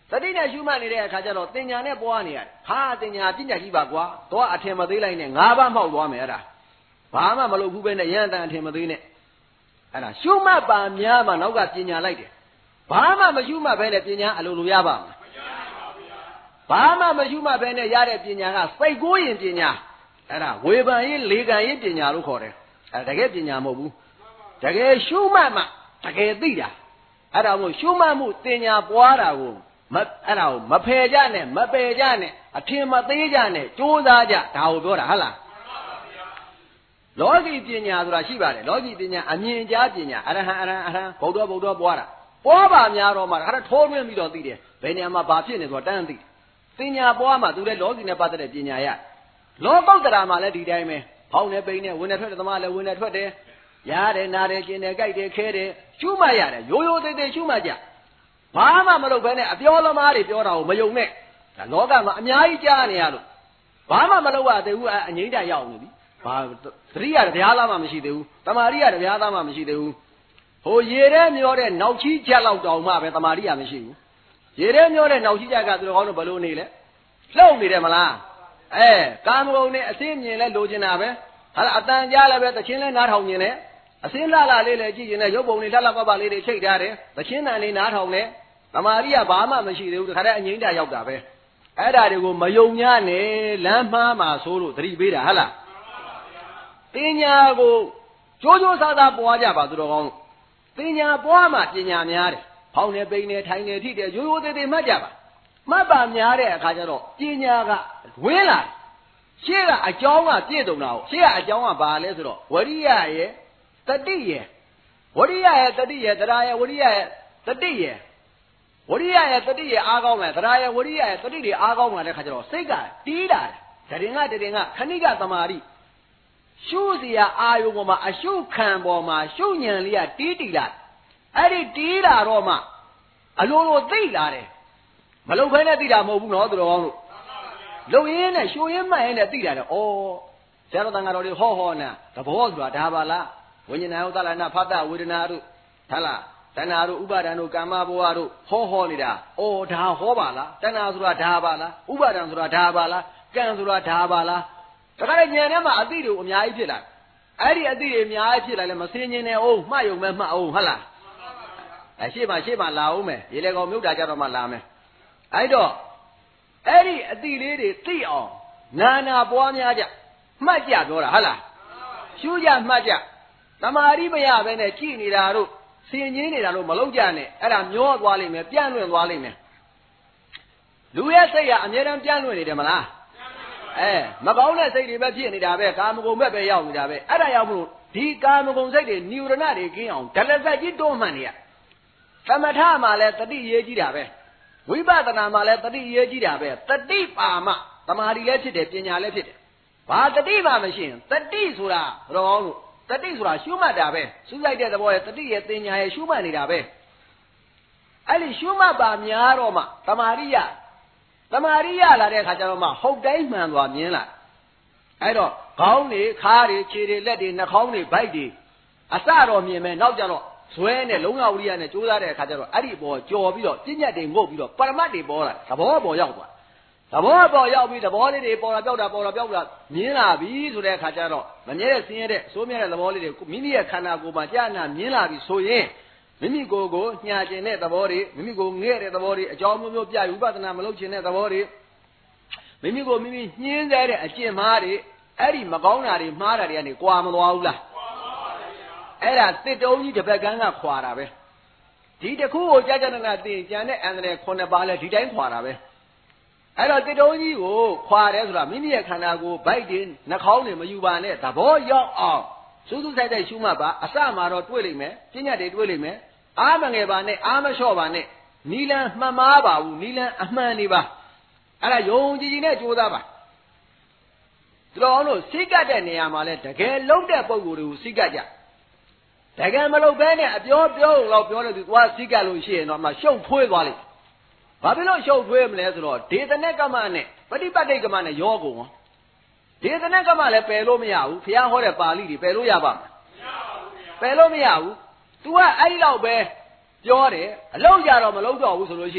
သတိနဲ့ရှုမှတ်နေတဲ့အခါကျတော့တင်ညာနဲ့ပွားနေရတယ်ဟာတင်ညာပညာရှိပါကွာတော့အထင်မသေးလိုက်နဲ့၅ပါးမှောက်သွားမယ်အဲ့ဒါဘာမှမလုပ်ဘူးပဲနဲ့ရန်တန်အထင်မသေးနဲ့အဲ့ဒါရှုမှတ်ပါများမှနောက်ကပညာလိုက်တယ်ဘာမှမရှုမှတ်ဘဲနဲ့ပညာအလိုလိုရပါ့မလားဘာမှမရှုမှတ်ဘဲနဲ့ရတဲ့ပညာကစိတ်ကိုးရင်ပညာအဲ့ဒါဝေဖန်ရေးလေကံရေးပညာလို့ခေါ်တယ်အဲ့တကယ်ပညာမဟုတ်ဘူးတကယ်ရှုမှတ်မှတကယ်သိတာအဲ့ဒါမို့ရှုမှတ်မှုတင်ညာပွားတာကိုအဲ့ဒါကိုမဖယ်ကြနဲ့မပယ်ကြနဲ့အထင်မသေးကြနဲ့ကြိုးစားကြဒါကိုပြောတာဟုတ်လားလောကီပညာဆိုတာရှိပါတယ်လောကီပညာအမြင်ကြားပညာအရဟံဗုဒ္ဓပွားတာပွားပါများတော့မှခါထိုးတွင်းပြီးတော့သိတယ်ဘယ်နေရာမှာဘာဖြစ်နေဆိုတာတန်းသိပညာပွားမှသူလည်းလောကီနဲ့ပတ်သက်တဲ့ပညာရလောကုတ္တရာမှာလည်းဒီတိုင်းပဲဖောင်းနေပိန်နေဝင်နေထွက်တယ်သမားလည်းဝင်နေထွက်တယ်ရတယ်နားတယ်ကျင်တယ်ကြိုက်တယ်ခဲတယ်ရှုမှတ်ရတယ်ရိုးရိုးသေးသေးရှုမှတ်ကြဘာမှမလုပ်ဘဲနဲ့အပြောသမားတွေပြောတာကိုမယုံနဲ့ဒါလောကမှာအများကြီးကြားနေရလို့ဘာမှမလုပ်ရသေးဘူးအငိမ့်တရောက်နေပြီဘာသတိရတရားသားမှမရှိသေးဘူးတမာရိရတရားသားမှမရှိသေးဘူးဟိုရေထဲမျောတဲ့နောက်ချီးချက်လောက်တောင်မှပဲတမာရိရမရှိဘူးရေထဲမျောတဲ့နောက်ချီးချက်ကသူတော်ကောင်းတို့ဘလို့နေလဲလှုပ်နေတယ်မလားကာမဂုဏ်နဲ့အစင်းမြင်လဲလိုချင်တာပဲဟာအတန်ကြားလည်းပဲတခြင်းလဲနားထောင်နေတယ်အစင်းလှလှလေးလည်းကြည့်ရင်လည်းရုပ်ပုံလေးလှလှပပလေးတွေချိတ်ထားတယ်တခြင်းတန်လေးနားထောင်တယ်တမာရိရဘာမှမရှိသေးဘူးတခါတည်းအငိမ့်တရောက်တာပဲအဲ့ဒါတွေကိုမယုံညနဲ့လမ်းမှားမှာဆိုလို့သတိပေးတာဟဟလားတင်ညာကိုကြိုးကြိုးစားစားပွားကြပါသူတော်ကောင်းတင်ညာပွားမှပညာများတယ်ဖောင်းနေပိန်နေထိုင်နေထိတယ်ရိုးရိုးသေးသေးမှတ်ကြပါမှတ်ပါများတဲ့အခါကျတော့ပညာကဝင်းလာရှေ့ကအကြောင်းကပြည့်စုံတာကိုရှေ့ကအကြောင်းကဘာလဲဆိုတော့ဝရိယရဲ့တတိရဲ့ဝရိယရဲ့တတိရဲ့တရားရဲ့ဝရိယရဲ့တတိရဲ့ဝရိယရဲ့တတိရဲ့အားကောင်းမယ်တရားရဲ့ဝရိယရဲ့တတိတွေအားကောင်းမှတဲ့ခါကျတော့စိတ်ကတီးလာတယ်တရင်ကခဏိကသမာဓိရှုစရာအာယုံပေါ်မှာအရှုခံပေါ်မှာရှုဉဏ်လေးကတီးလာအဲ့ဒီတီးလာတော့မှအလိုလိုသိလာတယ်မလုံခဲနဲ့သိတာမဟုတ်ဘူးနော်သူတော်ကောင်းတို့လုံရင်းနဲ့ရှုရင်းမှတ်ရင်းနဲ့သိတာတော့ဆရာတော်တန်ဃာတော်တွေဟောနာသဘောဆိုတာဒါပါလားဝိညာဏယောသလနာဖတ်တာဝေဒနာတို့ဟာလားတဏှာတို့ဥပါဒံတို့ကာမဘဝတို့ဟောနေတာဒါဟောပါလားတဏှာဆိုတာဒါပါလားဥပါဒံဆိုတာဒါပါလားကံဆိုတာဒါပါလားဒါကြတဲ့ဉာဏ်ထဲမှာအသိတွေအများကြီးဖြစ်လာအဲ့ဒီအသိတွေအများကြီးဖြစ်လာလဲမစင်းခြင်းနဲ့မှတ်ယုံမဲ့မှတ်အောင်ဟုတ်လားရှေ့မှာလာအောင်မယ်ရေလေကောင်မြုပ်တာကြတော့မှလာမယ်အဲ့တော့အဲ့ဒီအသိလေးတွေသိအောင်နာပွားများကြမှတ်ကြပြောတာဟုတ်လားရှုကြမှတ်ကြသမာဓိမရဘဲနဲ့ကြည်နေတာတို့ဆင်ခြင်နေတာတို့မလုပ်ကြနဲ့အဲ့ဒါမျောသွားလိမ့်မယ်ပြန့်လွင့်သွားလိမ့်မယ်လူရဲ့စိတ်ကအမြဲတမ်းပြန့်လွင့်နေတယ်မလားမကောင်းတဲ့စိတ်တွေပဲဖြစ်နေတာပဲကာမဂုဏ်ဘက်ပဲရောက်နေတာပဲအဲ့ဒါရောက်မလို့ဒီကာမဂုဏ်စိတ်တွေနိဝရဏတွေကင်းအောင်ဒလစက်ကြီးတွန်းမှန်နေရသမထမှာလည်းတတိရေးကြီးတာပဲဝိပဿနာမှာလည်းတတိရေးကြီးတာပဲတတိပါမသမာဓိလည်းဖြစ်တယ်ပညာလည်းဖြစ်တယ်ဘာတတိမှမရှိရင်တတိဆိုတာတော်ကောင်းလို့တတိဆိုတာရှုမှတ်တာပဲစူးစိုက်တဲ့သဘောရဲ့တတိရဲ့တင်ညာရဲ့ရှုမှတ်နေတာပဲအဲ့ဒီရှုမှတ်ပါများတော့မှသမာဓိရလာတဲ့အခါကျတော့မှဟုတ်တိုင်းမှန်သွားမြင်လာအဲ့တော့ခေါင်းတွေခါးတွေခြေတွေလက်တွေနှာခေါင်းတွေဗိုက်တွေအစတော့မြင်မယ်နောက်ကျတော့ဇွဲနဲ့လုံးဝဝိရိယနဲ့ကြိုးစားတဲ့အခါကျတော့အဲ့ဒီပေါ်ကြော်ပြီးတော့ပြဉ္ညတ်တွေငုတ်ပြီးတော့ပရမတ်တွေပေါ်လာသဘောပေါ်ရောက်သွားသဘောပေါ်ရောက်ပြီးသဘောလေးတွေပေါ်လာပြောက်တာမြင်လာပြီဆိုတဲ့အခါကျတော့မမြဲတဲ့ဆင်းရဲတဲ့စိုးမြဲတဲ့သဘောလေးတွေမိမိရဲ့ခန္ဓာကိုယ်မှာကြာနာမြင်လာပြီဆိုရင်မိမိကိုယ်ကိုညှာကျင်တဲ့သဘောတွေမိမိကိုငဲ့တဲ့သဘောတွေအကြောင်းမျိုးပြယူပဒနာမလုပ်ချင်တဲ့သဘောတွေမိမိကိုမိမိညှင်းစေတဲ့အကျင့်မှားတွေအဲ့ဒီမကောင်းတာတွေမှားတာတွေကနေကွာမသွားဘူးလားအဲ့ဒါတစ်တုံးကြီးတစ်ပတ်ကန်းကခွာတာပဲဒီတစ်ခုကိုကြာကြာနာသိကြံတဲ့အန္တရာယ်9ပါးလဲဒီတိုင်းခွာတာပဲအဲ့တော့တစ်တုံးကြီးကိုခွာတယ်ဆိုတာမိမိရဲ့ခန္ဓာကိုယ်ဗိုက်တွေနှာခေါင်းတွေမယူပါနဲ့သဘောရောက်အောင်စူးစူးဆိုင်ဆိုင်ရှုမှတ်ပါအစမှာတော့တွေ့လိမ့်မယ်ပြဉ္ညတ်တွေတွေ့လိမ့်မယ်အားမငယ်ပါနဲ့အားမလျှော့ပါနဲ့နီလန်မှန်မားပါဘူးနီလန်အမှန်နေပါအဲ့ဒါယုံကြည်ကြည်နဲ့ကြိုးစားပါဒီလိုအောင်လို့စိတ်ကတ်တဲ့နေရာမှာလဲတကယ်လုံးတဲ့ပုံကိုယ်တွေကိုစိတ်ကတ်ကြတကယ်မလုပ်ဘဲနဲ့အပြောလို့ပြောလို့သူသွားစိတ်ကတ်လို့ရှိရင်တော့မှရှုပ်ထွေးသွားလိမ့်ဘာဖြစ်လို့ရှုပ်ထွေးမလဲဆိုတော့ဒေသနကမ္မနဲ့ပฏิပတ်တိတ်ကမ္မနဲ့ရောကုန်ရောဒေသနကမ္မလည်းပယ်လို့မရဘူးဘုရားဟောတဲ့ပါဠိတွေပယ်လို့ရပါ့မလားပယ်လို့မရဘူး तू ကအဲ့ဒီလောက်ပဲပြောတယ်အလုံးကြတော့မလုံးတော့ဘူးဆိုလို့ရှိရင်ဒ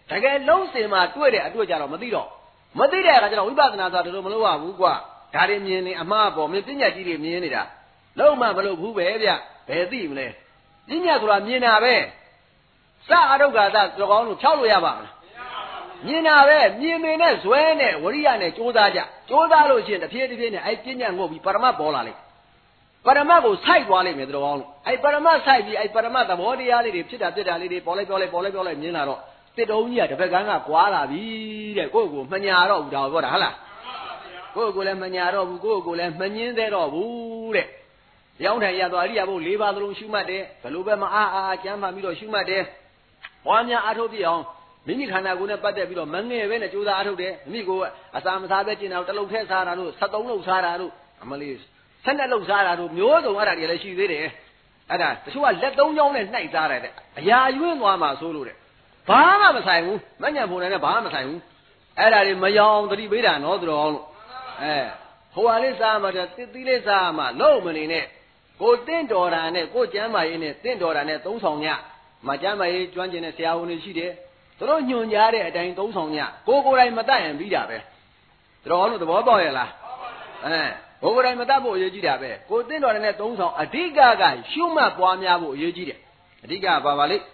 တကယ်လုံးစင်မှာတွေ့တဲ့အတွေ့ကြတော့မသိတဲ့အခါကျတော့ဝိပဿနာဆိုတာတို့မလို့ရဘူးကွာဒါတွေမြင်နေအမှားပေါ့မင်းပညာကြီးတွေမြင်နေတာလုံးမမလို့ဘူးပဲဗျဘယ်သိမလဲပညာဆိုတာမြင်တာပဲစအရုက္ခသသကောင်းလို့ဖြောက်လို့ရပါမလားမြင်တာပဲမြင်နေနဲ့ဇွဲနဲ့ဝရိယနဲ့ကြိုးစားလို့ရှိရင်တစ်ဖြည်းနဲ့အဲ့ပညာငုတ်ပြီးပရမတ်ပေါ်လာလိမ့်ပရမတ်ကိုစိုက်သွားလိမ့်မယ်သကောင်းလို့အဲ့ပရမတ်စိုက်ပြီးအဲ့ပရမတ်သဘောတရားလေးတွေဖြစ်တာလေးတွေပေါ်လိုက်မြင်လာတော့တစ်တုံးကြီးကတစ်ဖက်ကန်းကကွာလာပြီတဲ့ကိုယ့်ကိုမညာတော့ဘူးဒါပြောတာဟုတ်လားကိုယ့်ကိုလည်းမညာတော့ဘူးကိုယ့်ကိုလည်းမငင်းသေးတော့ဘူးတဲ့ရောင်းထိုင်ရသွားအရိယာဘု၄ပါးသလုံးရှုမှတ်တယ်ဘယ်လိုပဲမအားကျမ်းမှပြီးတော့ရှုမှတ်တယ်ပွားများအားထုတ်ပြအောင်မိမိခန္ဓာကိုယ်နဲ့ပတ်သက်ပြီးတော့မငဲ့ပဲနဲ့ကြိုးစားအားထုတ်တယ်မိမိကိုအစာမစားပဲကျင်တာတလုံးထဲစားတာတို့73လုံးစားတာတို့အမလေး12လုံးစားတာတို့မျိုးစုံအဲ့ဒါတွေလည်းရှိသေးတယ်အဲ့ဒါတချို့ကလက်3ချောင်းနဲ့နှိုက်စားတယ်တဲ့အရာယွင်းသွားမှာဆိုလို့တဲ့ဘာမှမဆိုင်ဘူးမညံဖုန်နဲ့ဘာမှမဆိုင်ဘူးအဲ့ဒါတွေမယောင်သတိပေးတာနော်သူတော်လို့ဟိုဟာလေးစားမှတစ်သီးလေးစားမှလုံးမနေနဲ့ကိုတင့်တော်တာနဲ့ကိုကျမ်းမာရေးနဲ့တင့်တော်တာနဲ့သုံးဆောင်ညမကျမ်းမာရေးကျွမ်းကျင်တဲ့ဆရာဝန်တွေရှိတယ်သူတို့ညွှန်ကြားတဲ့အတိုင်းသုံးဆောင်ညကိုယ်တိုင်မတတ်ရင်ပြီးတာပဲသူတော်လို့သဘောပေါက်ရဲ့လားကိုယ်တိုင်မတတ်ဖို့အရေးကြီးတာပဲကိုတင့်တော်တဲ့နဲ့သုံးဆောင်အဓိကကရှုမှတ်ပွားများဖို့အရေးကြီးတယ်အဓိကဘာပါလိမ့်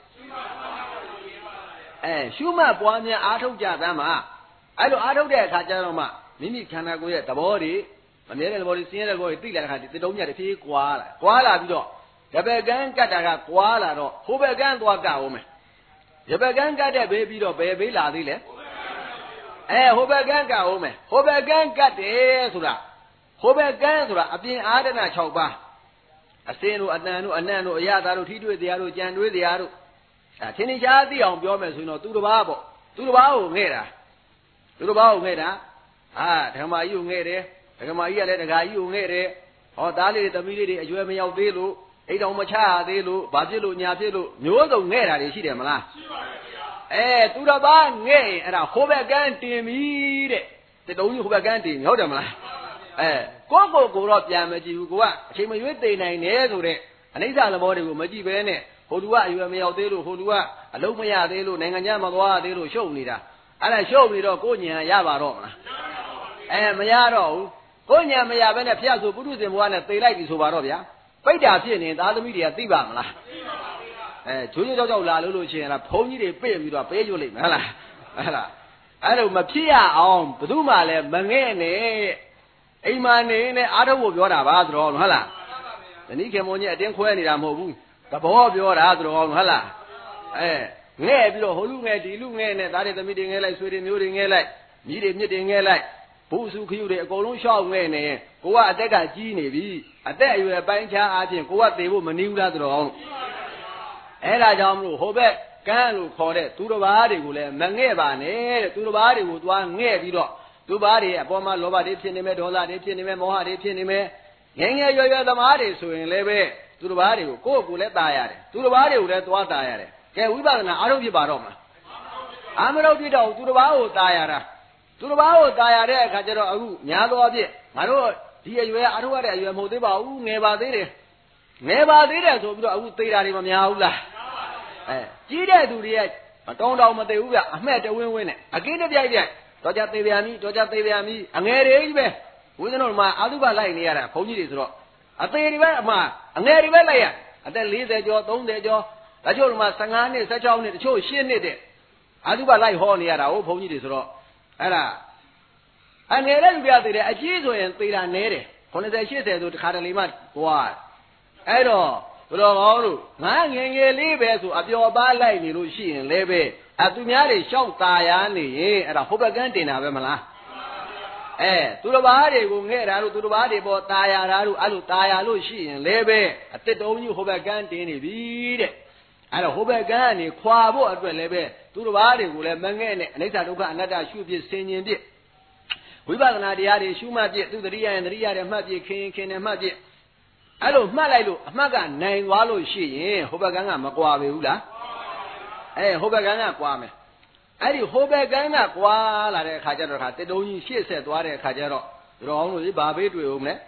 ရှုမှတ်ပွားများအားထုတ်ကြသမ်းမှာအဲ့လိုအားထုတ်တဲ့အခါကျတော့မှမိမိခန္ဓာကိုယ်ရဲ့သဘောတွေမမြဲတဲ့သဘောတွေဆင်းရဲတဲ့သဘောတွေသိလာတဲ့အခါဒီတုံးညတစ်ပြေးကွာလာပြီးတော့တပည့်ကန်းကတ်တာကကွာလာတော့ဟိုဘက်ကန်းသွားကအောင်မယ်တပည့်ကန်းကတ်တဲ့ဘေးပြီးတော့ဘယ်ဘေးလာသေးလဲဟိုဘက်ကန်းကအောင်မယ်ဟိုဘက်ကန်းကတ်တယ်ဆိုတာဟိုဘက်ကန်းဆိုတာအပြင်အာဒနာ6ပါးအစင်းတို့အတန်တို့အနံ့တို့အရသာတို့ထိတွေ့တရားတို့ကြံတွေးတရားတို့ထင်ရှားသိအောင်ပြောမယ်ဆိုရင်တော့သူတစ်ပါးပေါ့သူတစ်ပါးကိုငဲ့တာဓမ္မကြီးကိုငဲ့တယ်ဓမ္မကြီးကလည်းဒကာကြီးကိုငဲ့တယ်ဟောသားလေးတွေသမီးလေးတွေအရွယ်မရောက်သေးလို့အိမ်တော်မချရသေးလို့ဘာဖြစ်လို့ညာဖြစ်လို့မျိုးစုံငဲ့တာတွေရှိတယ်မလားရှိပါဗျာသူတစ်ပါးငဲ့ရင်အဲ့ဒါဟိုဘက်ကန်းတင်ပြီတဲ့တတုံးကြီးဟိုဘက်ကန်းတင်ဟုတ်တယ်မလားကိုတော့ပြန်မကြည့်ဘူးကိုကအချိန်မရွေးတိမ်နိုင်တယ်ဆိုတဲ့အနိစ္စသဘောတွေကိုမကြည့်ဘဲနဲ့ဟိုလူကအရွယ်မရောက်သေးလို့ဟိုလူကအလုံးမရသေးလို့နိုင်ငံခြားမသွားသေးလို့ရှုပ်နေတာအဲ့ဒါရှုပ်ပြီးတော့ကိုညာရပါတော့မလားမရတော့ဘူးကိုညာမရဘဲနဲ့ဖျက်ဆိုပုထုဇဉ်ဘဝနဲ့သေလိုက်ပြီဆိုပါတော့ဗျာပိဋ္ဌာဖြစ်နေသားသမီးတွေကသိပါမလားသိပါပါဗျာဂျိုးကြောက်လာလို့ရှိရင်လားဘုန်းကြီးတွေပြည့်ပြီးတော့ပေးရွတ်လိုက်မယ်ဟလားအဲ့လိုမဖြစ်ရအောင်ဘယ်သူမှလည်းမငဲ့နဲ့အိမ်မှာနေနဲ့အားထုတ်ဖို့ပြောတာပါဆိုတော့ဟုတ်လားတနည်းခင်မုန်းကြီးအတင်းခွဲနေတာမဟုတ်ဘူးသဘောပြောတာဆိုတော့ဟုတ်လားငဲ့ပြီးတော့ဟိုလူငဲ့ဒီလူငဲ့နဲ့သားတွေသမီးတွေငဲ့လိုက်ဆွေတွေမျိုးတွေငဲ့လိုက်မြည်တွေမြစ်တွေငဲ့လိုက်ဘုစုခရုတွေအကုန်လုံးရှောက်ငဲ့နေကိုကအသက်ကကြီးနေပြီအသက်အရွယ်ပိုင်းခြားအားဖြင့်ကိုကသေဖို့မနည်းဘူးလားဆိုတော့အဲ့ဒါကြောင့်မလို့ဟိုဘက်ကန်းလို့ခေါ်တဲ့သူတစ်ပါးတွေကိုလည်းမငဲ့ပါနဲ့တဲ့သူတစ်ပါးတွေကိုသွားငဲ့ပြီးတော့သူတစ်ပါးတွေအပေါ်မှာလောဘတွေဖြစ်နေမယ်ဒေါသတွေဖြစ်နေမယ်မောဟတွေဖြစ်နေမယ်ငယ်ငယ်ရွယ်ရွယ်သမားတွေဆိုရင်လည်းပဲသူတစ်ပါးတွေကိုကိုယ့်ကိုယ်လည်းตายရတယ်သူတစ်ပါးတွေကိုလည်းသွားตายရတယ်ကဲဝိပဿနာအားထုတ်ဖြစ်ပါတော့မလားအာမထုတ်ဖြစ်တော့သူတစ်ပါးကိုตายရတာသူတစ်ပါးကိုตายရတဲ့အခါကျတော့အခုများသောအဖြစ်ငါတို့ဒီအရွယ်အားထုတ်ရတဲ့အရွယ်မဟုတ်သေးပါဘူးငယ်ပါသေးတယ်ဆိုပြီးတော့အခုသေတာတွေမများဘူးလားကြီးတဲ့သူတွေရဲ့တောင်းမသေးဘူးဗျအမှက်တဝင်းဝင်းနဲ့အကင်းတပြိုက်တော့ကြသေးပြန်ပြီအငယ်တွေကြီးပဲဝိဇ္ဇနုမှာအာသုဘလိုက်နေရတာဘုန်းကြီးတွေဆိုတော့အသေးတွေပဲအငယ်တွေပဲလိုက်ရအသက်40ကျော်30ကျော်တချို့မှာ15နှစ်16နှစ်တချို့10နှစ်တဲ့အာသုဘလိုက်ဟောနေရတာဟုတ်ဘုန်းကြီးတွေဆိုတော့အဲ့ဒါအငယ်တဲ့လူပြသေးတယ်အကြီးဆိုရင်သေတာနဲတယ်90 80ဆိုတခါတလေမှသွားအဲ့တော့ဘယ်တော်ကောင်းလို့ငါငယ်ငယ်လေးပဲဆိုအပျော်ပါလိုက်နေလို့ရှိရင်လည်းပဲသူများတွေရှောက်ตายရနေရင်အဲ့ဒါဟိုဘက်ကန်းတင်တာပဲမလားသူတစ်ပါးတွေကိုငဲ့တာလို့သူတစ်ပါးတွေပေါ်ตายရတာလို့အဲ့လိုตายရလို့ရှိရင်လည်းပဲအတစ်တုံးကြီးဟိုဘက်ကန်းတင်နေပြီတဲ့အဲ့တော့ဟိုဘက်ကန်းကနေခွာဖို့အတွက်လည်းပဲသူတစ်ပါးတွေကိုလည်းမငဲ့နဲ့အနိစ္စဒုက္ခအနတ္တရှုပြဆင်ញင်ပြဝိပဿနာတရားတွေရှုမှတ်ပြသူတရိယာရင်တရိယာတယ်မှတ်ပြခင်တယ်မှတ်ပြအဲ့လိုမှတ်လိုက်လို့အမှတ်ကနိုင်သွားလို့ရှိရင်ဟိုဘက်ကန်းကမကွာပေဘူးလားဟိုဘက်ကန်းကကွာမယ်အဲ့ဒီဟိုဘက်ကန်းကကွာလာတဲ့အခါကျတော့တစ်တုံးကြီးရှေ့ဆက်သွားတဲ့အခါကျတော့တော်အောင်လို့ဒီဘာဘေးတွေ့ဦးမလဲ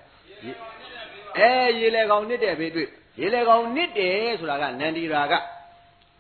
ရေလေကောင်နစ်တဲ့ဘေးတွေ့ရေလေကောင်နစ်တယ်ဆိုတာကနန္ဒီရာက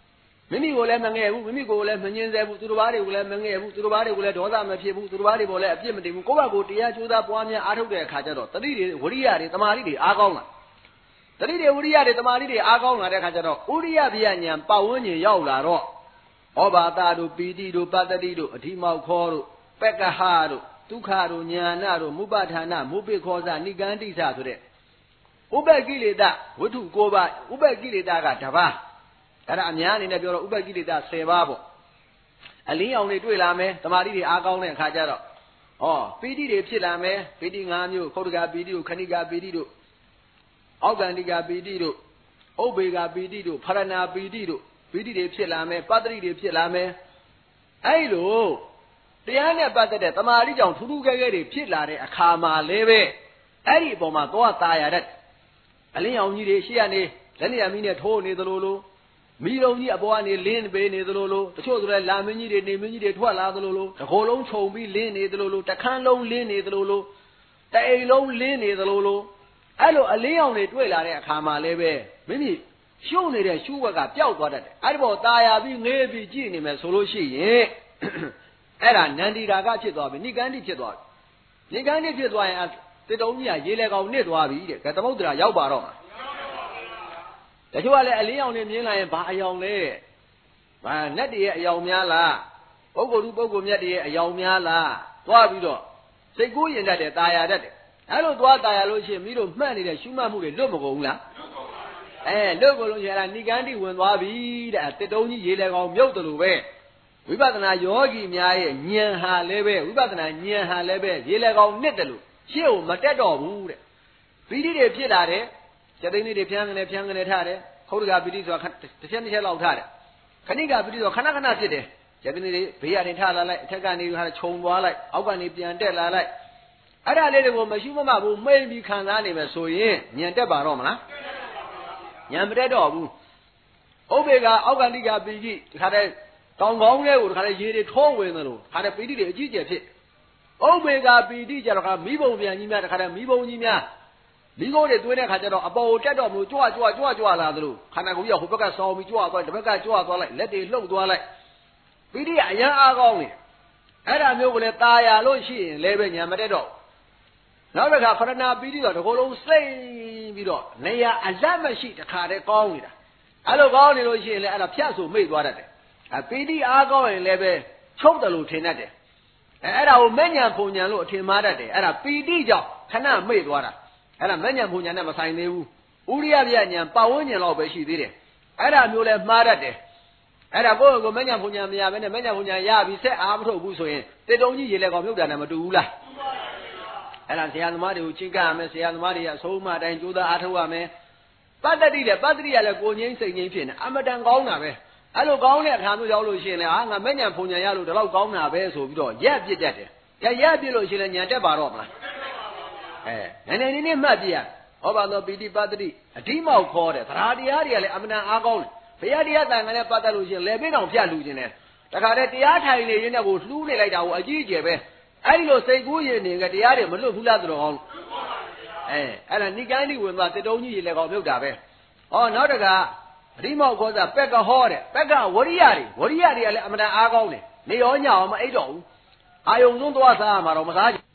မိမိကိုလည်းမငဲ့ဘူးမိမိကိုလည်းမငင်းဆဲဘူးသူတို့ဘာတွေကိုလည်းမငဲ့ဘူးသူတို့ဘာတွေကိုလည်းဒေါသမဖြစ်ဘူးသူတို့ဘာတွေပေါ်လည်းအပြစ်မတင်ဘူးကိုယ့်ဘက်ကိုတရားကြိုးစားပွားများအားထုတ်တဲ့အခါကျတော့တတိတွေဝရိယတွေတမာတိတွေအားကောင်းလာတတိတွေဝရိယတွေတမာတိတွေအားကောင်းလာတဲ့အခါကျတော့ဥရိယဗျာဉာဏ်ပတ်ဝန်းကျင်ရောက်လာတော့ဩဘာတာတို့ပီတိတို့ပတ္တိတို့အဓိမောက်ခောတို့ပက္ကဟတို့ဒုက္ခတို့ညာနာတို့မုပ္ပဌာနမုပိခောစနိကန္တိစဆိုတဲ့ဥပ္ပကိလေသာဝတ္ထု9ပါးဥပ္ပကိလေသာကတစ်ပါးအဲ့ဒါအများအနေနဲ့ပြောတော့ဥပ္ပကိလေသာ10ပါးပေါ့အလင်းရောင်တွေတွေ့လာမယ်တမာတိတွေအားကောင်းတဲ့အခါကျတော့ပီတိတွေဖြစ်လာမယ်ပီတိ5မျိုးခုတ်တကပီတိတို့ခဏိကပီတိတို့အောက်ကန္တိကပီတိတို့ဥပ္ပေကပီတိတို့ဖရဏပီတိတို့ပီတိတွေဖြစ်လာမယ်ပတ္တိတွေဖြစ်လာမယ်အဲ့လိုတရားနဲ့ပတ်သက်တဲ့တမာတိကြောင့်ထူးထူးကဲကဲတွေဖြစ်လာတဲ့အခါမှာလည်းပဲအဲ့ဒီအပေါ်မှာသွားตายရတဲ့အလင်းရောင်ကြီးတွေရှေ့ကနေလက်နေရမီးနဲ့ထိုးနေသလိုလိုမိလုံးကြီးအပေါ်ကနေလင်းပေးနေသလိုလိုတချို့ဆိုလည်းလာမင်းကြီးတွေနေမင်းကြီးတွေထွက်လာသလိုလိုတစ်ခုလုံးခြုံပြီးလင်းနေသလိုလိုတခန်းလုံးလင်းနေသလိုလိုတအိမ်လုံးလင်းနေသလိုလိုအဲ့လိုအလင်းရောင်တွေတွေ့လာတဲ့အခါမှာလည်းပဲမိမိရှုပ်နေတဲ့ရှုဝက်ကပျောက်သွားတတ်တယ်အဲ့ဒီပေါ်ตายရပြီးငေးပြီးကြည့်နေမယ်ဆိုလို့ရှိရင်အဲ့ဒါနန္ဒီရာဂဖြစ်သွားပြီနိကန္တိဖြစ်သွားပြီနိကန္တိဖြစ်သွားရင်တေတုံးကြီးကရေလေကောင်နစ်သွားပြီတဲ့ကသမုဒ္ဒရာရောက်ပါတော့မှာတချို့ကလည်းအလင်းရောင်တွေမြင်လာရင်ဘာအယောင်လဲဘာနတ်တွေရဲ့အယောင်များလားပုဂ္ဂိုလ်သူပုဂ္ဂိုလ်မြတ်တွေရဲ့အယောင်များလားသွားပြီးတော့စိတ်ကူးရင်တတ်တယ်ตายရတတ်တယ်အဲ့လိုသွားตายရလို့ရှိရင်မိတို့မှတ်နေတဲ့ရှုမှတ်မှုတွေလွတ်မကုန်ဘူးလားလွတ်ကုန်လို့ရှိရင်အဲ့ဒါနိကန္တိဝင်သွားပြီတဲ့တေတုံးကြီးရေလေကောင်မြုပ်တယ်လို့ပဲဝိပဿနာယောဂီများရဲ့ဉာဏ်ဟာလည်းပဲဝိပဿနာဉာဏ်ဟာလည်းပဲရေလေကောင်နစ်တယ်လို့ရှေ့ကိုမတက်တော့ဘူးတဲ့ပီတိတွေဖြစ်လာတယ်ကျသိန်းလေးတွေဖြန်းကနေထားတယ်ခုတ်တကပီတိဆိုတာတစ်ချက်လောက်ထားတယ်ခဏိကပီတိဆိုတာခဏဖြစ်တယ်ကျသိန်းလေးတွေဘေးကနေထားလာလိုက်အထက်ကနေဟာခြုံသွားလိုက်အောက်ကနေပြန်တက်လာလိုက်အဲ့ဒါလေးတွေကိုမရှိမမဘူးမှိန်ပြီးခံစားနေမယ်ဆိုရင်ဉာဏ်တက်ပါတော့မလားဉာဏ်မတက်တော့ဘူးဥပ္ပေကအောက်ကနေကပီတိဒီခါတည်းတောင်ကောင်းလေးကိုဒီခါတည်းရေတွေထိုးဝင်သလိုခါတည်းပီတိတွေအကြီးကျယ်ဖြစ်ဥပ္ပေကပီတိကြတော့ခါမိဘုံပြန်ကြီးများတခါတည်းမိဘုံကြီးများမိခိုးတွေသွင်းတဲ့ခါကျတော့အပေါ်ကိုတက်တော့မလို့ကြွလာသလိုခန္ဓာကိုယ်ကြီးကဟိုဘက်ကဆောင်းပြီးကြွသွားဒီဘက်ကကြွသွားလိုက်လက်တွေလှုပ်သွားလိုက်ပီတိကအရန်အားကောင်းနေအဲ့ဒါမျိုးကိုလည်းตายရလို့ရှိရင်လည်းပဲညာမတက်တော့နောက်တစ်ခါဖရဏပီတိတော့ဒီကိုယ်လုံးစိတ်ပြီးတော့နေရာအလတ်မရှိတခါတည်းကောင်းနေတာအဲ့လိုကောင်းနေလို့ရှိရင်လည်းအဲ့ဒါဖြတ်ဆိုမိတ်သွားတတ်တယ်ပီတိအားကောင်းရင်လည်းပဲချုပ်တယ်လို့ထင်တတ်တယ်အဲ့ဒါကိုမဲ့ညာဖုန်ညာလို့အထင်မှားတတ်တယ်အဲ့ဒါပီတိကြောင့်ခဏမိတ်သွားတာအဲ့ဒါမဲ့ညာဖုန်ညာနဲ့မဆိုင်သေးဘူးဥရိယပြညာပတ်ဝန်းကျင်လောက်ပဲရှိသေးတယ်အဲ့ဒါမျိုးလဲမှားတတ်တယ်အဲ့ဒါကိုယ့်ကိုမဲ့ညာဖုန်ညာမရဘဲနဲ့မဲ့ညာဖုန်ညာရပြီးဆက်အားမထုတ်ဘူးဆိုရင်တေတုံကြီးရေလေကောင်မြုပ်တာနဲ့မတူဘူးလားအဲ့ဒါဆရာသမားတွေကိုချင်းကရမယ်ဆရာသမားတွေကအဆုံးအမအတိုင်းကြိုးစားအားထုတ်ရမယ်ပတ္တိကလည်းကိုငိမ့်စိတ်ငိမ့်ဖြစ်နေအမတန်ကောင်းတာပဲအဲ့လိုကောင်းတဲ့အခါမျိုးရောက်လို့ရှိရင်လည်းငါမဲ့ညာဖုန်ညာရလို့ဒီလောက်ကောင်းတာပဲဆိုပြီးတော့ရက်ပြစ်တတ်တယ်ရက်ပြစ်လို့ရှိရင်ညာတက်ပါတော့မလားနည်းနည်းမှတ်ပြရဟောပါတော့ပီတိပတ္တိအဓိမောက်ခေါ်တယ်သရာတရားတွေကလည်းအမတန်အားကောင်းတယ်ဘုရားတရားတန်ခါနဲ့ပတ်သက်လို့ရှိရင်လေပင်တော်ဖြတ်လူခြင်းတယ်တခါတည်းတရားထိုင်နေရင်းနဲ့ကိုလှူးနေလိုက်တာကိုအကြီးအကျယ်ပဲအဲ့ဒီလိုစိတ်ကူးရင်နေကတရားတွေမလွတ်ဘူးလားဆိုတော့အဲ့ဒါနိကန္တိဝင်သွားတေတုံကြီးရေလေကောင်မြုပ်တာပဲနောက်တကအဓိမောက်ခေါ်တာပက်ကဟောတဲ့ပက်ကဝရိယတွေကလည်းအမတန်အားကောင်းတယ်နေရောညအောင်မအိပ်တော့ဘူးအာယုံဆုံးသွားစားရမှာတော့မစားကြ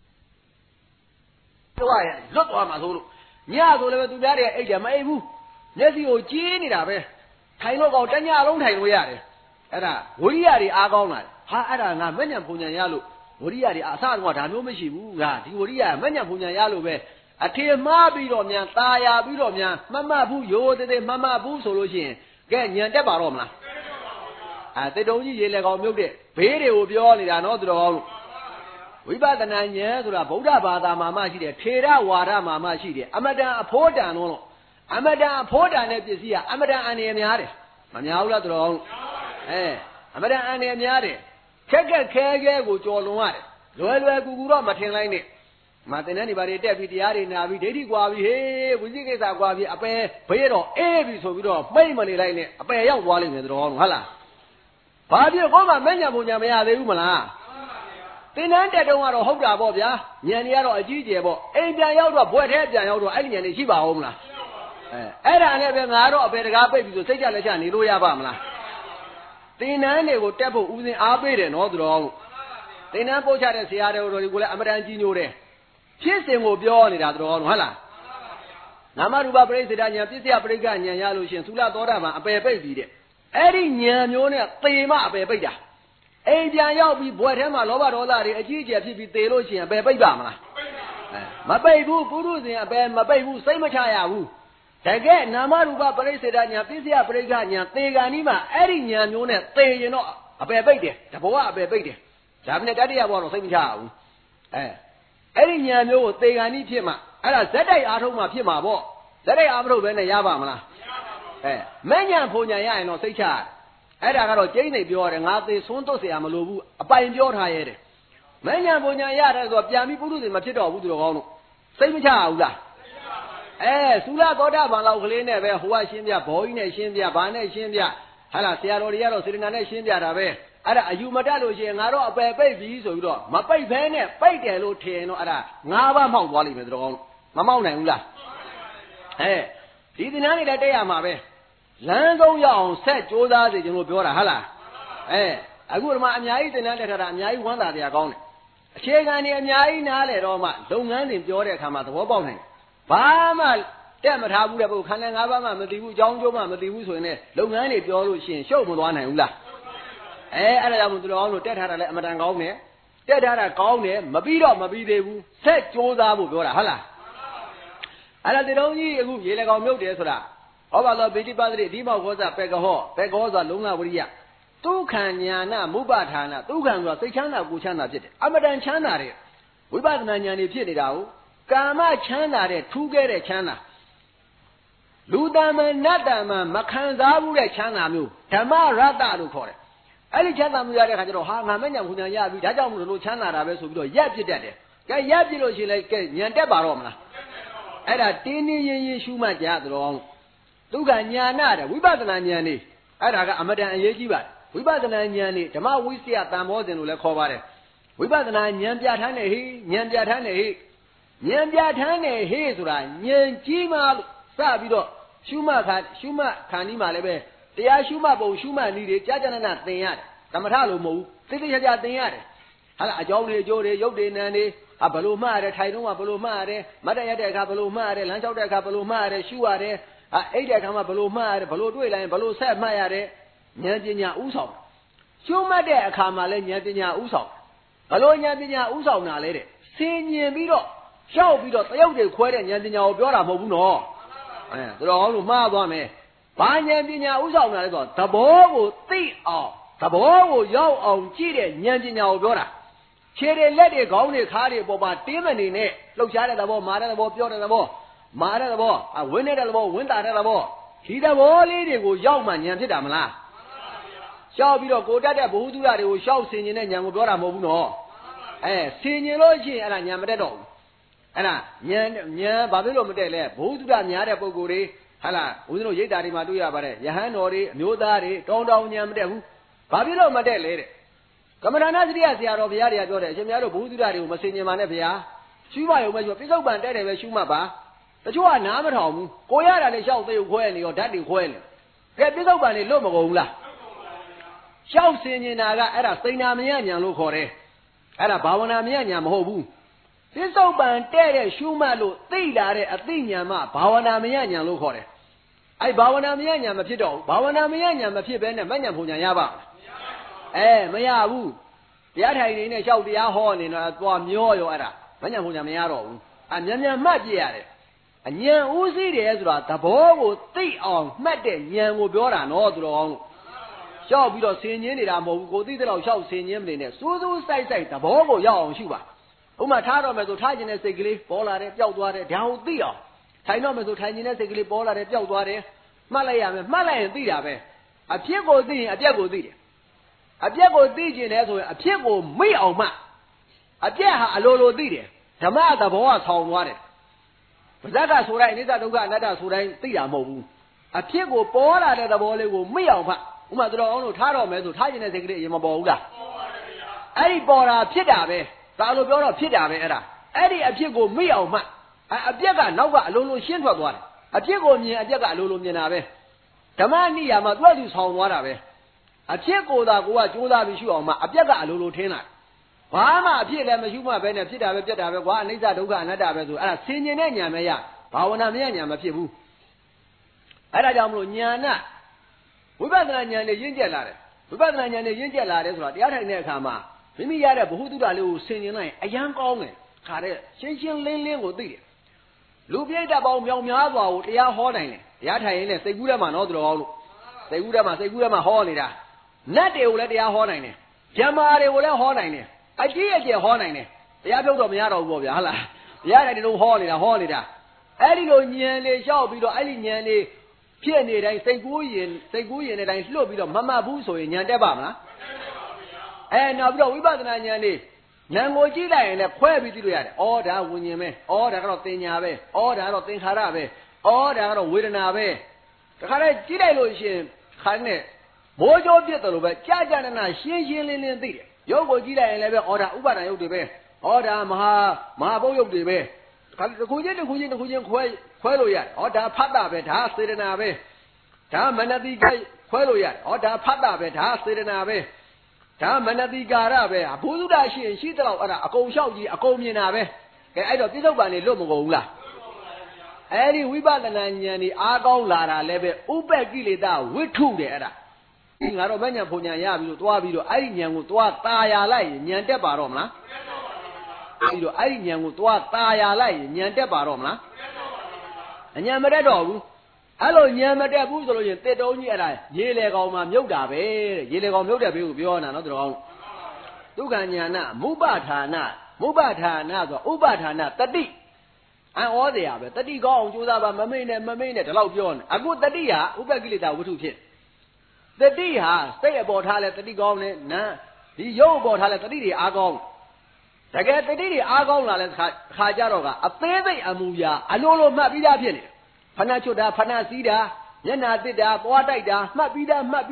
တော့ရလွတ်သွားမှာဆိုလို့ညဆိုလည်းသူများတွေအိတ်တယ်မအိပ်ဘူးမျက်စိကိုကြီးနေတာပဲထိုင်လို့ကောင်းတညလုံးထိုင်လို့ရတယ်အဲ့ဒါဝရိယတွေအားကောင်းလာတယ်အဲ့ဒါငါမဲ့ညာဖုန်ညာရလို့ဝရိယတွေအစတုန်းကဒါမျိုးမရှိဘူးငါဒီဝရိယမဲ့ညာဖုန်ညာရလို့ပဲအထေမှားပြီးတော့မြန်ตายရပြီးတော့မြန်မမှတ်ဘူးရိုးသေးမမှတ်ဘူးဆိုလို့ရှိရင်ကဲညံတက်ပါတော့မလားတေတုံကြီးရေလေကောင်မြုပ်တဲ့ဘေးတွေကိုပြောနေတာနော်သူတော်ကောင်းလို့ဝိပဿနာဉာဏ်ဆိုတာဗုဒ္ဓဘာသာမှာမှရှိတယ်ထေရဝါဒမှာမှရှိတယ်အမတန်အဖို့တန်လို့အမတန်အဖို့တန်တဲ့ပစ္စည်းကအမတန်အန္တရာယ်များတယ်မများဘူးလားသူတော်ကောင်းလို့အမတန်အန္တရာယ်များတယ်ခက်ခဲကိုကြော်လွန်ရတယ်လွယ်ကူတော့မထင်လိုက်နဲ့မတင်တဲ့နေပါတွေတက်ပြီးတရားတွေနာပြီးဒိဋ္ဌိကွာပြီးဟေးဝိသိကိစ္စကွာပြီးအပယ်ဘေးတော့အေးပြီဆိုပြီးတော့မိတ်မနေလိုက်နဲ့အပယ်ရောက်သွားလိမ့်မယ်သူတော်ကောင်းဟုတ်လားဘာဖြစ်ကိုမှမဲ့ညာပုံညာမရသေးဘူးမလားသင်္นานတက်တုံးကတော့ဟုတ်တာပေါ့ဗျာဉာဏ်တွေကတော့အကြီးကျယ်ပေါ့အိမ်ပြန်ရောက်တော့ဘွဲ့ထဲပြန်ရောက်တော့အဲ့ဒီဉာဏ်တွေရှိပါဦးမလားအဲ့ဒါနဲ့ပဲငါတော့အပေတကားပိတ်ပြီးဆိုစိတ်ကြလက်ချနေလို့ရပါမလားသင်္นန်းတွေကိုတက်ဖို့ဦးစင်အားပေးတယ်နော်သူတော်သင်္นန်းပို့ချတဲ့ဆရာတော်တွေကိုလည်းအမတန်ကြီးညိုတယ်ဖြစ်စဉ်ကိုပြောနေတာသူတော်ဟုတ်လားနာမရူပပရိစ္ဆေဒဉာဏ်ပစ္စယပရိက္ခဉာဏ်ရလို့ရှင်သုလသောတာပန်အပယ်ပိတ်ပြီးတဲ့အဲ့ဒီဉာဏ်မျိုးနဲ့သေမအပယ်ပိတ်တာအိမ်ပြန်ရောက်ပြီးဘွယ်ထဲမှာလောဘဒေါသတွေအကြီးအကျယ်ဖြစ်ပြီးသေလို့ရှိရင်အပယ်ပိတ်ပါမလားမပိတ်ဘူးပုရုဇဉ်အပယ်မပိတ်ဘူးစိတ်မချရဘူးတကယ်နာမရူပပရိစ္ဆေဒဉာဏ်ပစ္စယပရိက္ခဉာဏ်သေကံဤမှာအဲ့ဒီဉာဏ်မျိုးနဲ့သေရင်တော့အပယ်ပိတ်တယ်တဘောကအပယ်ပိတ်တယ်ဒါပေမဲ့တတိယဘောတော့စိတ်မချရဘူးအဲ့ဒီဉာဏ်မျိုးကိုသေကံဤဖြစ်မှာအဲ့ဒါဇက်တိုက်အားထုတ်မှဖြစ်မှာပေါ့ဇက်တိုက်အားမထုတ်ဘဲနဲ့ရပါမလားမဲ့ဉာဏ်ဖုန်ဉာဏ်ရရင်တော့စိတ်ချအဲ့ဒါကတော့ကျိန်းနေပြောတယ်ငါသေဆွန်းသွတ်เสียမလို့ဘူးအပိုင်ပြောထားရဲတယ်မဲ့ဉာဏ်ဖုန်ဉာဏ်ရတယ်ဆိုတော့ပြန်ပြီးပုရုဇဉ်မဖြစ်တော့ဘူးသူတော်ကောင်းတို့စိတ်မချဘူးလားသုလသောတာပန်လောက်ကလေးနဲ့ပဲဟိုကရှင်းပြဘောကြီးနဲ့ရှင်းပြဘာနဲ့ရှင်းပြဟာလားဆရာတော်တွေကတော့စေတနာနဲ့ရှင်းပြတာပဲအဲ့ဒါအယူမတတ်လို့ရှိရင်ငါတော့အပယ်ပိတ်ပြီဆိုပြီးတော့မပိတ်ဘဲနဲ့ပိတ်တယ်လို့ထင်ရင်တော့အဲ့ဒါ၅ပါးမှောက်သွားလိမ့်မယ်သူတော်ကောင်းမမောက်နိုင်ဘူးလားဒီသင်္นานတွေလည်းတက်ရမှာပဲလမ်းဆုံးရအောင်ဆက်ကြိုးစားစေကျွန်တော်ပြောတာဟုတ်လားအခုဒီမှာအများကြီးသင်္นานတက်ထားတာအများကြီးဝမ်းသာတရားကောင်းတယ်အခြေခံတွေအများကြီးနားလေတော့မှလုပ်ငန်းတွေပြောတဲ့အခါမှာသဘောပေါက်နိုင်ဘာမှတက်မထားဘူးတဲ့ပုဂ္ဂိုလ်ခန္ဓာ၅ပါးမှမသိဘူးအကြောင်းကျိုးမှမသိဘူးဆိုရင်လည်းလုပ်ငန်းတွေပြောလို့ရှိရင်ရှုပ်မသွားနိုင်ဘူးလားအဲ့ဒါကြောင့်သူတော်အောင်လို့တက်ထားတာလည်းအမတန်ကောင်းတယ်တက်ထားတာကောင်းတယ်မပြီးတော့မပြီးသေးဘူးဆက်ကြိုးစားဖို့ပြောတာဟုတ်လားအဲ့ဒါတေတုံးကြီးအခုရေလေကောင်မြုပ်တယ်ဆိုတာဟောပါတော့ပိဋိပတ်တိဒီမောက်ခောစပေကဟောဆိုတာလုံလဝရိယဒုက္ခံညာနာမုပဌာနဒုက္ခံဆိုတာစိတ်ချမ်းသာကိုချမ်းသာဖြစ်တယ်အမတန်ချမ်းသာတဲ့ဝိပဿနာဉာဏ်တွေဖြစ်နေတာကိုကာမချမ်းသာတဲ့ထူးခဲ့တဲ့ချမ်းသာလူတမန်နတ်တမန်မခံစားဘူးတဲ့ချမ်းသာမျိုးဓမ္မရတ္တလို့ခေါ်တယ်အဲ့ဒီချမ်းသာမှုရတဲ့ခါကျတော့ဟာငါမဲ့ညာဘုံညာရပြီဒါကြောင့်မလို့ချမ်းသာတာပဲဆိုပြီးတော့ရက်ပြစ်တတ်တယ်ကဲရက်ပြစ်လို့ရှိရင်လည်းကဲညံတက်ပါတော့မလားအဲ့ဒါတင်းတင်းရင်ရင်ရှုမှတ်ကြသတော်ဒုက္ခညာနာတဲ့ဝိပဿနာဉာဏ်นี่အဲ့ဒါကအမတန်အရေးကြီးပါတယ်ဝိပဿနာဉာဏ်นี่ဓမ္မဝိစ္စယတန်မောစဉ်လို့လည်းခေါ်ပါတယ်ဝိပဿနာဉာဏ်ပြဋ္ဌာန်းနေဟိဉာဏ်ပြဋ္ဌာန်းနေဟိဉာဏ်ပြဋ္ဌာန်းနေဟိဆိုတာဉာဏ်ကြီးမှလို့စပြီးတော့ရှုမှတ်ခါနီးမှာလည်းပဲတရားရှုမှတ်ပုံရှုမှတ်နည်းတွေကြာကြာနာသင်ရတယ်သမထလို့မဟုတ်ဘူးသိသိချာချာသင်ရတယ်ဟာလားအကြောင်းတွေအကျိုးတွေရုပ်တွေနာမ်တွေဘယ်လိုမှတ်ရတယ်ထိုင်တော့ကဘယ်လိုမှတ်ရတယ်မတ်တရတဲ့အခါဘယ်လိုမှတ်ရတယ်လမ်းလျှောက်တဲ့အခါဘယ်လိုမှတ်ရတယ်ရှုရတယ်အိတ်တဲ့အခါမှာဘယ်လိုမှတ်ရတယ်ဘယ်လိုတွေ့လိုက်ရင်ဘယ်လိုဆက်မှတ်ရတယ်ဉာဏ်ပညာဥဆောင်ရှုမှတ်တဲ့အခါမှာလည်းဉာဏ်ပညာဥဆောင်ဘယ်လိုဉာဏ်ပညာဥဆောင်တာလဲတဲ့ဆင်ញင်ပြီးတော့ရှောက်ပြီးတော့တရုပ်တွေခွဲတဲ့ဉာဏ်ပညာကိုပြောတာမဟုတ်ဘူးနော်သူတော်အောင်လို့မှားသွားမယ်ဘာဉာဏ်ပညာဥဆောင်တာလဲဆိုတော့သဘောကိုသိအောင်သဘောကိုရောက်အောင်ကြည့်တဲ့ဉာဏ်ပညာကိုပြောတာခြေတွေလက်တွေခေါင်းတွေခါးတွေပေါ်မှာတင်းမနေနဲ့လှုပ်ရှားတဲ့သဘောမာတဲ့သဘောပြောတဲ့သဘောမာတဲ့သဘောဝင်းနေတဲ့သဘောဝင်းတာတဲ့သဘောဒီသဘောလေးတွေကိုရောက်မှဉာဏ်ဖြစ်တာမလားရှောက်ပြီးတော့ကိုတက်တဲ့ဘ ഹു တုရတွေကိုရှောက်ဆင်ញင်တဲ့ဉာဏ်ကိုပြောတာမဟုတ်ဘူးနော်ဆင်ញင်လို့ရှိရင်အဲ့ဒါဉာဏ်မတက်တော့ဘူးအဲ့ဒါဉာဏ်ဘာဖြစ်လို့မတက်လဲဘ ഹു တုရများတဲ့ပုဂ္ဂိုလ်တွေဟာလားဦးဇင်းတို့ရိတ်တာတွေမှာတွေ့ရပါတယ်ယဟန်တော်တွေအမျိုးသားတွေတောင်းဉာဏ်မတက်ဘူးဘာဖြစ်လို့မတက်လဲတဲ့ကမ္မဋ္ဌာန်းစရိယဆရာတော်ဘုရားတွေကပြောတယ်အရှင်များတို့ဘ ഹു တုရတွေကိုမဆင်ញင်ပါနဲ့ဗျာရှုပါရုံပဲရှုပိဿုပန်တက်တယ်ပဲရှုမှတ်ပါတချို့ကနားမထောင်ဘူးကိုရတာလည်းရှောက်သေးခွဲနေရောဓာတ်တွေခွဲနေကဲပိဿုပန်တွေလွတ်မကုန်ဘူးလားရှောက်ဆင်ញင်တာကအဲ့ဒါစိဏမယဉာဏ်လို့ခေါ်တယ်အဲ့ဒါဘာဝနာမယဉာဏ်မဟုတ်ဘူးပိဿုပန်တဲ့တဲ့ရှုမှတ်လို့သိလာတဲ့အသိဉာဏ်မှဘာဝနာမယဉာဏ်လို့ခေါ်တယ်အဲ့ဘာဝနာမယဉာဏ်မဖြစ်တော့ဘူးဘာဝနာမယဉာဏ်မဖြစ်ဘဲနဲ့မဉာဏ်ဖုန်ဉာဏ်ရပါမရဘူးတရားထိုင်နေနဲ့လျှောက်တရားဟောနေတော့သွားမျောရောအဲ့ဒါမဉာဏ်ဖုန်ဉာဏ်မရတော့ဘူးမြန်မှတ်ပြရတယ်အဉာဏ်ဥသိတယ်ဆိုတာသဘောကိုသိအောင်မှတ်တဲ့ဉာဏ်ကိုပြောတာနော်သူတော်ကောင်းလို့လျှောက်ပြီးတော့ဆင်ញင်းနေတာမဟုတ်ဘူးကိုသိတဲ့လောက်လျှောက်ဆင်ញင်းမနေနဲ့စူးစူးစိုက်သဘောကိုရောက်အောင်ရှုပါဥမာထားတော့မယ်ဆိုထားခြင်းတဲ့စိတ်ကလေးပေါ်လာတယ်ပျောက်သွားတယ်ဒါကိုသိအောင်ထိုင်တော့မယ်ဆိုထိုင်ခြင်းတဲ့စိတ်ကလေးပေါ်လာတယ်ပျောက်သွားတယ်မှတ်လိုက်ရမယ်မှတ်လိုက်ရင်သိတာပဲအဖြစ်ကိုသိရင်အပျက်ကိုသိတယ်အပျက်ကိုသိခြင်းလဲဆိုရင်အဖြစ်ကိုမိအောင်မှအပျက်ဟာအလိုလိုသိတယ်ဓမ္မသဘောကဆောင်းသွားတယ်ပါဇက်ကဆိုတိုင်းအနိစ္စဒုက္ခအနတ္တဆိုတိုင်းသိတာမဟုတ်ဘူးအဖြစ်ကိုပေါ်လာတဲ့သဘောလေးကိုမိအောင်မှဥမာတော်အောင်လို့ထားတော့မယ်ဆိုထားခြင်းတဲ့စိတ်ကလေးအရင်မပေါ်ဘူးလားပေါ်ပါတယ်ဗျာအဲ့ဒီပေါ်တာဖြစ်တာပဲဒါလိုပြောတော့ဖြစ်တာပဲအဲ့ဒါအဲ့ဒီအဖြစ်ကိုမိအောင်မှအပြက်ကနောက်ကအလိုလိုရှင်းထွက်သွားတယ်အဖြစ်ကိုမြင်အပြက်ကအလိုလိုမြင်တာပဲဓမ္မနိယာမှာသူ့အတူဆောင်းသွားတာပဲအဖြစ်ကိုယ်သာကိုကကြိုးစားပြီးရှုအောင်မှအပြက်ကအလိုလိုထင်းလာဘာမှအဖြစ်လည်းမရှိမှပဲနဲ့ဖြစ်တာပဲပြက်တာပဲကွာအနိစ္စဒုက္ခအနတ္တပဲဆိုအဲ့ဒါဆင်ញင်တဲ့ဉာဏ်ပဲရဘာဝနာမရဉာဏ်မဖြစ်ဘူးအဲ့ဒါကြောင့်မလို့ဉာဏ်နဲ့ဝိပဿနာဉာဏ်နဲ့ရင့်ကျက်လာတယ်ဝိပဿနာဉာဏ်နဲ့ရင့်ကျက်လာတယ်ဆိုတာတရားထိုင်တဲ့အခါမှာမိမိရတဲ့ဘ ഹു တုတ္တလေးကိုဆင်ញင်လိုက်ရင်အယံကောင်းတယ်ခါတဲ့ရှင်းရှင်းလင်းလင်းကိုသိတယ်လူပြိတ္တပေါင်းမြောင်များစွာကိုတရားဟောနိုင်တယ်တရားထိုင်ရင်လည်းစိတ်ကူးထဲမှာနော်သူတော်ကောင်းလို့စိတ်ကူးထဲမှာဟောနေတာနတ်တွေကိုလည်းတရားဟောနိုင်တယ်ဂျမားတွေကိုလည်းဟောနိုင်တယ်အကြီးအကျယ်ဟောနိုင်တယ်တရားပြုတ်တော့မရတော့ဘူးပေါ့ဗျာဟုတ်လားတရားထိုင်တုံးဟောနေတာအဲ့ဒီလိုဉာဏ်လေးလျှောက်ပြီးတော့အဲ့ဒီဉာဏ်လေးဖြစ်နေတိုင်းစိတ်ကူးရင်တဲ့တိုင်းလွတ်ပြီးတော့မမှတ်ဘူးဆိုရင်ဉာဏ်တက်ပါမလားနောက်ပြီးတော့ဝိပဿနာဉာဏ်လေးဉာဏ်ကိုကြည့်လိုက်ရင်လည်းခွဲပြီးသိလို့ရတယ်။ဩဒါဝิญဉ်ပဲ။ဩဒါကတော့တင်ညာပဲ။ဩဒါကတော့သင်္ခါရပဲ။ဩဒါကတော့ဝေဒနာပဲ။တခါတည်းကြည့်လိုက်လို့ရှိရင်ခါနဲ့မိုးကြိုးပြစ်တယ်လို့ပဲကြာကြာနာရှင်းရှင်းလင်းလင်းသိတယ်။ရုပ်ကိုကြည့်လိုက်ရင်လည်းပဲဩဒါဥပါဒံရုပ်တွေပဲ။ဩဒါမဟာဘုတ်ရုပ်တွေပဲ။တခါတစ်ခုချင်းခွဲလို့ရတယ်။ဩဒါဖတ်တာပဲဒါစေတနာပဲ။ဒါမနတိကခွဲလို့ရတယ်။ဩဒါဖတ်တာပဲဒါစေတနာပဲ။ဒါမနတိကာရပဲဘုသုဒ္ဓရှိရင်ရှိတော့အဲ့ဒါအကုန်လျှောက်ကြည့်အကုန်မြင်တာပဲကဲအဲ့တော့ပြစ္ဆုတ်ပန်နေလွတ်မကုန်ဘူးလားအဲ့ဒီဝိပဿနာဉာဏ်นี่အားကောင်းလာတာလည်းပဲဥပ္ပကိလေသာဝိထုတယ်အဲ့ဒါဒီငါတော့မဉဏ်ဖုန်ဉဏ်ရပြီးတော့သွားပြီးတော့အဲ့ဒီဉာဏ်ကိုသွားตาရလိုက်ရင်ဉာဏ်တက်ပါတော့မလားပြီးတော့အဲ့ဒီဉာဏ်ကိုသွားตาရလိုက်ရင်ဉာဏ်တက်ပါတော့မလားဉာဏ်မတက်တော့ဘူးအဲ့လိုဉာဏ်မတက်ဘူးဆိုလို့ရင်တစ်တုံးကြီးအဲ့ဒါရေလေကောင်မှာမြုပ်တာပဲတဲ့ရေလေကောင်မြုပ်တဲ့ဘေးကိုပြောနေတာနော်သူတော်ကောင်းဒုက္ခဉာဏမုပ္ပဌာနဆိုဥပ္ပဌာနတတိအံဩเสียပဲတတိကောင်းအောင်ကြိုးစားပါမမိတ်နဲ့ဒီလောက်ပြောနေအခုတတိဟာဥပ္ပကိလေသာဝတ္ထုဖြစ်တတိဟာစိတ်အပေါ်ထားလဲတတိကောင်းလဲနာဒီရုပ်အပေါ်ထားလဲတတိတွေအားကောင်းတကယ်တတိတွေအားကောင်းလာလဲခါကြတော့ကအသေးစိတ်အမူအရာအလိုလိုမှတ်ပြီးသားဖြစ်နေတယ်ဖဏချွတ်တာဖဏစီးတာမျက်နာတစ်တာသွားတိုက်တာမှတ်ပြီးသားခါ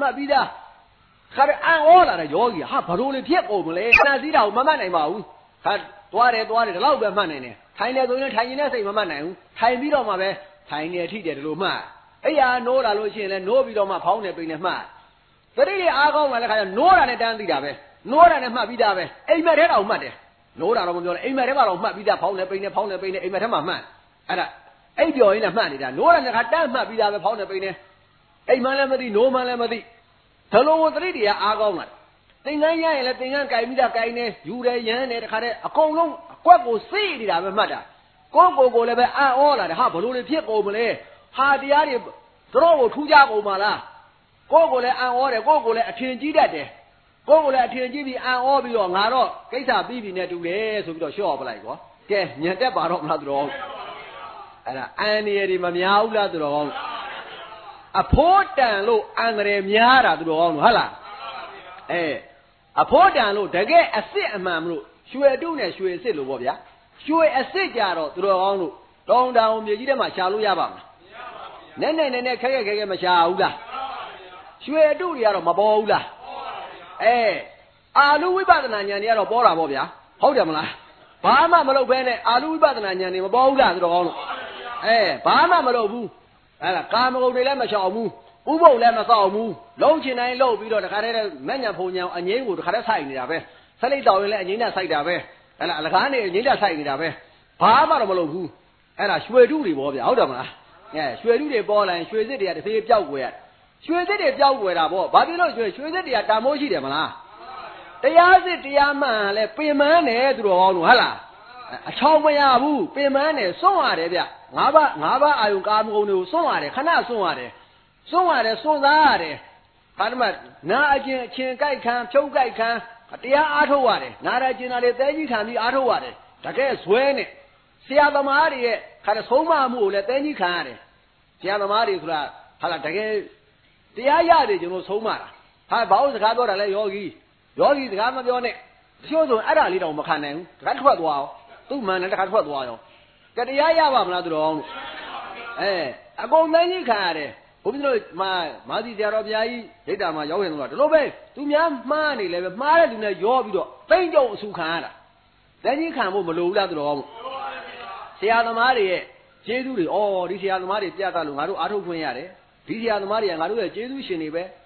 အံဩလာတဲ့ယောဂီဟာဘလို့လေဖြစ်ကုန်မလဲဖဏစီးတာကိုမမှတ်နိုင်ပါဘူးခါသွားတယ်ဒီလောက်ပဲမှတ်နိုင်တယ်ထိုင်တယ်ဆိုရင်ထိုင်ရင်လည်းစိတ်မမှတ်နိုင်ဘူးထိုင်ပြီးတော့မှပဲထိုင်နေထိတယ်ဒီလိုမှတ်အဲ့ဟာနိုးလာလို့ရှိရင်လည်းနိုးပြီးတော့မှဖောင်းနေပိန်နေမှတ်သတိတွေအားကောင်းလာတဲ့ခါကျနိုးတာနဲ့တန်းသိတာပဲနိုးတာနဲ့မှတ်ပြီးသားပဲအိမ်မက်ထဲတော့မှတ်တယ်နိုးတာတော့မပြောနဲ့အိမ်မက်ထဲမှာတော့မှတ်ပြီးသားဖောင်းနေပိန်နေအိမ်မက်ထဲမှာမှတ်အဲ့ဒါအိပ်ပျော်ရင်းနဲ့မှတ်နေတာနိုးတာနဲ့ခါတန်းမှတ်ပြီးသားပဲဖောင်းနေပိန်နေအိမ်မှလည်းမသိနိုးမှလည်းမသိဒါလိုသတိတွေအားကောင်းလာသင်္ကန်းရရင်လည်းသင်္ကန်းကြိုင်ပြီးသားကြိုင်နေယူတယ်ရမ်းတယ်တခါတည်းအကုန်လုံးအကွက်ကိုစိတ်နေတာပဲမှတ်တာကိုလည်းပဲအံ့ဩလာတယ်ဟာဘလို့လေဖြစ်ကုန်မလဲဟာတရားတွေတို့ကိုထူးကြကုန်ပါလားကိုလည်းအံ့ဩတယ်ကိုလည်းအထင်ကြီးတတ်တယ်ကိုလည်းအထင်ကြီးပြီးအံ့ဩပြီးတော့ငါတော့ကိစ္စပြီးပြီနဲ့တူတယ်ဆိုပြီးတော့လျှော့ပလိုက်ကောကဲညံတက်ပါတော့မလားသူတော်အဲ့ဒါအန်ရည်တွေမများဘူးလားသူတော်ကောင်းအဖိုးတန်လို့အန်ရည်များတာသူတော်ကောင်းဟုတ်လားအဖိုးတန်လို့တကယ်အစ်စ်အမှန်မလို့ရွှေတုနဲ့ရွှေအစ်စ်လို့ပေါ့ဗျာရွှေအစ်စ်ကြတော့သူတော်ကောင်းလို့တောင်းတောင်မြေကြီးထဲမှာရှာလို့ရပါမလားနည်းခဲမရှာဘူးလားရွှေအတုတွေကတော့မပေါ်ဘူးလားအာလူဝိပဿနာဉာဏ်တွေကတော့ပေါ်တာပေါ့ဗျာဟုတ်တယ်မလားဘာမှမလုပ်ဘဲနဲ့အာလူဝိပဿနာဉာဏ်တွေမပေါ်ဘူးလားသူတော်ကောင်းလို့ဘာမှမလုပ်ဘူးအဲ့ဒါကာမဂုဏ်တွေလည်းမရှောင်ဘူးဥပုပ်လည်းမစောင့်ဘူးလုံးချင်တိုင်းလှုပ်ပြီးတော့တခါတည်းမညံဖုန်ညံအငိမ့်ကိုတခါတည်းဆိုင်နေတာပဲဆက်လိုက်တော်ရင်လည်းအငိမ့်နဲ့ဆိုင်တာပဲအဲ့ဒါအလကားနေအငိမ့်နဲ့ဆိုင်နေတာပဲဘာမှတော့မလုပ်ဘူးအဲ့ဒါရွှေတုတွေပေါ့ဗျာဟုတ်တယ်မလားရွှေတုတွေပေါ်လာရင်ရွှေစစ်တွေကတစ်ဖေးပြောက်ွယ်ရရွှေစစ်တွေပြောက်ွယ်တာပေါ့ဘာဖြစ်လို့ရွှေစစ်တွေကတာမိုးရှိတယ်မလားတရားစစ်တရားမှန်လဲပင်မန်းတယ်သူတော်ကောင်းလို့ဟုတ်လားအချောင်းမရဘူးပင်မန်းတယ်စွန့်ရတယ်ဗျငါးပါးအာယုံကာမဂုဏ်တွေကိုစွန့်ရတယ်ခဏစွန့်ရတယ်စွန့်စားရတယ်ဘာမှနာအချင်းကြိုက်ခံဖြုတ်ကြိုက်ခံတရားအားထုတ်ရတယ်နာရကျင်တာတွေသဲကြီးခံပြီးအားထုတ်ရတယ်တကယ်ဇွဲနဲ့ဆရာသမားတွေရဲ့ခါဆုံးမမှုကိုလည်းသဲကြီးခံရတယ်ဆရာသမားတွေဆိုတာဟာလားတကယ်တရားရတယ်ကျွန်တော်ဆုံးမတာဟာဘာလို့စကားပြောတာလဲယောဂီစကားမပြောနဲ့တချို့ဆိုအဲ့ဒါလေးတောင်မခံနိုင်ဘူးတခါထွက်သွားအောင်သူ့မှန်နဲ့တခါထွက်သွားရောကတရားရပါမလားသူတော်လို့အကုန်သဲကြီးခံရတယ်ဘုန်းကြီးတို့မာသီဆရာတော်ဘုရားကြီးဒိဋ္ဌာမှာရောက်ရင်တော့ဒီလိုပဲသူများမှားနေလဲပဲမှားတဲ့သူနဲ့ရောပြီးတော့သိမ့်ကြုံအဆူခံရတာသဲကြီးခံဖို့မလိုဘူးလားသူတော်ကောဆရာသမားတွေရဲ့ကျေးဇူးတွေဒီဆရာသမားတွေပြသလို့ငါတို့အားထုတ်ခွင့်ရတယ်ဒီဆရာသမားတွေကငါတို့ရဲ့ကျေးဇူးရှင်တွေပဲ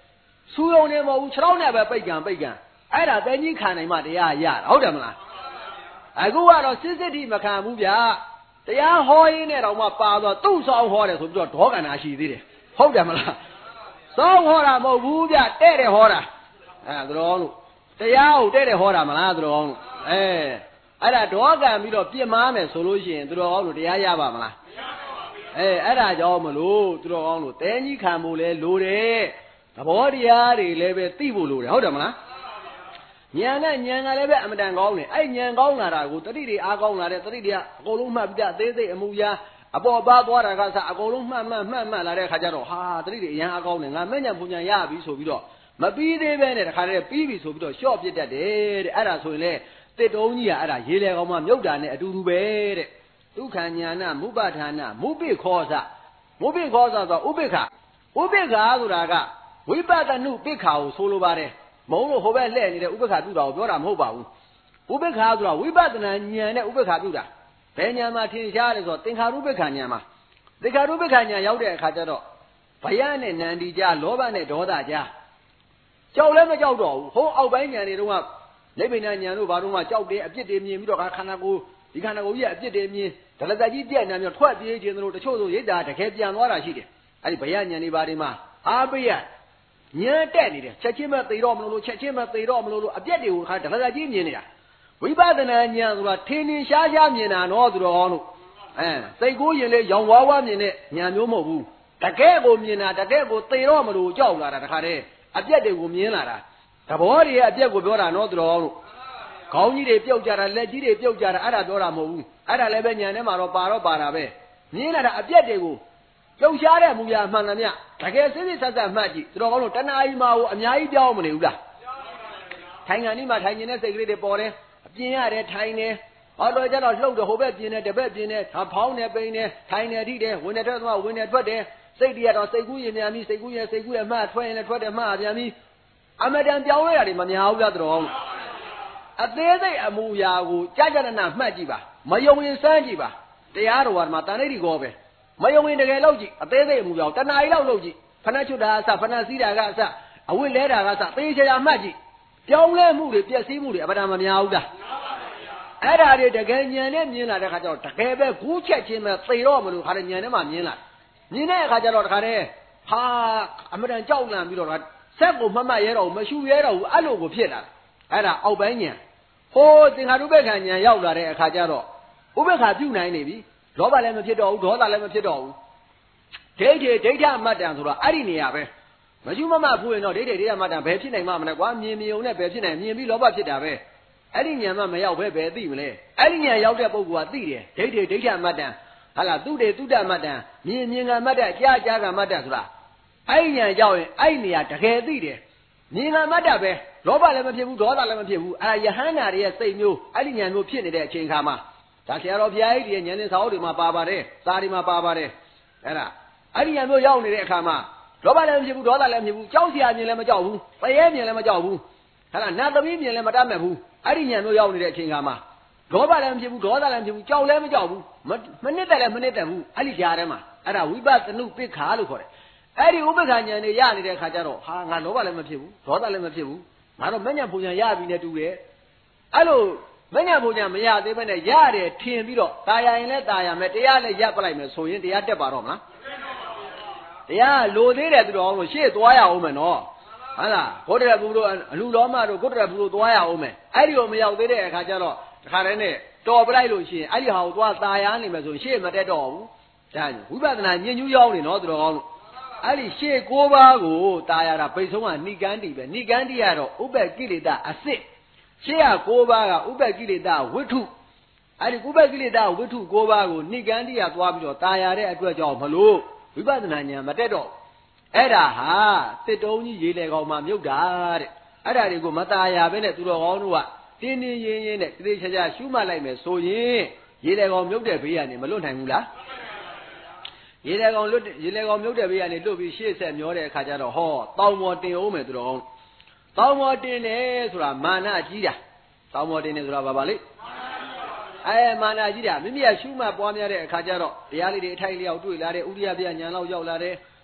苏用的冇吃老那边背干，哎啦，在你看的嘛的呀，好点么啦？哎，我话了，CCTV 没看目标，这样好一点了嘛，把着都烧好了，说不叫多干那些的，好点么啦？烧好了冇目标，带的好了，哎，知道喽？这样带的好了嘛啦，知道喽？哎，哎啦，多干比较别妈们说路线，知道喽？这样吧嘛啦？哎，哎啦叫么路，知道喽？在你看不来路的，他把的呀的那边地不路的，好点么啦？年那边没得高呢，哎，年高那啦，我这里的阿高那的，这里的高龙嘛比较对木呀，啊不把多那个啥，高龙慢那的看见了，哈，这里的人阿高呢，俺每年不年也比说比多，没比这边的看着比说比多，小比的的，哎啦所以嘞，这东西啊，哎啦，现在我们有点呢，都白的，都看年那木巴谈那木被考啥说乌贝卡是那个，尾巴的路被考说了吧的。某路后边来你的乌贝卡督导表达没把握，乌贝卡督导尾巴的呢年的乌贝卡督导，白年嘛天下的说等下乌贝卡年嘛，这个乌贝卡年有的看着到，白年的南地家，老板的多大家，叫来没叫着，好后半年的东啊，那边的年路把东啊叫的别的面，比如看那个，你看那个也别的面，这来在一点那面突然别的路，这桥头一打，这开变多了些的，哎，白年的把的嘛，啊白年。年带你的，切切么对着么路，别的我看这个在几年的呀？尾巴的呢，年是吧？天下面呢，拿住了好路，哎，在过年的洋娃娃面的年没么不？这个面呢，这个对着么路叫来了，看的，别的我面来了，这包的别个表达拿住了好路，高你的表价了，来几的表价了，俺那表达么不？俺那那边年的嘛罗巴了呗，你那的别的我。有下来目标慢了面，大概谁买去？知道我真爱嘛？我伢一表没留了。太阳你嘛太阳的这个的包呢，边下的太呢，好多家老楼的后边边呢，这边边呢，他跑呢边呢，太呢地的，问的这什么？问的出的，谁的到谁故意面米，谁故意嘛，出的出的嘛面米，俺们这表了的嘛伢不要知道。啊，这目标我家的那买去吧，没用人三去吧，这样的话嘛，当然的高呗。没用这个老几，对目标，但哪一老几，反正就啥，反正谁那个啥，未来那个啥，对些人买去，将来目的别谁目的，不然么苗的。哎，他的这个年了，这个叫这个别古切切嘛，谁老么路，他的年嘛年了，年呢他叫他的，他俺们这教呢，比如说，三个妈妈也了，我们修也了，俺都不撇了，哎啦，熬半年，哦，这下都别看年要了的，他叫了，我别看就那那边。老板来没撇着，多大来没撇着，这天没这样做了，爱你那样呗，没就妈不会弄，这天没这样，白皮那嘛没那光面没有那白皮那面比老板撇的呗，爱你年嘛没要白对不嘞，爱你年要这不过对的，这天没这样，好了都得没这样，面啊没这样，家个没这样是吧？爱年要爱你呀，这个对的，面啊没这样呗，老板来没撇不，多大来没撇不，哎呀喊那的谁牛，爱你年没撇你的健康嘛。咱现在便宜的，年龄少的嘛，爸爸的，啥的嘛，爸爸的，哎啦，俺你年没要你的看嘛，老板来没不，多大来没不，交钱年来没交不，白年年来没交不，看啦，那都比年来没占没不，俺你年没要你的情看嘛，老板来没不，多大来没不，交来没交不，没你带来没你带不，俺你家的嘛，哎啦，尾巴真路被卡了过来，哎你我不看年的压力的看家咯，哈，俺老板来没不，多大来没不，俺都每年不讲压比那多的，哎喽。每年不讲没压这边的压的天比了，大家来大家没这样来压不来没，所以这样得把着嘛。这样路的来都着，写多呀我们喏，好啦，过得不多，路老嘛都过得不多多呀我们，哎你我们要对的看见了，看人呢，着不来路线，哎你好多大家里面说写没得着，这样，为啥子呢？研究要的喏都着，哎你写过吧个，大家的背诵啊，你干的呗，你干的呀着500几里的啊写。写下过把个500几里大围土，哎，你500几里大围土过把个，你干的呀多不着，大家的多叫么路，为啥子那年没得着？哎啦哈，这东西原来我们没有干的，哎啦，这个么大家本来都老路啊，天天夜夜的，这些家修马来没所以，原来我没有得培养的，没论成啦。原来我没有得培养的，都比现在苗的看见了好，到我顶我们都了。到我这呢，说了马那几呀？到我这呢，说了爸爸嘞。哎，马那几呀？明明修嘛，包面的看见了，家里的菜料对来的，屋里边年老要来的，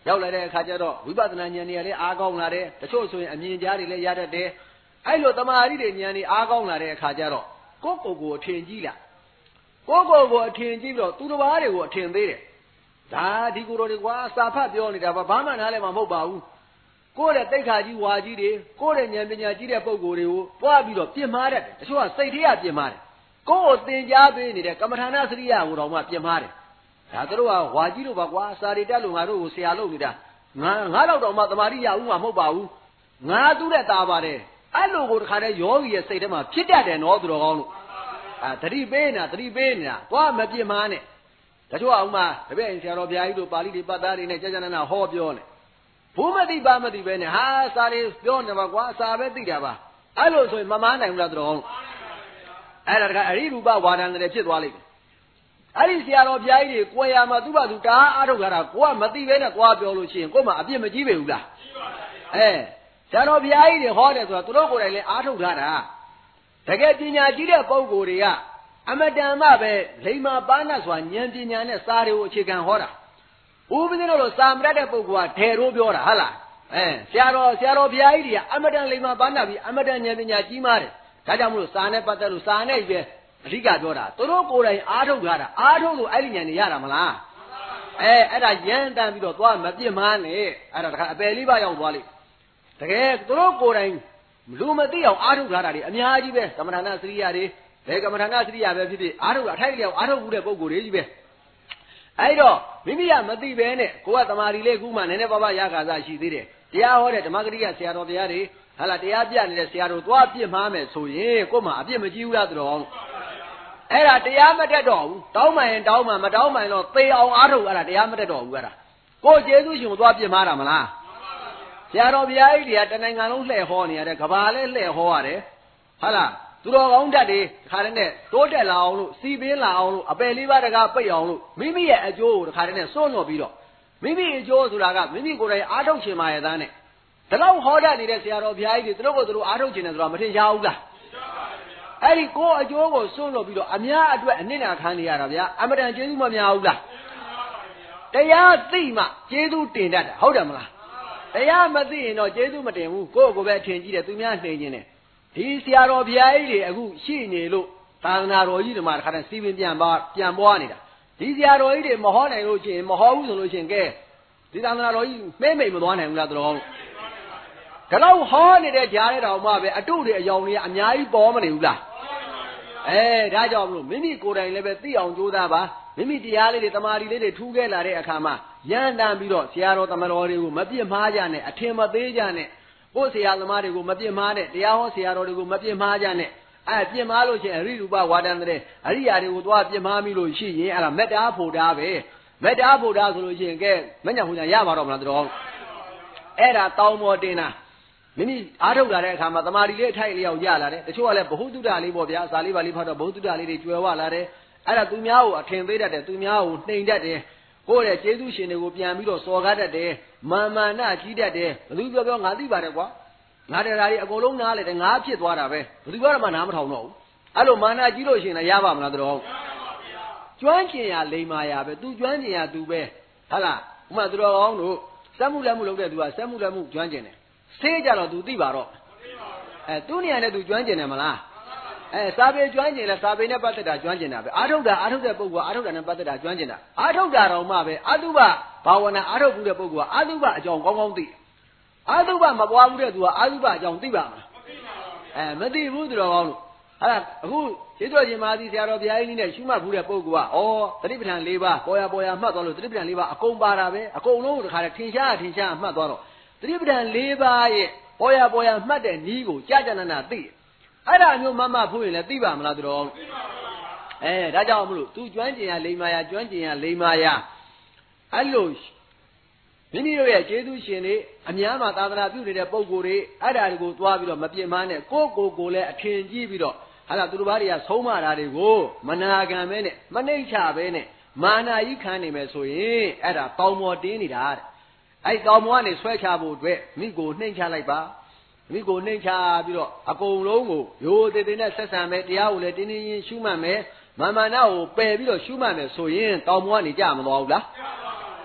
ရောက်လာတဲ့အခါကျတော့ဝိပဿနာဉာဏ်တွေလည်းအားကောင်းလာတယ်တချို့ဆိုရင်အမြင်ကြားတွေလည်းရတတ်တယ်အဲ့လိုတမာရီတွေဉာဏ်တွေအားကောင်းလာတဲ့အခါကျတော့ကိုယ့်ကိုယ်အထင်ကြီးလာကိုယ့်ကိုယ်အထင်ကြီးပြီးတော့သူတစ်ပါးတွေကိုအထင်သေးတယ်ဒါဒီကိုယ်တော်တွေကွာစာဖတ်ပြောနေတာဘာမှနားလည်းမဟုတ်ပါဘူးကိုယ့်ရဲ့တိတ်ခါကြီးဝါကြီးတွေကိုယ့်ရဲ့ဉာဏ်ပညာကြီးတဲ့ပုဂ္ဂိုလ်တွေကိုတွားပြီးတော့ပြင်မာတတ်တယ်တချို့ကစိတ်ထဲကပြင်မာတယ်ကိုယ့်ကိုသင်ကြားပေးနေတဲ့ကမ္မထာနာစရိယကိုတော့မှပြင်မာတယ်ဒါတို့ကဝါကြီးတို့ပါကွာစာရီတက်လို့ငါတို့ကိုဆရာလုပ်နေတာငါတော့တော့မှတမာတိရဦးမှာမဟုတ်ပါဘူးငါသူ့တဲ့တာပါတယ်အဲ့လိုကိုတခါတည်းယောဂီရဲ့စိတ်ထဲမှာဖြစ်တတ်တယ်နော်သူတော်ကောင်းလို့သတိပေးနေတာသွားမပြစ်မှားနဲ့တချို့အောင်မှတပည့်ဆရာတော်ဘုရားကြီးတို့ပါဠိတွေပတ်သားတွေနဲ့ကြာကြာနာနာဟောပြောနေဘူးမသိပါမသိပဲနဲ့ဟာစာတွေပြောနေပါကွာစာပဲသိတာပါအဲ့လိုဆိုရင်မမားနိုင်ဘူးလားသူတော်ကောင်းအဲ့ဒါတခါအရိရူပဝါဒန်တွေဖြစ်သွားလိမ့်မယ်အဲ့ဒီဆရာတော်ဘုရားကြီးတွေကိုယ်ရမှာသူ့ဘာသူတားအားထုတ်ကြတာကိုကမသိပဲနဲ့သွားပြောလို့ရှိရင်ကို့မှာအပြစ်မကြီးပေဘူးလားဆရာတော်ဘုရားကြီးတွေဟောတယ်ဆိုတာသူတို့ကိုယ်တိုင်လည်းအားထုတ်ကြတာတကယ်ပညာကြီးတဲ့ပုဂ္ဂိုလ်တွေကအမတန်မှပဲလိမ္မာပါဏတ်စွာဉာဏ်ပညာနဲ့စာတွေကိုအခြေခံဟောတာဥပဒေတို့လိုစာမတတ်တဲ့ပုဂ္ဂိုလ်ကထဲရိုးပြောတာဟုတ်လားဆရာတော်ဘုရားကြီးတွေကအမတန်လိမ္မာပါဏတ်ပြီးအမတန်ဉာဏ်ပညာကြီးမားတယ်ဒါကြောင့်မလို့စာနဲ့ပတ်သက်လို့စာနဲ့ပဲအဓိကပြောတာသူတို့ကိုယ်တိုင်အားထုတ်ကြတာအားထုတ်လို့အဲ့ဒီဉာဏ်တွေရတာမလားအဲ့ဒါရမ်းတမ်းပြီးတော့သွားမပြစ်မှားနဲ့အဲ့ဒါတခါအပယ်လေးပါရောက်သွားလိမ့်တကယ်သူတို့ကိုယ်တိုင်လူမသိအောင်အားထုတ်ကြတာတွေအများကြီးပဲကမ္မထာနာစရိယာတွေဘယ်ကမ္မထာနာစရိယာပဲဖြစ်ဖြစ်အားထုတ်အထိုက်လျောက်အားထုတ်မှုတဲ့ပုံကိုယ်တွေကြီးပဲအဲ့တော့မိမိကမသိပဲနဲ့ကိုကတမာရီလေးခုမှနည်းနည်းပါးပါးရခါစားရှိသေးတယ်တရားဟောတဲ့ဓမ္မဂရိကဆရာတော်ဘုရားတွေဟာလာတရားပြနေတဲ့ဆရာတော်သွားပြစ်မှားမယ်ဆိုရင်ကို့မှာအပြစ်မကြီးဘူးလားသူတော်အဲ့ဒါတရားမတက်တော့ဘူးတောင်းမှရင်တောင်းမှမတောင်းမှရင်တော့သေအောင်အားထုတ်အဲ့ဒါတရားမတက်တော့ဘူးအဲ့ဒါကိုကျေးဇူးရှင်ကိုသွားပြစ်မှားတာမလားဆရာတော်ဘုရားကြီးတွေကတနိုင်ငံလုံးလှည့်ဟောနေရတယ်ကဘာလဲလှည့်ဟောရတယ်ဟုတ်လားသူတော်ကောင်းတတ်တွေတခါတည်းနဲ့တိုးတက်လာအောင်လို့စီပင်းလာအောင်လို့အပယ်လေးပါးတကားပိတ်အောင်လို့မိမိရဲ့အကျိုးကိုတခါတည်းနဲ့စွန့်လွတ်ပြီးတော့မိမိအကျိုးဆိုတာကမိမိကိုယ်တိုင်အားထုတ်ခြင်းပါရဲ့သားနဲ့ဒီလောက်ဟောတတ်နေတဲ့ဆရာတော်ဘုရားကြီးတွေသူတို့ကိုသူတို့အားထုတ်ခြင်းတယ်ဆိုတာမထင်ရှားဘူးလားအဲ့ဒီကိုယ်အကျိုးကိုစွန့်လွတ်ပြီးတော့အများအတွက်အနစ်နာခံနေရတာဗျာအမတန်ကျေးဇူးမများဘူးလားတရားသိမှကျေးဇူးတင်တတ်တာဟုတ်တယ်မလားတရားမသိရင်တော့ကျေးဇူးမတင်ဘူးကိုယ့်ကိုယ်ပဲထင်ကြည့်တယ်သူများနှိမ်ခြင်းတယ်ဒီဆရာတော်ဘုရားကြီးတွေအခုရှိနေလို့သာသနာတော်ကြီးတွေမှာတခါတည်းစီပင်ပြန်ပွားနေတာဒီဆရာတော်ကြီးတွေမဟောနိုင်လို့ရှိရင်မဟောဘူးဆိုလို့ရှိရင်ကဲဒီသာသနာတော်ကြီးမဲမိတ်မသွားနိုင်ဘူးလားတော်ဒါတော့ဟောနေတဲ့ကြားတဲ့တော်မှပဲအတုတွေအယောင်တွေအများကြီးပေါ်မနေဘူးလားဒါကြောင့်မလို့မိမိကိုယ်တိုင်လည်းပဲသိအောင်ကြိုးစားပါမိမိတရားလေးတွေတမာရီလေးတွေထူးခဲ့လာတဲ့အခါမှာရန်တမ်းပြီးတော့ဆရာတော်တမတော်တွေကိုမပြစ်မှားကြနဲ့အထင်မသေးကြနဲ့ကိုယ်ဆရာသမားတွေကိုမပြစ်မှားနဲ့တရားဟောဆရာတော်တွေကိုမပြစ်မှားကြနဲ့ပြစ်မှားလို့ရှိရင်အရိရူပဝါဒန်တဲ့အရိယာတွေကိုသွားပြစ်မှားမိလို့ရှိရင်အဲ့ဒါမေတ္တာဖို့တာပဲမေတ္တာဖို့တာဆိုလို့ရှိရင်ကဲမညံ့ဟူညာရပါတော့မလားတော်အဲ့ဒါတောင်းပေါ်တင်တာမိမိအားထုတ်လာတဲ့အခါမှာတမာရီလေးအထိုက်လျောက်ရလာတယ်တချို့ကလည်းဘ ഹു တုဒ္ဒလေးပေါ့ဗျာစာလေးပါလေးဖတ်တော့ဘ ഹു တုဒ္ဒလေးတွေကျွယ်ဝလာတယ်အဲ့ဒါသူများကိုအထင်သေးတတ်တယ်သူများကိုနှိမ်တတ်တယ်ကိုယ့်ရဲ့ကျေးဇူးရှင်တွေကိုပြန်ပြီးတော့စော်ကားတတ်တယ်မာနကြီးတတ်တယ်ဘယ်သူပြောငါသိပါတယ်ကွာငါတရားတွေအကုန်လုံးနားလေတယ်ငါဖြစ်သွားတာပဲဘယ်သူမှနားမထောင်တော့ဘူးအဲ့လိုမာနကြီးလို့ရှိရင်လည်းရပါမလားတော်ကျွမ်းကျင်ရလိမ္မာရပဲသူကျွမ်းကျင်ရသူပဲဟုတ်လားဥမာသူတော်ကောင်းတို့စက်မှုလက်မှုလုပ်တဲ့သူကစက်မှုလက်မှုကျွမ်းကျင်တယ်ဆေးကြတော့သူသိပါတော့သူနေရာနဲ့သူကျွမ်းကျင်တယ်မလားစာပေကျွမ်းကျင်လဲစာပေနဲ့ပတ်သက်တာကျွမ်းကျင်တာပဲအာထုတ်တဲ့ပုဂ္ဂိုလ်အာထုတ်တာနဲ့ပတ်သက်တာကျွမ်းကျင်တာအာထုတ်တာတော့မှပဲအတုပဘာဝနာအာထုတ်ဘူးတဲ့ပုဂ္ဂိုလ်ကအတုပအကြောင်းကောင်းကောင်းသိအာတုပမပွားဘူးတဲ့သူကအာတုပအကြောင်းသိပါမလားမသိဘူးသူတော်ကောင်းလို့အဲ့ဒါအခုကျေးဇူးရှင်မာသီဆရာတော်ဘုရားကြီးနဲ့ရှုမှတ်ဘူးတဲ့ပုဂ္ဂိုလ်ကသတိပဋ္ဌာန်၄ပါးပေါ်ရမှတ်သွားလို့သတိပဋ္ဌာန်၄ပါးအကုန်ပါတာပဲအကုန်လုံးတခါတည်းထင်ရှားမှတ်သွားတော့သတိပဋ္ဌာန်၄ပါးရဲ့ပေါ်ရမှတ်တဲ့နည်းကိုကြာနာသိအဲ့ဒါမျိုးမဖို့ရင်လည်းသိပါမလားသူတော်သိပါပါဒါကြောင့်မလို့သူကျွမ်းကျင်ရလိမ္မာရကျွမ်းကျင်ရလိမ္မာရအဲ့လိုမိမိတို့ရဲ့ကျေးဇူးရှင်တွေအများမှာသာသနာပြုနေတဲ့ပုံကိုယ်တွေအဲ့ဒါတွေကိုသွားပြီးတော့မပြင်းမနဲ့ကိုလည်းအထင်ကြီးပြီးတော့ဟာလာသူတို့ဘာတွေကဆုံးမတာတွေကိုမနာခံပဲနဲ့မနှိမ့်ချပဲနဲ့မာနာကြီးခံနေမယ်ဆိုရင်အဲ့ဒါတောင်ပေါ်တင်းနေတာတဲ့အဲ့တောင်ပေါ်ကနေဆွဲချဖို့အတွက်မိကိုနှိမ့်ချလိုက်ပါမိကိုနှိမ့်ချပြီးတော့အကုန်လုံးကိုရိုးသေးသေးနဲ့ဆက်ဆံမယ်တရားကိုလည်းတင်းတင်းရှုမှတ်မယ်မာနာကိုပယ်ပြီးတော့ရှုမှတ်မယ်ဆိုရင်တောင်ပေါ်ကနေကြမသွားဘူးလား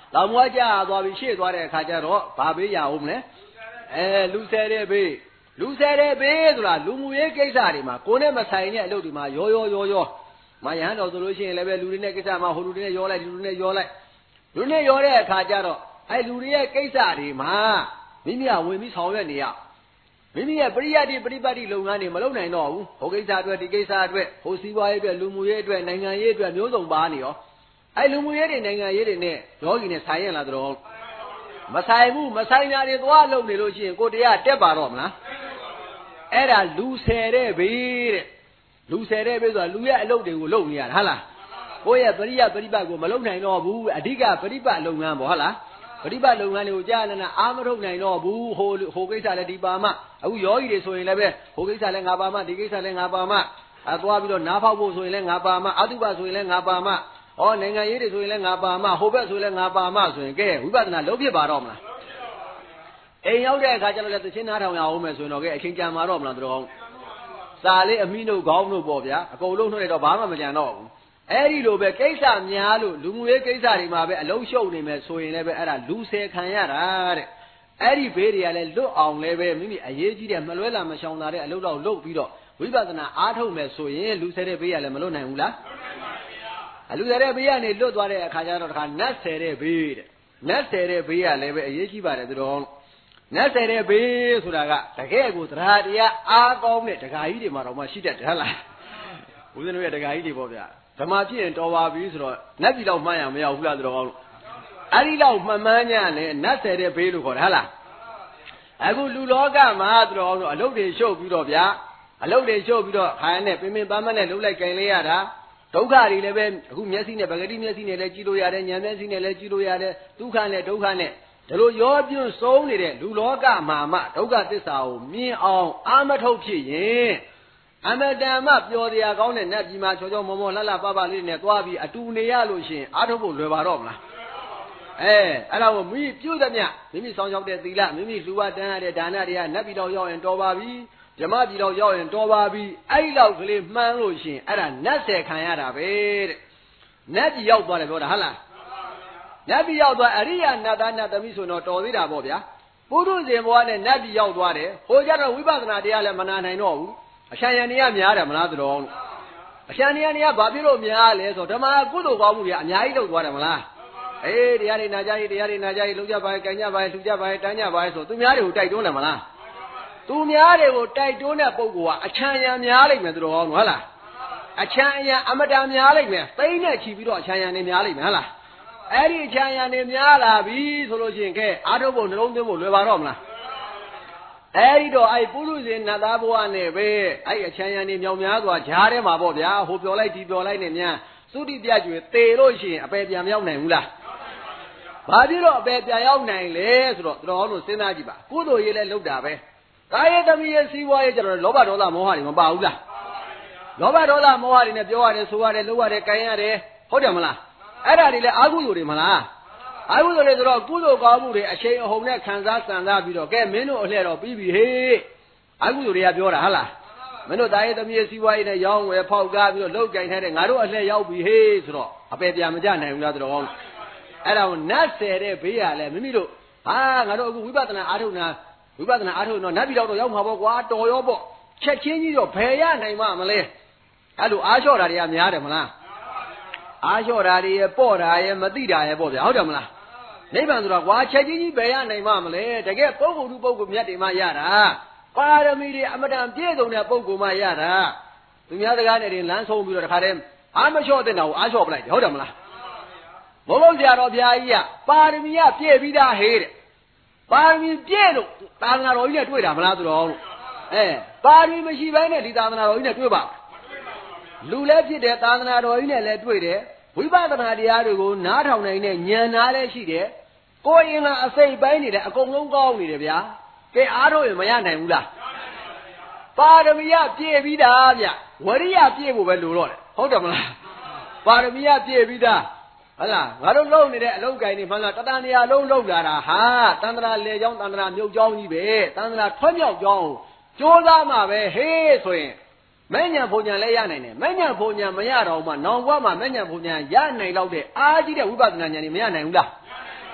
လောင်မွားကြသွားပြီးရှေ့သွားတဲ့အခါကျတော့ဘာပေးရအောင်မလဲလူဆယ်တဲ့ဘေးဆိုတာလူမှုရေးကိစ္စတွေမှာကိုယ်နဲ့မဆိုင်တဲ့အလုပ်တွေမှာရောမယဟန်တော်ဆိုလို့ရှိရင်လည်းပဲလူတွေနဲ့ကိစ္စမှာဟိုလူတွေနဲ့ရောလိုက်လူတွေနဲ့ရောတဲ့အခါကျတော့လူတွေရဲ့ကိစ္စတွေမှာမိမိကဝင်ပြီးဆောင်ရွက်နေရမိမိရဲ့ပရိယတ်တိပရိပတ်တိလုပ်ငန်းတွေမလုပ်နိုင်တော့ဘူးဟိုကိစ္စအတွက်ဒီကိစ္စအတွက်ဟိုစီးပွားရေးအတွက်လူမှုရေးအတွက်နိုင်ငံရေးအတွက်မျိုးစုံပါနေရောလူမှုရေးတွေနိုင်ငံရေးတွေနဲ့ယောဂီနဲ့ဆိုင်ရလားတော့မဆိုင်ဘူးမဆိုင်တာတွေသွားလုပ်နေလို့ရှိရင်ကိုတရားတက်ပါတော့မလားအဲ့ဒါလူဆယ်တဲ့ဘေးတဲ့လူဆယ်တဲ့ဘေးဆိုတာလူရဲ့အလုပ်တွေကိုလုပ်နေရတာဟုတ်လားကိုယ့်ရဲ့ပရိယတ်ပရိပတ်ကိုမလုပ်နိုင်တော့ဘူးအဓိကပရိပတ်လုပ်ငန်းပေါ့ဟုတ်လားပရိပတ်လုပ်ငန်းတွေကိုကြားနေအာမထုတ်နိုင်တော့ဘူးဟိုကိစ္စလည်းဒီပါမအခုယောဂီတွေဆိုရင်လည်းပဲဟိုကိစ္စလည်းငါပါမဒီကိစ္စလည်းငါပါမသွားပြီးတော့နားဖောက်ဖို့ဆိုရင်လည်းငါပါမအတုပဆိုရင်လည်းငါပါမနိုင်ငံရေးတွေဆိုရင်လည်းငါပါမဟိုဘက်ဆိုရင်လည်းငါပါမဆိုရင်ကဲဝိပဿနာလုံးဖြစ်ပါတော့မလားအိမ်ရောက်တဲ့အခါကျတော့လည်းသချင်းနားထောင်ရအောင်မယ်ဆိုရင်တော့ကဲအချိန်ကြာမှာတော့မလားတို့စာလေးအမိနှုတ်ခေါင်းနှုတ်ပေါ့ဗျာအကုန်လုံးနှုတ်လိုက်တော့ဘာမှမကြံတော့ဘူးအဲ့ဒီလိုပဲကိစ္စများလို့လူမှုရေးကိစ္စတွေမှာပဲအလုံးရှုပ်နေမယ်ဆိုရင်လည်းပဲအဲ့ဒါလူဆယ်ခံရတာတဲ့အဲ့ဒီဘေးတွေကလည်းလွတ်အောင်လည်းပဲမိမိအရေးကြီးတဲ့မလွဲလာမရှောင်လာတဲ့အလုပ်တော့လုပ်ပြီးတော့ဝိပဿနာအားထုတ်မယ်ဆိုရင်လူဆယ်တဲ့ဘေးကလည်းမလွတ်နိုင်ဘူးလားလူဆယ်တဲ့ဘေးကနေလွတ်သွားတဲ့အခါကျတော့တခါနတ်ဆယ်တဲ့ဘေးတဲ့နတ်ဆယ်တဲ့ဘေးကလည်းပဲအရေးကြီးပါတယ်သူတော်နတ်ဆယ်တဲ့ဘေးဆိုတာကတကယ်ကိုတရားတရားအားကောင်းတဲ့ဒကာကြီးတွေမှာတော့မရှိတတ်တယ်ဟုတ်လားဦးဇင်းတို့ရဲ့ဒကာကြီးတွေပေါ့ဗျာဓမ္မဖြစ်ရင်တော်ပါပြီဆိုတော့နတ်ပြည်တော့မှန်းရမရဘူးလားသူတော်အဲ့ဒီတော့မှန်မှန်းညလဲနတ်ဆယ်တဲ့ဘေးလို့ခေါ်တယ်ဟုတ်လားအခုလူလောကမှာသူတော်အလုပ်တွေရှုပ်ပြီးတော့ဗျာအလုပ်တွေရှုပ်ပြီးတော့ခိုင်းနဲ့ပင်ပန်းမနဲ့လှုပ်လိုက်ကြင်လေးရတာဒုက္ခတွေလည်းပဲအခုမျက်စိနဲ့ပဂတိမျက်စိနဲ့လည်းကြည့်လို့ရတယ်ဉာဏ်မျက်စိနဲ့လည်းကြည့်လို့ရတယ်ဒုက္ခနဲ့ဒုက္ခနဲ့ဒါလိုရောပြွန်းဆုံးနေတဲ့လူလောကမှာမှဒုက္ခသစ္စာကိုမြင်အောင်အာမထုတ်ဖြစ်ရင်အမတန်မှပျော်တရားကောင်းတဲ့နတ်ပြည်မှာချောချောမောမောလှလှပပလေးနဲ့သွားပြီးအတူနေရလို့ရှိရင်အားထုတ်ဖို့လွယ်ပါတော့မလားအဲ့ဒါကိုမိပြုသမျှမိမိဆောင်ရောက်တဲ့သီလမိမိလှူဝတန်းရတဲ့ဒါနတွေကနတ်ပြည်တော်ရောက်ရင်တော်ပါပြီဓမ္မပြည်တော်ရောက်ရင်တော်ပါပြီအဲ့ဒီလောက်ကလေးမှန်းလို့ရှိရင်အဲ့ဒါနတ်ဆယ်ခံရတာပဲတဲ့နတ်ပြည်ရောက်သွားတယ်ပြောတာဟုတ်လားနတ်ပြည်ရောက်သွားအရိယာနတ်သားနတ်သမီးဆိုတော့တော်သေးတာပေါ့ဗျာပုရုဇဉ်ဘဝနဲ့နတ်ပြည်ရောက်သွားတယ်ဟိုကြတော့ဝိပဿနာတရားလည်းမနာနိုင်တော့ဘူးအရှံရံတွေကများတယ်မလားသူတော်အရှံရံတွေကဘာဖြစ်လို့များလဲဆိုဓမ္မကုသိုလ်ကောင်းမှုတွေအများကြီးလုပ်သွားတယ်မလားတရားတွေနာကြရေးတရားတွေနာကြရေးလုံးကြပါရဲ့ကြံကြပါရဲ့လှူကြပါရဲ့တန်းကြပါရဲ့ဆိုသူများတွေကိုတိုက်တွန်းတယ်မလားသူများတွေကိုတိုက်တွန်းတဲ့ပုဂ္ဂိုလ်ကအချမ်းရံများလိမ့်မယ်သူတော်ကောင်းဟုတ်လားအချမ်းရံအမတန်များလိမ့်မယ်သိမ့်နဲ့ချီပြီးတော့အချမ်းရံနေများလိမ့်မယ်ဟုတ်လားအဲ့ဒီအချမ်းရံနေများလာပြီဆိုလို့ရှိရင်ကဲအားထုတ်ဖို့နှလုံးသွင်းဖို့လွယ်ပါတော့မလားအဲ့ဒီတော့အဲ့ပုရုဇဉ်နတ်သားဘဝနဲ့ပဲအဲ့အချမ်းရံနေမြောင်များစွာဂျားထဲမှာပေါ့ဗျာဟိုပြောလိုက်ဒီပြောလိုက်နဲ့များသုတိပြကျွေသေလို့ရှိရင်အပယ်ပြန်မရောက်နိုင်ဘူးလားဘာဖြစ်လို့အပယ်ပြန်ရောက်နိုင်လဲဆိုတော့တော်တော်လို့စဉ်းစားကြည့်ပါကုသိုလ်ရေးလဲလုပ်တာပဲကာယသမီးရဲ့စီးပွားရေးကျတော့လောဘဒေါသမောဟတွေမပါဘူးလားလောဘဒေါသမောဟတွေနဲ့ပြောရတယ်ဆိုရတယ်လုပ်ရတယ်ကြင်ရတယ်ဟုတ်တယ်မလားအဲ့ဒါတွေလည်းအာဟုသိုလ်တွေမလားအာဟုသိုလ်တွေဆိုတော့ကုသိုလ်ကောင်းမှုတွေအချိန်အဟုန်နဲ့ခံစားစံစားပြီးတော့ကဲမင်းတို့အလှည့်တော့ပြီးပြီဟေးအာဟုသိုလ်တွေကပြောတာဟုတ်လားမင်းတို့ကာယသမီးရဲ့စီးပွားရေးနဲ့ရောင်းဝယ်ဖောက်ကားပြီးတော့လုပ်ကြင်ထားတဲ့ငါတို့အလှည့်ရောက်ပြီဟေးဆိုတော့အပယ်ပြန်မကြနိုင်ဘူးလားတော်ကောင်းအဲ့ဒါကိုနတ်ဆယ်တဲ့ဘေးရလဲမိမိတို့ငါတို့အခုဝိပဿနာအားထုတ်တော့နတ်ပြည်တော်ရောက်မှာပေါ့ကွာတော်ရောပေါ့ချက်ချင်းကြီးတော့ဘယ်ရနိုင်မှမလဲအဲ့လိုအားလျှော့တာတွေကများတယ်မလားအားလျှော့တာတွေရဲ့ပေါ့တာရဲ့မသိတာရဲ့ပေါ့ဗျာဟုတ်တယ်မလားနိဗ္ဗာန်ဆိုတော့ကွာချက်ချင်းကြီးဘယ်ရနိုင်မှမလဲတကယ်ပုဂ္ဂိုလ်သူပုဂ္ဂိုလ်မြတ်တွေမှရတာပါရမီတွေအမတန်ပြည့်စုံတဲ့ပုဂ္ဂိုလ်မှရတာသူများစကားနဲ့တင်လမ်းဆုံးပြီးတော့တခါတည်းအားမလျှော့တဲ့တာကိုအားလျှော့ပလိုက်တယ်ဟုတ်တယ်မလားဘုန်းဘုန်းဆရာတော်ဘုရားကြီးကပါရမီကပြည့်ပြီးသားဟေးတဲ့ပါရမီပြည့်လို့သာသနာတော်ကြီးနဲ့တွေ့တာမလားသူတော်လို့ပါရမီမရှိဘဲနဲ့ဒီသာသနာတော်ကြီးနဲ့တွေ့ပါလူလည်းဖြစ်တယ်သာသနာတော်ကြီးနဲ့လည်းတွေ့တယ်ဝိပဿနာတရားတွေကိုနားထောင်နိုင်တဲ့ဉာဏ်နာလည်းရှိတယ်ကိုယ်ရင်ကအစိတ်ပိုင်းနေတယ်အကုန်လုံးကောင်းနေတယ်ဗျာကဲအားထုတ်ရင်မရနိုင်ဘူးလားပါရမီကပြည့်ပြီးသားဗျဝရိယပြည့်ဖို့ပဲလိုတော့တယ်ဟုတ်တယ်မလားပါရမီကပြည့်ပြီးသားဟုတ်လားငါတို့လုံနေတဲ့အလုံးကိုင်းနေမှန်းလားတဏှာနေရာလုံးလုံလာတာဟာတန္တရာလေကြောင်းတန္တရာမြုပ်ကြောင်းကြီးပဲတန္တရာထွတ်မြောက်ကြောင်းကြိုးစားမှာပဲဟေးဆိုရင်မဲ့ညာဘုံညာလည်းရနိုင်တယ်မဲ့ညာဘုံညာမရတော့မှနောင်ဘဝမှာမဲ့ညာဘုံညာရနိုင်တော့တဲ့အားကြီးတဲ့ဝိပဿနာဉာဏ်นี่မရနိုင်ဘူးလား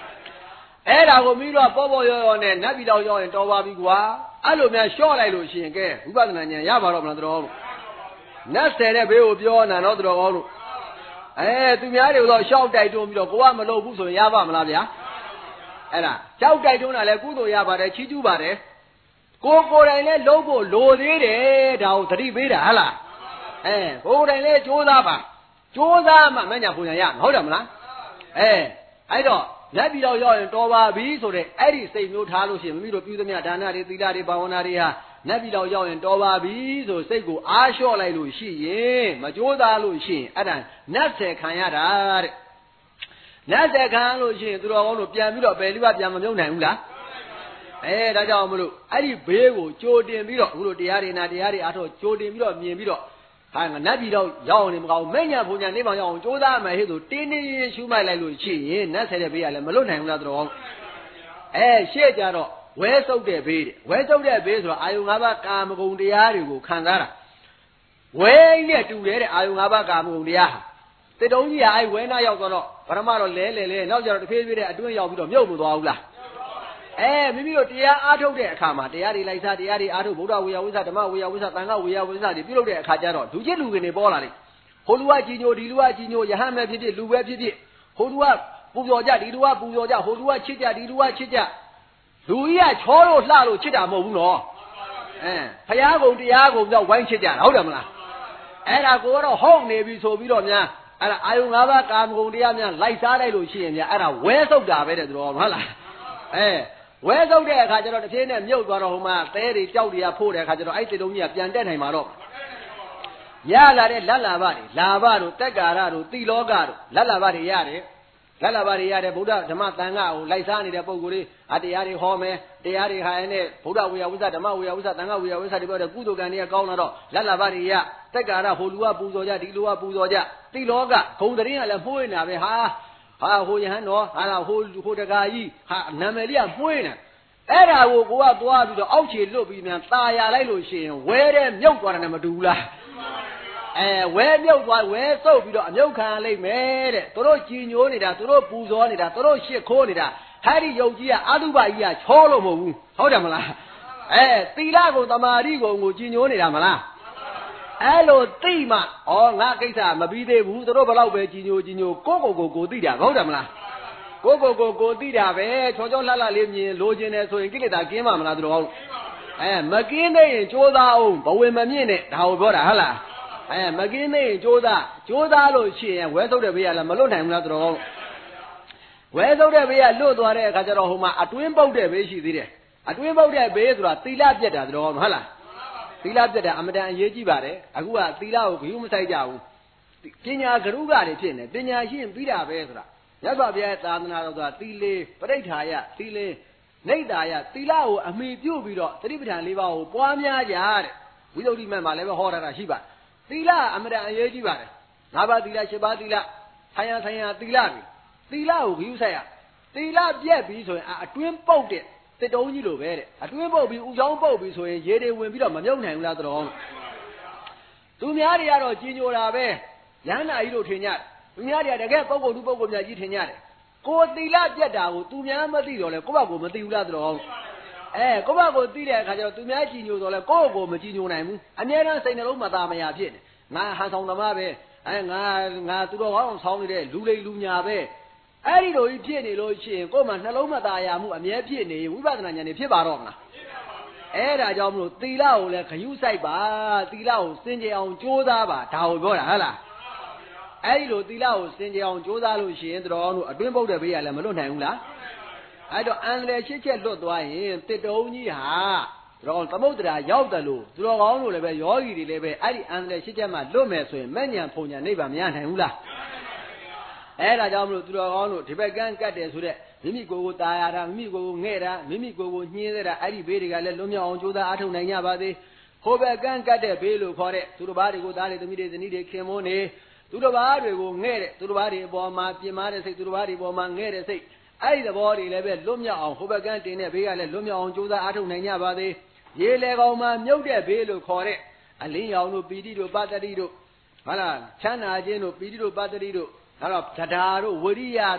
အဲ့ဒါကိုမိတော့ပေါ့ပေါ့ရောရောနဲ့နတ်ပြည်တော်ရောက်ရင်တော်ပါပြီကွာအဲ့လိုများလျှော့လိုက်လို့ရှိရင်ကဲဝိပဿနာဉာဏ်ရပါတော့မလားတော်လို့နတ်ဆယ်တဲ့ဘေးကိုပြောနာတော့တော်ကောင်းလို့သူများတွေတော့ရှောက်တိုက်တွန်းပြီးတော့ကိုကမလုပ်ဘူးဆိုရင်ရပါမလားဗျာအဲ့ဒါရှောက်တိုက်တွန်းတာလဲကုသိုလ်ရပါတယ်ချီးကျူးပါတယ်ကိုယ်တိုင်လဲလုပ်ဖို့လိုသေးတယ်ဒါကိုသတိပေးတာဟလားကိုယ်တိုင်လဲကြိုးစားပါကြိုးစားမှမညာပူညာရမဟုတ်တယ်မလားအဲ့တော့လက်ပြီးတော့ရောက်ရင်တော်ပါပြီဆိုတဲ့အဲ့ဒီစိတ်မျိုးထားလို့ရှိရင်မိမိတို့ပြုသမျှဒါနတွေသီလတွေဘာဝနာတွေဟာလက်ပြီးတော့ရောက်ရင်တော်ပါပြီဆိုစိတ်ကိုအားလျှော့လိုက်လို့ရှိရင်မကြိုးစားလို့ရှိရင်အဲ့ဒါနတ်ဆယ်ခံရတာတဲ့နတ်ဆယ်ခံလို့ရှိရင်သူတော်ကောင်းတို့ပြန်ပြီးတော့ဘယ်လိဘပြန်မမြုပ်နိုင်ဘူးလားဒါကြောင့်မလို့အဲ့ဒီဘေးကိုကြိုတင်ပြီးတော့အခုလိုတရားတွေနာတရားတွေအားထုတ်ကြိုတင်ပြီးတော့မြင်ပြီးတော့ဟာငါနတ်ပြည်တော့ရောက်နေမကောင်းမဲ့ညာဘုံညာနေပေါင်းရောက်အောင်ကြိုးစားမယ်ဟဲ့ဆိုတင်းတင်းရှူမိုက်လိုက်လို့ရှိရင်နတ်ဆယ်တဲ့ဘေးကလည်းမလွတ်နိုင်ဘူးလားတော်ရှေ့ကြတော့ဝဲဆုပ်တဲ့ဘေးတဲ့ဝဲဆုပ်တဲ့ဘေးဆိုတော့အာယု၅ပါးကာမဂုဏ်တရားတွေကိုခံစားတာဝဲနဲ့တူတယ်တဲ့အာယု၅ပါးကာမဂုဏ်တရားဟာတစ်တုံးကြီးကအဲ့ဝဲနာရောက်တော့ပထမတော့လဲနောက်ကျတော့တစ်ဖြည်းဖြည်းနဲ့အတွင်းရောက်ပြီးတော့မြုပ်မသွားဘူးလားမိမိတို့တရားအားထုတ်တဲ့အခါမှာတရားတွေလိုက်စားတရားတွေအားထုတ်ဗုဒ္ဓဝေယဝိသဓမ္မဝေယဝိသသံဃဝေယဝိသတွေပြုလုပ်တဲ့အခါကျတော့လူချင်းလူကနေပေါ်လာတယ်ဟိုလူကကြီးညိုဒီလူကကြီးညိုယဟန်မဲ့ဖြစ်ဖြစ်လူပဲဖြစ်ဖြစ်ဟိုလူကပူဇော်ကြဒီလူကပူဇော်ကြဟိုလူကချစ်ကြဒီလူကချစ်ကြလူကြီးကချောလို့လှလို့ချစ်တာမဟုတ်ဘူးနော်ဖရာကုံတရားကုံကြောင့်ဝိုင်းချစ်ကြတာဟုတ်တယ်မလားအဲ့ဒါကိုကတော့ဟုတ်နေပြီဆိုပြီးတော့များအဲ့ဒါအာယု၅ပါးကာမဂုဏ်တရားများလိုက်စားလိုက်လို့ရှိရင်များအဲ့ဒါဝဲဆုပ်တာပဲတဲ့သူတော်ဟုတ်လားဝဲဆုပ်တဲ့အခါကျတော့တစ်ဖြည်းနဲ့မြုပ်သွားတော့ဟိုမှာသဲတွေကြောက်တွေကဖို့တဲ့အခါကျတော့အဲ့တစ်လုံးကြီးကပြန်တက်နိုင်မှာတော့ရလာတဲ့လက်လာဘတွေလာဘတို့တက်ကာရတို့တိလောကတို့လက်လာဘတွေရတယ်လက်လာဘတွေရတယ်ဗုဒ္ဓဓမ္မသံဃာကိုလိုက်စားနေတဲ့ပုံကိုယ်လေးတရားတွေဟောမယ်တရားတွေဟာနဲ့ဗုဒ္ဓဝေယဝိသဓမ္မဝေယဝိသသံဃဝေယဝိသတွေပြောတဲ့ကုသိုလ်ကံတွေကကောင်းလာတော့လက်လာဘတွေရတက်ကာရဟိုလူကပူဇော်ကြဒီလူကပူဇော်ကြတိလောကဂုံတရင်ကလည်းမှုနေတာပဲဟာဟိုယဟန်တော်ဟိုတကာကြီးနာမည်လေးကမှုနေအဲ့ဒါကိုကိုကသွားပြီးတော့အောက်ခြေလွတ်ပြီးမြန်ตาရလိုက်လို့ရှိရင်ဝဲတဲ့မြုပ်သွားတယ်မတူဘူးလားဝဲမြုပ်သွားဝဲစုပ်ပြီးတော့အမြုပ်ခံလိုက်မယ်တဲ့သူတို့ကြည်ညိုနေတာသူတို့ပူဇော်နေတာသူတို့ရှစ်ခိုးနေတာဟာဒီယုတ်ကြီးကအတုပကြီးကချောလို့မဟုတ်ဘူးဟုတ်တယ်မလားသီလကိုတမာတိကိုကြည်ညိုနေတာမလားအဲ့လိုသိမှငါကိစ္စမပြီးသေးဘူးသူတို့ဘလောက်ပဲကြည်ညိုကိုသိတာဟုတ်တယ်မလားကိုသိတာပဲချောလှလေးမြင်လိုချင်တယ်ဆိုရင်ကိလေသာကင်းမှာမလားသူတော်မကင်းသေးရင်ကြိုးစားအောင်ဘဝင်မမြင့်နဲ့ဒါကိုပြောတာဟုတ်လားမကင်းသေးရင်ကြိုးစားလို့ရှိရင်ဝဲဆုပ်တဲ့ဘေးကလည်းမလွတ်နိုင်ဘူးလားသူတော်ဝဲဆုပ်တဲ့ဘေးကလွတ်သွားတဲ့အခါကျတော့ဟိုမှာအတွင်းပုတ်တဲ့ဘေးရှိသေးတယ်အတွင်းပုတ်တဲ့ဘေးဆိုတာသီလပြတ်တာသူတော်ဟုတ်လားသီလပြတ်တာအမတန်အရေးကြီးပါတယ်အခုကသီလကိုဂရုမစိုက်ကြဘူးပညာဂရုကတွေဖြစ်နေပညာရှိရင်ပြီးတာပဲဆိုတာရသော်ဘုရားသာသနာတော်ကသီလေပဋိဋ္ဌာယသီလေနိဒာယသီလကိုအမိပြုပြီးတော့သတိပဋ္ဌာန်၄ပါးကိုပွားများကြတဲ့ဝိသုဒ္ဓိမတ်မှာလည်းပဲဟောတာရှိပါသီလအမတန်အရေးကြီးပါတယ်၅ပါးသီလ၈ပါးသီလဆိုင်ရာသီလတွေသီလကိုဂရုစိုက်ရသီလပြက်ပြီးဆိုရင်အတွင်းပုတ်တဲ့တစ်တုံးကြီးလိုပဲတဲ့အတွင်းပုတ်ပြီးဥချောင်းပုတ်ပြီးဆိုရင်ရေတွေဝင်ပြီးတော့မမြုပ်နိုင်ဘူးလားတော်သူများတွေကတော့ကြီးညိုတာပဲရဟန္တာကြီးတို့ထင်ကြတယ်သူများတွေကတကယ်ပုဂ္ဂိုလ်များကြီးထင်ကြတယ်ကိုသီလပြတ်တာကိုသူများမသိတော့လဲကိုယ့်ဘက်ကိုမသိဘူးလားတော်ကိုယ့်ဘက်ကိုသိတဲ့အခါကျတော့သူများကြည်ညိုတော့လဲကိုယ့်ကိုမကြည်ညိုနိုင်ဘူးအများအားစိတ်နှလုံးမသာမယာဖြစ်နေငါဟန်ဆောင်သမားပဲငါသူတော်ကောင်းဆောင်နေတဲ့လူလိမ်လူညာပဲအဲ့ဒီလိုကြီးဖြစ်နေလို့ရှိရင်ကိုယ့်မှာနှလုံးမသာယာမှုအမြဲဖြစ်နေဝိပဿနာဉာဏ်နဲ့ဖြစ်ပါတော့မလားအဲ့ဒါကြောင့်မလို့သီလကိုလည်းခရုစိုက်ပါသီလကိုစင်ကြယ်အောင်ကြိုးစားပါဒါကိုပြောတာဟုတ်လားအဲ့ဒီလိုသီလကိုစင်ကြယ်အောင်ကြိုးစားလို့ရှိရင်တော်တော်တို့အတွင်းပုတ်တဲ့ဘေးကလည်းမလွတ်နိုင်ဘူးလားအဲ့တော့အန္တရာယ်ရှစ်ချက်လွတ်သွားရင်တစ်တုံးကြီးဟာတော်သမုဒ္ဒရာရောက်တယ်လို့သူတော်ကောင်းတို့လည်းပဲယောဂီတွေလည်းပဲအဲ့ဒီအန္တရာယ်ရှစ်ချက်မှလွတ်မယ်ဆိုရင်မဲ့ညာဖုန်ညာနိဗ္ဗာန်မရနိုင်ဘူးလားအဲ့ဒါကြောင့်မလို့သူတော်ကောင်းတို့ဒီဘက်ကန်းကတ်တယ်ဆိုတဲ့မိမိကိုယ်ကိုตายရတာမိမိကိုယ်ကိုငဲ့တာမိမိကိုယ်ကိုညှင်းသေးတာအဲ့ဒီဘေးတွေကလည်းလွတ်မြောက်အောင်ကြိုးစားအားထုတ်နိုင်ကြပါသေးဟိုဘက်ကန်းကတ်တဲ့ဘေးလို့ခေါ်တဲ့သူတော်ဘာတွေကိုသားတွေသမီးတွေဇနီးတွေခင်မွန်းနေသူတော်ဘာတွေကိုငဲ့တဲ့သူတော်ဘာတွေအပေါ်မှာပြင်မာတဲ့စိတ်သူတော်ဘာတွေပေါ်မှာငဲ့တဲ့စိတ်အဲ့ဒီသဘောတွေလည်းပဲလွတ်မြောက်အောင်ဟိုဘက်ကန်းတင်တဲ့ဘေးကလည်းလွတ်မြောက်အောင်ကြိုးစားအားထုတ်နိုင်ကြပါသေးရေလေကောင်မှာမြုပ်တဲ့ဘေးလို့ခေါ်တဲ့အလင်းရောင်တို့ပီတိတို့ပတ္တိတို့ဟုတ်လားချမ်းသာခြင်းတို့ပီတိတို့ပတ္တိတို့အဲ့တော့သဒ္ဓါတို့ဝိရိယတို့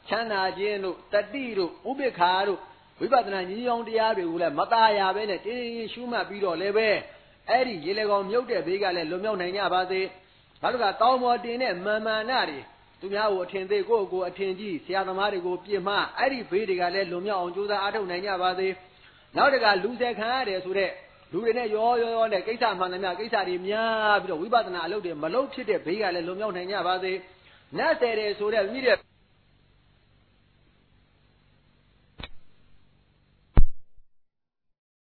ချမ်းသာခြင်းတို့တတိတို့ဥပိ္ပခာတို့ဝိပဿနာဉာဏ်ရောင်တရားတွေကိုလည်းမသားရပဲနဲ့တင်းတင်းရှုမှတ်ပြီးတော့လည်းပဲအဲ့ဒီရေလေကောင်မြုပ်တဲ့ဘေးကလည်းလွန်မြောက်နိုင်ကြပါစေနောက်တစ်ခါကောင်းမော်တင်တဲ့မာမာနတွေသူများကိုအထင်သေးကိုယ့်ကိုအထင်ကြီးဆရာသမားတွေကိုပြစ်မှားအဲ့ဒီဘေးတွေကလည်းလွန်မြောက်အောင်ကြိုးစားအားထုတ်နိုင်ကြပါစေနောက်တစ်ခါလူဆက်ခံရတယ်ဆိုတဲ့လူတွေနဲ့ရောနဲ့ကိစ္စမှန်သမျှကိစ္စတွေများပြီးတော့ဝိပဿနာအလုပ်တွေမလုပ်ဖြစ်တဲ့ဘေးကလည်းလွန်မြောက်နိုင်ကြပါစေနတ်တယ်ဆိုတဲ့မိတဲ့